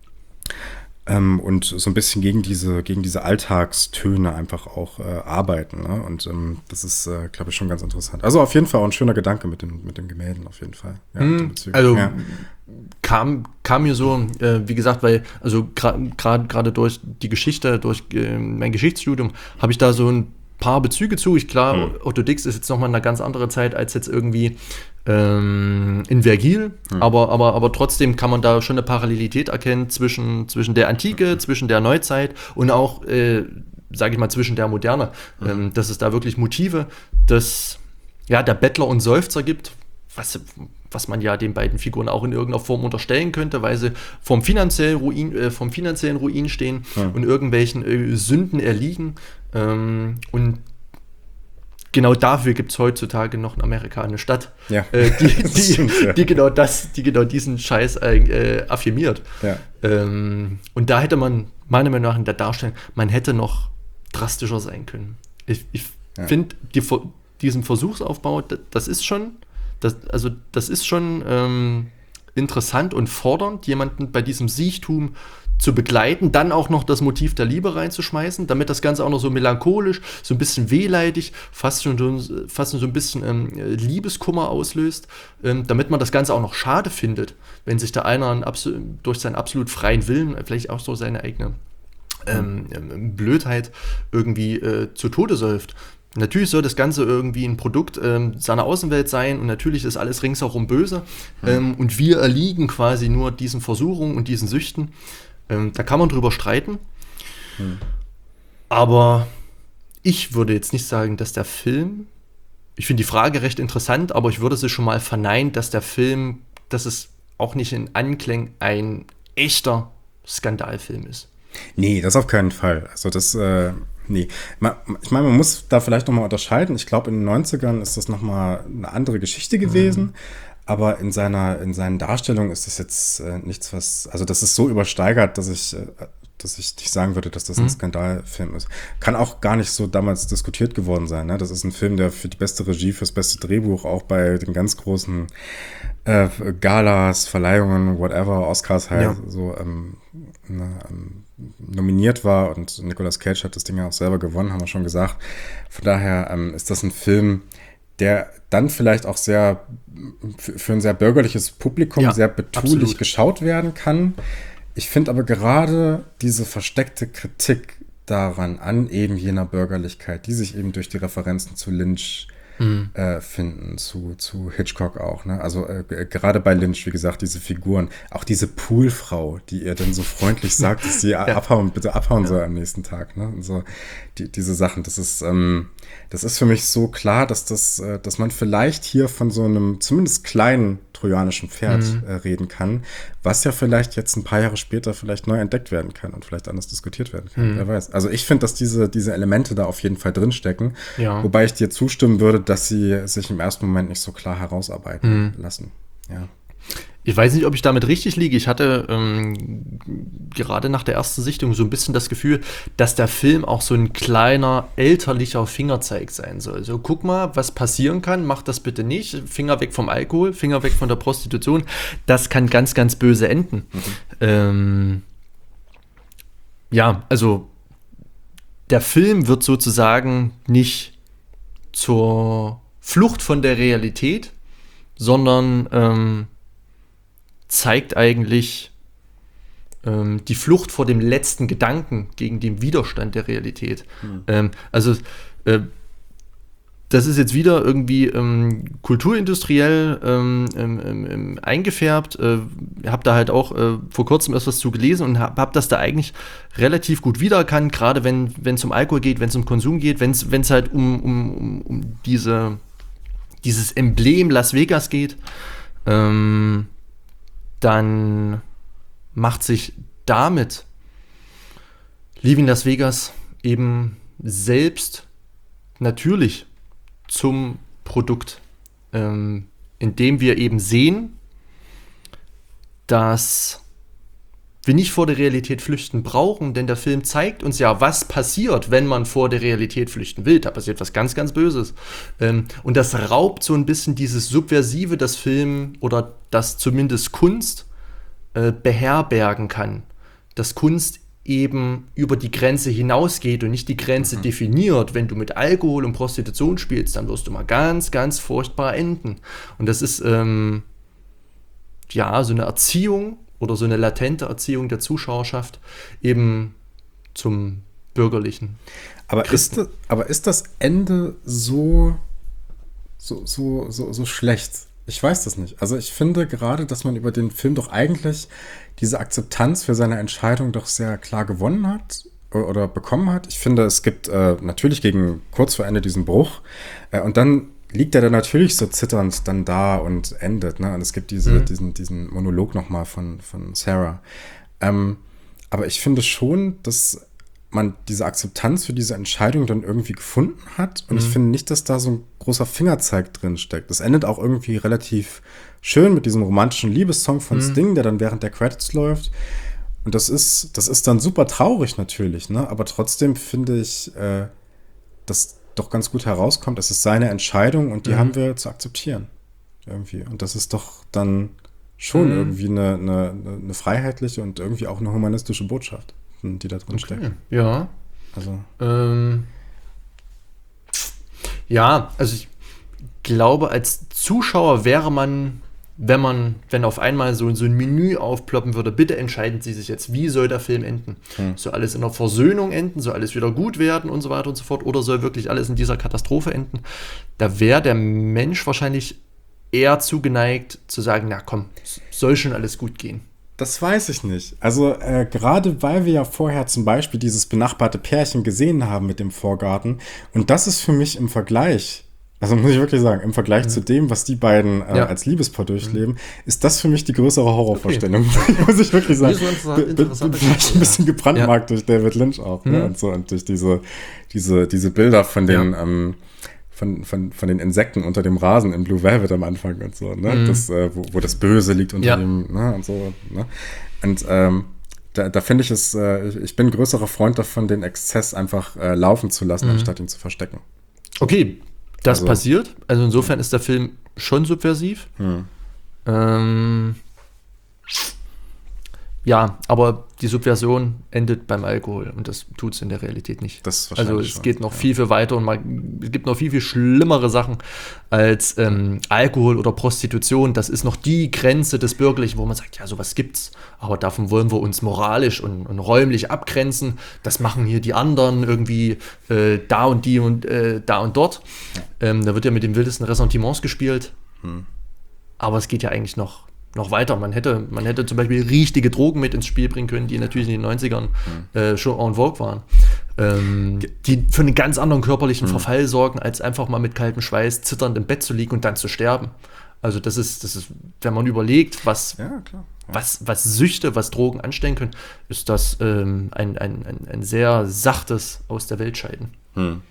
Und so ein bisschen gegen diese Alltagstöne einfach auch arbeiten. Ne? Und das ist, glaube ich, schon ganz interessant. Also auf jeden Fall auch ein schöner Gedanke mit den Gemälden, auf jeden Fall. Ja,
kam mir so, wie gesagt, weil, also gerade durch die Geschichte, durch mein Geschichtsstudium, habe ich da so ein paar Bezüge zu. Otto Dix ist jetzt nochmal eine ganz andere Zeit als jetzt irgendwie in Vergil, aber trotzdem kann man da schon eine Parallelität erkennen zwischen der Antike, zwischen der Neuzeit und auch, sage ich mal, zwischen der Moderne. Dass es da wirklich Motive der Bettler und Seufzer gibt, was man ja den beiden Figuren auch in irgendeiner Form unterstellen könnte, weil sie vom finanziellen Ruin stehen und irgendwelchen Sünden erliegen. Und genau dafür gibt es heutzutage noch in Amerika eine Stadt, die genau diesen Scheiß affirmiert. Ja. Und da hätte man, meiner Meinung nach in der Darstellung, man hätte noch drastischer sein können. Ich finde, diesen Versuchsaufbau, das ist schon interessant und fordernd, jemanden bei diesem Siechtum zu begleiten, dann auch noch das Motiv der Liebe reinzuschmeißen, damit das Ganze auch noch so melancholisch, so ein bisschen wehleidig, fast schon so ein bisschen Liebeskummer auslöst, damit man das Ganze auch noch schade findet, wenn sich da einer durch seinen absolut freien Willen, vielleicht auch so seine eigene Blödheit irgendwie zu Tode säuft. Natürlich soll das Ganze irgendwie ein Produkt seiner Außenwelt sein und natürlich ist alles ringsherum böse und wir erliegen quasi nur diesen Versuchungen und diesen Süchten. Da kann man drüber streiten, aber ich würde jetzt nicht sagen, dass der Film, ich finde die Frage recht interessant, aber ich würde sie schon mal verneinen, dass es auch nicht in Anklängen ein echter Skandalfilm ist.
Nee, das auf keinen Fall. Also das, nee. Ich meine, man muss da vielleicht nochmal unterscheiden. Ich glaube, in den 90ern ist das nochmal eine andere Geschichte gewesen. Aber in seinen Darstellungen ist das jetzt nichts, also das ist so übersteigert, dass ich nicht sagen würde, dass das ein Skandalfilm ist. Kann auch gar nicht so damals diskutiert geworden sein. Ne? Das ist ein Film, der für die beste Regie, fürs beste Drehbuch, auch bei den ganz großen Galas, Verleihungen, whatever, Oscars halt so nominiert war. Und Nicolas Cage hat das Ding ja auch selber gewonnen, haben wir schon gesagt. Von daher ist das ein Film, der dann vielleicht auch für ein sehr bürgerliches Publikum sehr betulich geschaut werden kann. Ich finde aber gerade diese versteckte Kritik daran, an eben jener Bürgerlichkeit, die sich eben durch die Referenzen zu Lynch finden, zu Hitchcock auch. Ne? Also gerade bei Lynch, wie gesagt, diese Figuren, auch diese Poolfrau, die ihr dann so freundlich sagt, dass sie bitte abhauen soll am nächsten Tag. Ne? Und so diese Sachen, das ist für mich so klar, dass man vielleicht hier von so einem zumindest kleinen trojanischen Pferd reden kann, was ja vielleicht jetzt ein paar Jahre später vielleicht neu entdeckt werden kann und vielleicht anders diskutiert werden kann. Wer weiß. Also ich finde, dass diese Elemente da auf jeden Fall drinstecken, wobei ich dir zustimmen würde, dass sie sich im ersten Moment nicht so klar herausarbeiten lassen. Ja.
Ich weiß nicht, ob ich damit richtig liege. Ich hatte gerade nach der ersten Sichtung so ein bisschen das Gefühl, dass der Film auch so ein kleiner elterlicher Fingerzeig sein soll. So, guck mal, was passieren kann, mach das bitte nicht. Finger weg vom Alkohol, Finger weg von der Prostitution. Das kann ganz, ganz böse enden. Ja, also der Film wird sozusagen nicht zur Flucht von der Realität, sondern zeigt eigentlich die Flucht vor dem letzten Gedanken gegen den Widerstand der Realität. Das ist jetzt wieder irgendwie kulturindustriell eingefärbt. Habe da halt auch vor kurzem etwas zu gelesen und hab das da eigentlich relativ gut wiedererkannt, gerade wenn es um Alkohol geht, wenn es um Konsum geht, wenn es halt um dieses Emblem Las Vegas geht. Dann macht sich damit Leaving Las Vegas eben selbst natürlich zum Produkt, indem wir eben sehen, dass wir nicht vor der Realität flüchten brauchen, denn der Film zeigt uns ja, was passiert, wenn man vor der Realität flüchten will. Da passiert was ganz, ganz Böses. Und das raubt so ein bisschen dieses Subversive, das Film oder das zumindest Kunst beherbergen kann. Dass Kunst eben über die Grenze hinausgeht und nicht die Grenze definiert. Wenn du mit Alkohol und Prostitution spielst, dann wirst du mal ganz, ganz furchtbar enden. Und das ist so eine Erziehung oder so eine latente Erziehung der Zuschauerschaft eben zum Bürgerlichen.
Aber ist das Ende so schlecht? Ich weiß das nicht. Also ich finde gerade, dass man über den Film doch eigentlich diese Akzeptanz für seine Entscheidung doch sehr klar gewonnen hat oder bekommen hat. Ich finde, es gibt natürlich kurz vor Ende diesen Bruch und dann liegt er dann natürlich so zitternd dann da und endet. Ne? Und es gibt diesen Monolog nochmal von Sarah. Aber ich finde schon, dass man diese Akzeptanz für diese Entscheidung dann irgendwie gefunden hat. Und ich finde nicht, dass da so ein großer Fingerzeig drin steckt. Das endet auch irgendwie relativ schön mit diesem romantischen Liebessong von Sting, der dann während der Credits läuft. Und das ist dann super traurig natürlich, ne? Aber trotzdem finde ich, dass doch ganz gut herauskommt, es ist seine Entscheidung und die haben wir zu akzeptieren. Irgendwie. Und das ist doch dann schon irgendwie eine freiheitliche und irgendwie auch eine humanistische Botschaft, die da drin steckt.
Ja.
Also.
Also ich glaube, als Zuschauer wäre man, wenn auf einmal so ein Menü aufploppen würde, bitte entscheiden Sie sich jetzt, wie soll der Film enden? Soll alles in einer Versöhnung enden? Soll alles wieder gut werden und so weiter und so fort? Oder soll wirklich alles in dieser Katastrophe enden? Da wäre der Mensch wahrscheinlich eher zugeneigt zu sagen, na komm, soll schon alles gut gehen.
Das weiß ich nicht. Also gerade weil wir ja vorher zum Beispiel dieses benachbarte Pärchen gesehen haben mit dem Vorgarten und das ist für mich im Vergleich, also muss ich wirklich sagen, im Vergleich zu dem, was die beiden als Liebespaar durchleben, ist das für mich die größere Horrorvorstellung. Okay. Muss ich wirklich sagen. Bin vielleicht ein bisschen gebrandmarkt durch David Lynch auch. Ne? Und so und durch diese Bilder von den von den Insekten unter dem Rasen in Blue Velvet am Anfang und so, ne? Das, wo das Böse liegt unter dem, ne? Und so, ne? Und da finde ich es, ich bin ein größerer Freund davon, den Exzess einfach laufen zu lassen, anstatt ihn zu verstecken.
Okay, das passiert. Also insofern ist der Film schon subversiv. Ja, aber die Subversion endet beim Alkohol und das tut es in der Realität nicht. Also es geht noch viel weiter und es gibt noch viel schlimmere Sachen als Alkohol oder Prostitution. Das ist noch die Grenze des Bürgerlichen, wo man sagt, ja, sowas gibt's, aber davon wollen wir uns moralisch und räumlich abgrenzen. Das machen hier die anderen irgendwie da und die und da und dort. Da wird ja mit den wildesten Ressentiments gespielt. Aber es geht ja eigentlich noch weiter. Man hätte zum Beispiel richtige Drogen mit ins Spiel bringen können, die natürlich in den 90ern schon en vogue waren. Die für einen ganz anderen körperlichen Verfall sorgen, als einfach mal mit kaltem Schweiß zitternd im Bett zu liegen und dann zu sterben. Also das ist, wenn man überlegt, was Süchte, was Drogen anstellen können, ist das ein sehr sachtes Aus der Welt scheiden.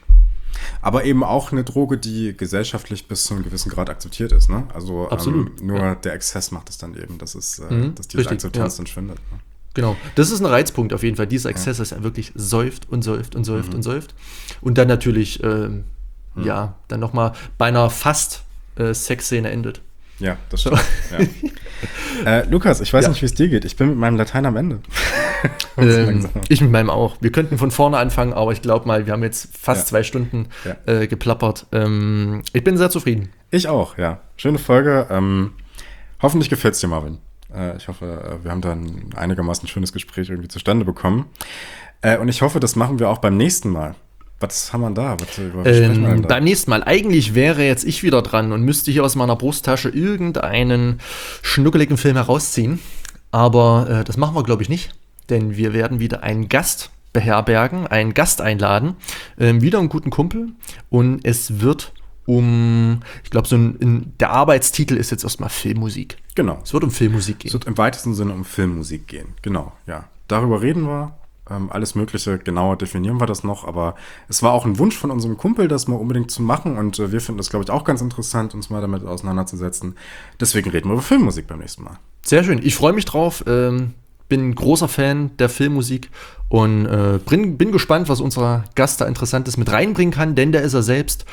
Aber eben auch eine Droge, die gesellschaftlich bis zu einem gewissen Grad akzeptiert ist. Ne? Also nur der Exzess macht es dann eben, dass diese Akzeptanz dann schwindet. Ne?
Genau, das ist ein Reizpunkt auf jeden Fall. Dieser Exzess, dass er wirklich säuft und säuft und säuft und säuft. Und dann natürlich, dann nochmal bei einer fast Sexszene endet.
Ja, das stimmt. Ja. Lukas, ich weiß nicht, wie es dir geht. Ich bin mit meinem Latein am Ende.
Ich mit meinem auch. Wir könnten von vorne anfangen, aber ich glaube mal, wir haben jetzt fast 2 Stunden geplappert. Ich bin sehr zufrieden.
Ich auch, ja. Schöne Folge. Hoffentlich gefällt es dir, Marvin. Ich hoffe, wir haben da ein einigermaßen schönes Gespräch irgendwie zustande bekommen. Und ich hoffe, das machen wir auch beim nächsten Mal. Was haben wir da? Was sprechen wir denn da?
Beim nächsten Mal. Eigentlich wäre jetzt ich wieder dran und müsste hier aus meiner Brusttasche irgendeinen schnuckeligen Film herausziehen. Aber das machen wir, glaube ich, nicht. Denn wir werden wieder einen Gast beherbergen, einen Gast einladen. Wieder einen guten Kumpel. Und es wird ich glaube, der Arbeitstitel ist jetzt erstmal Filmmusik.
Genau.
Es wird um Filmmusik gehen.
Es wird im weitesten Sinne um Filmmusik gehen. Genau, ja. Darüber reden wir. Alles Mögliche, genauer definieren wir das noch, aber es war auch ein Wunsch von unserem Kumpel, das mal unbedingt zu machen und wir finden das, glaube ich, auch ganz interessant, uns mal damit auseinanderzusetzen. Deswegen reden wir über Filmmusik beim nächsten Mal.
Sehr schön, ich freue mich drauf, bin großer Fan der Filmmusik und bin gespannt, was unser Gast da Interessantes mit reinbringen kann, denn der ist er selbst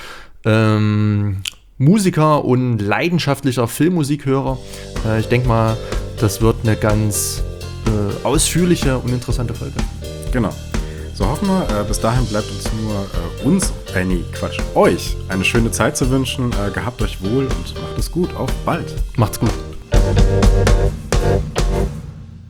Musiker und leidenschaftlicher Filmmusikhörer. Ich denke mal, das wird eine ganz ausführliche und interessante Folge.
Genau. So hoffen wir, bis dahin bleibt uns euch eine schöne Zeit zu wünschen. Gehabt euch wohl und macht es gut. Auf bald.
Macht's gut.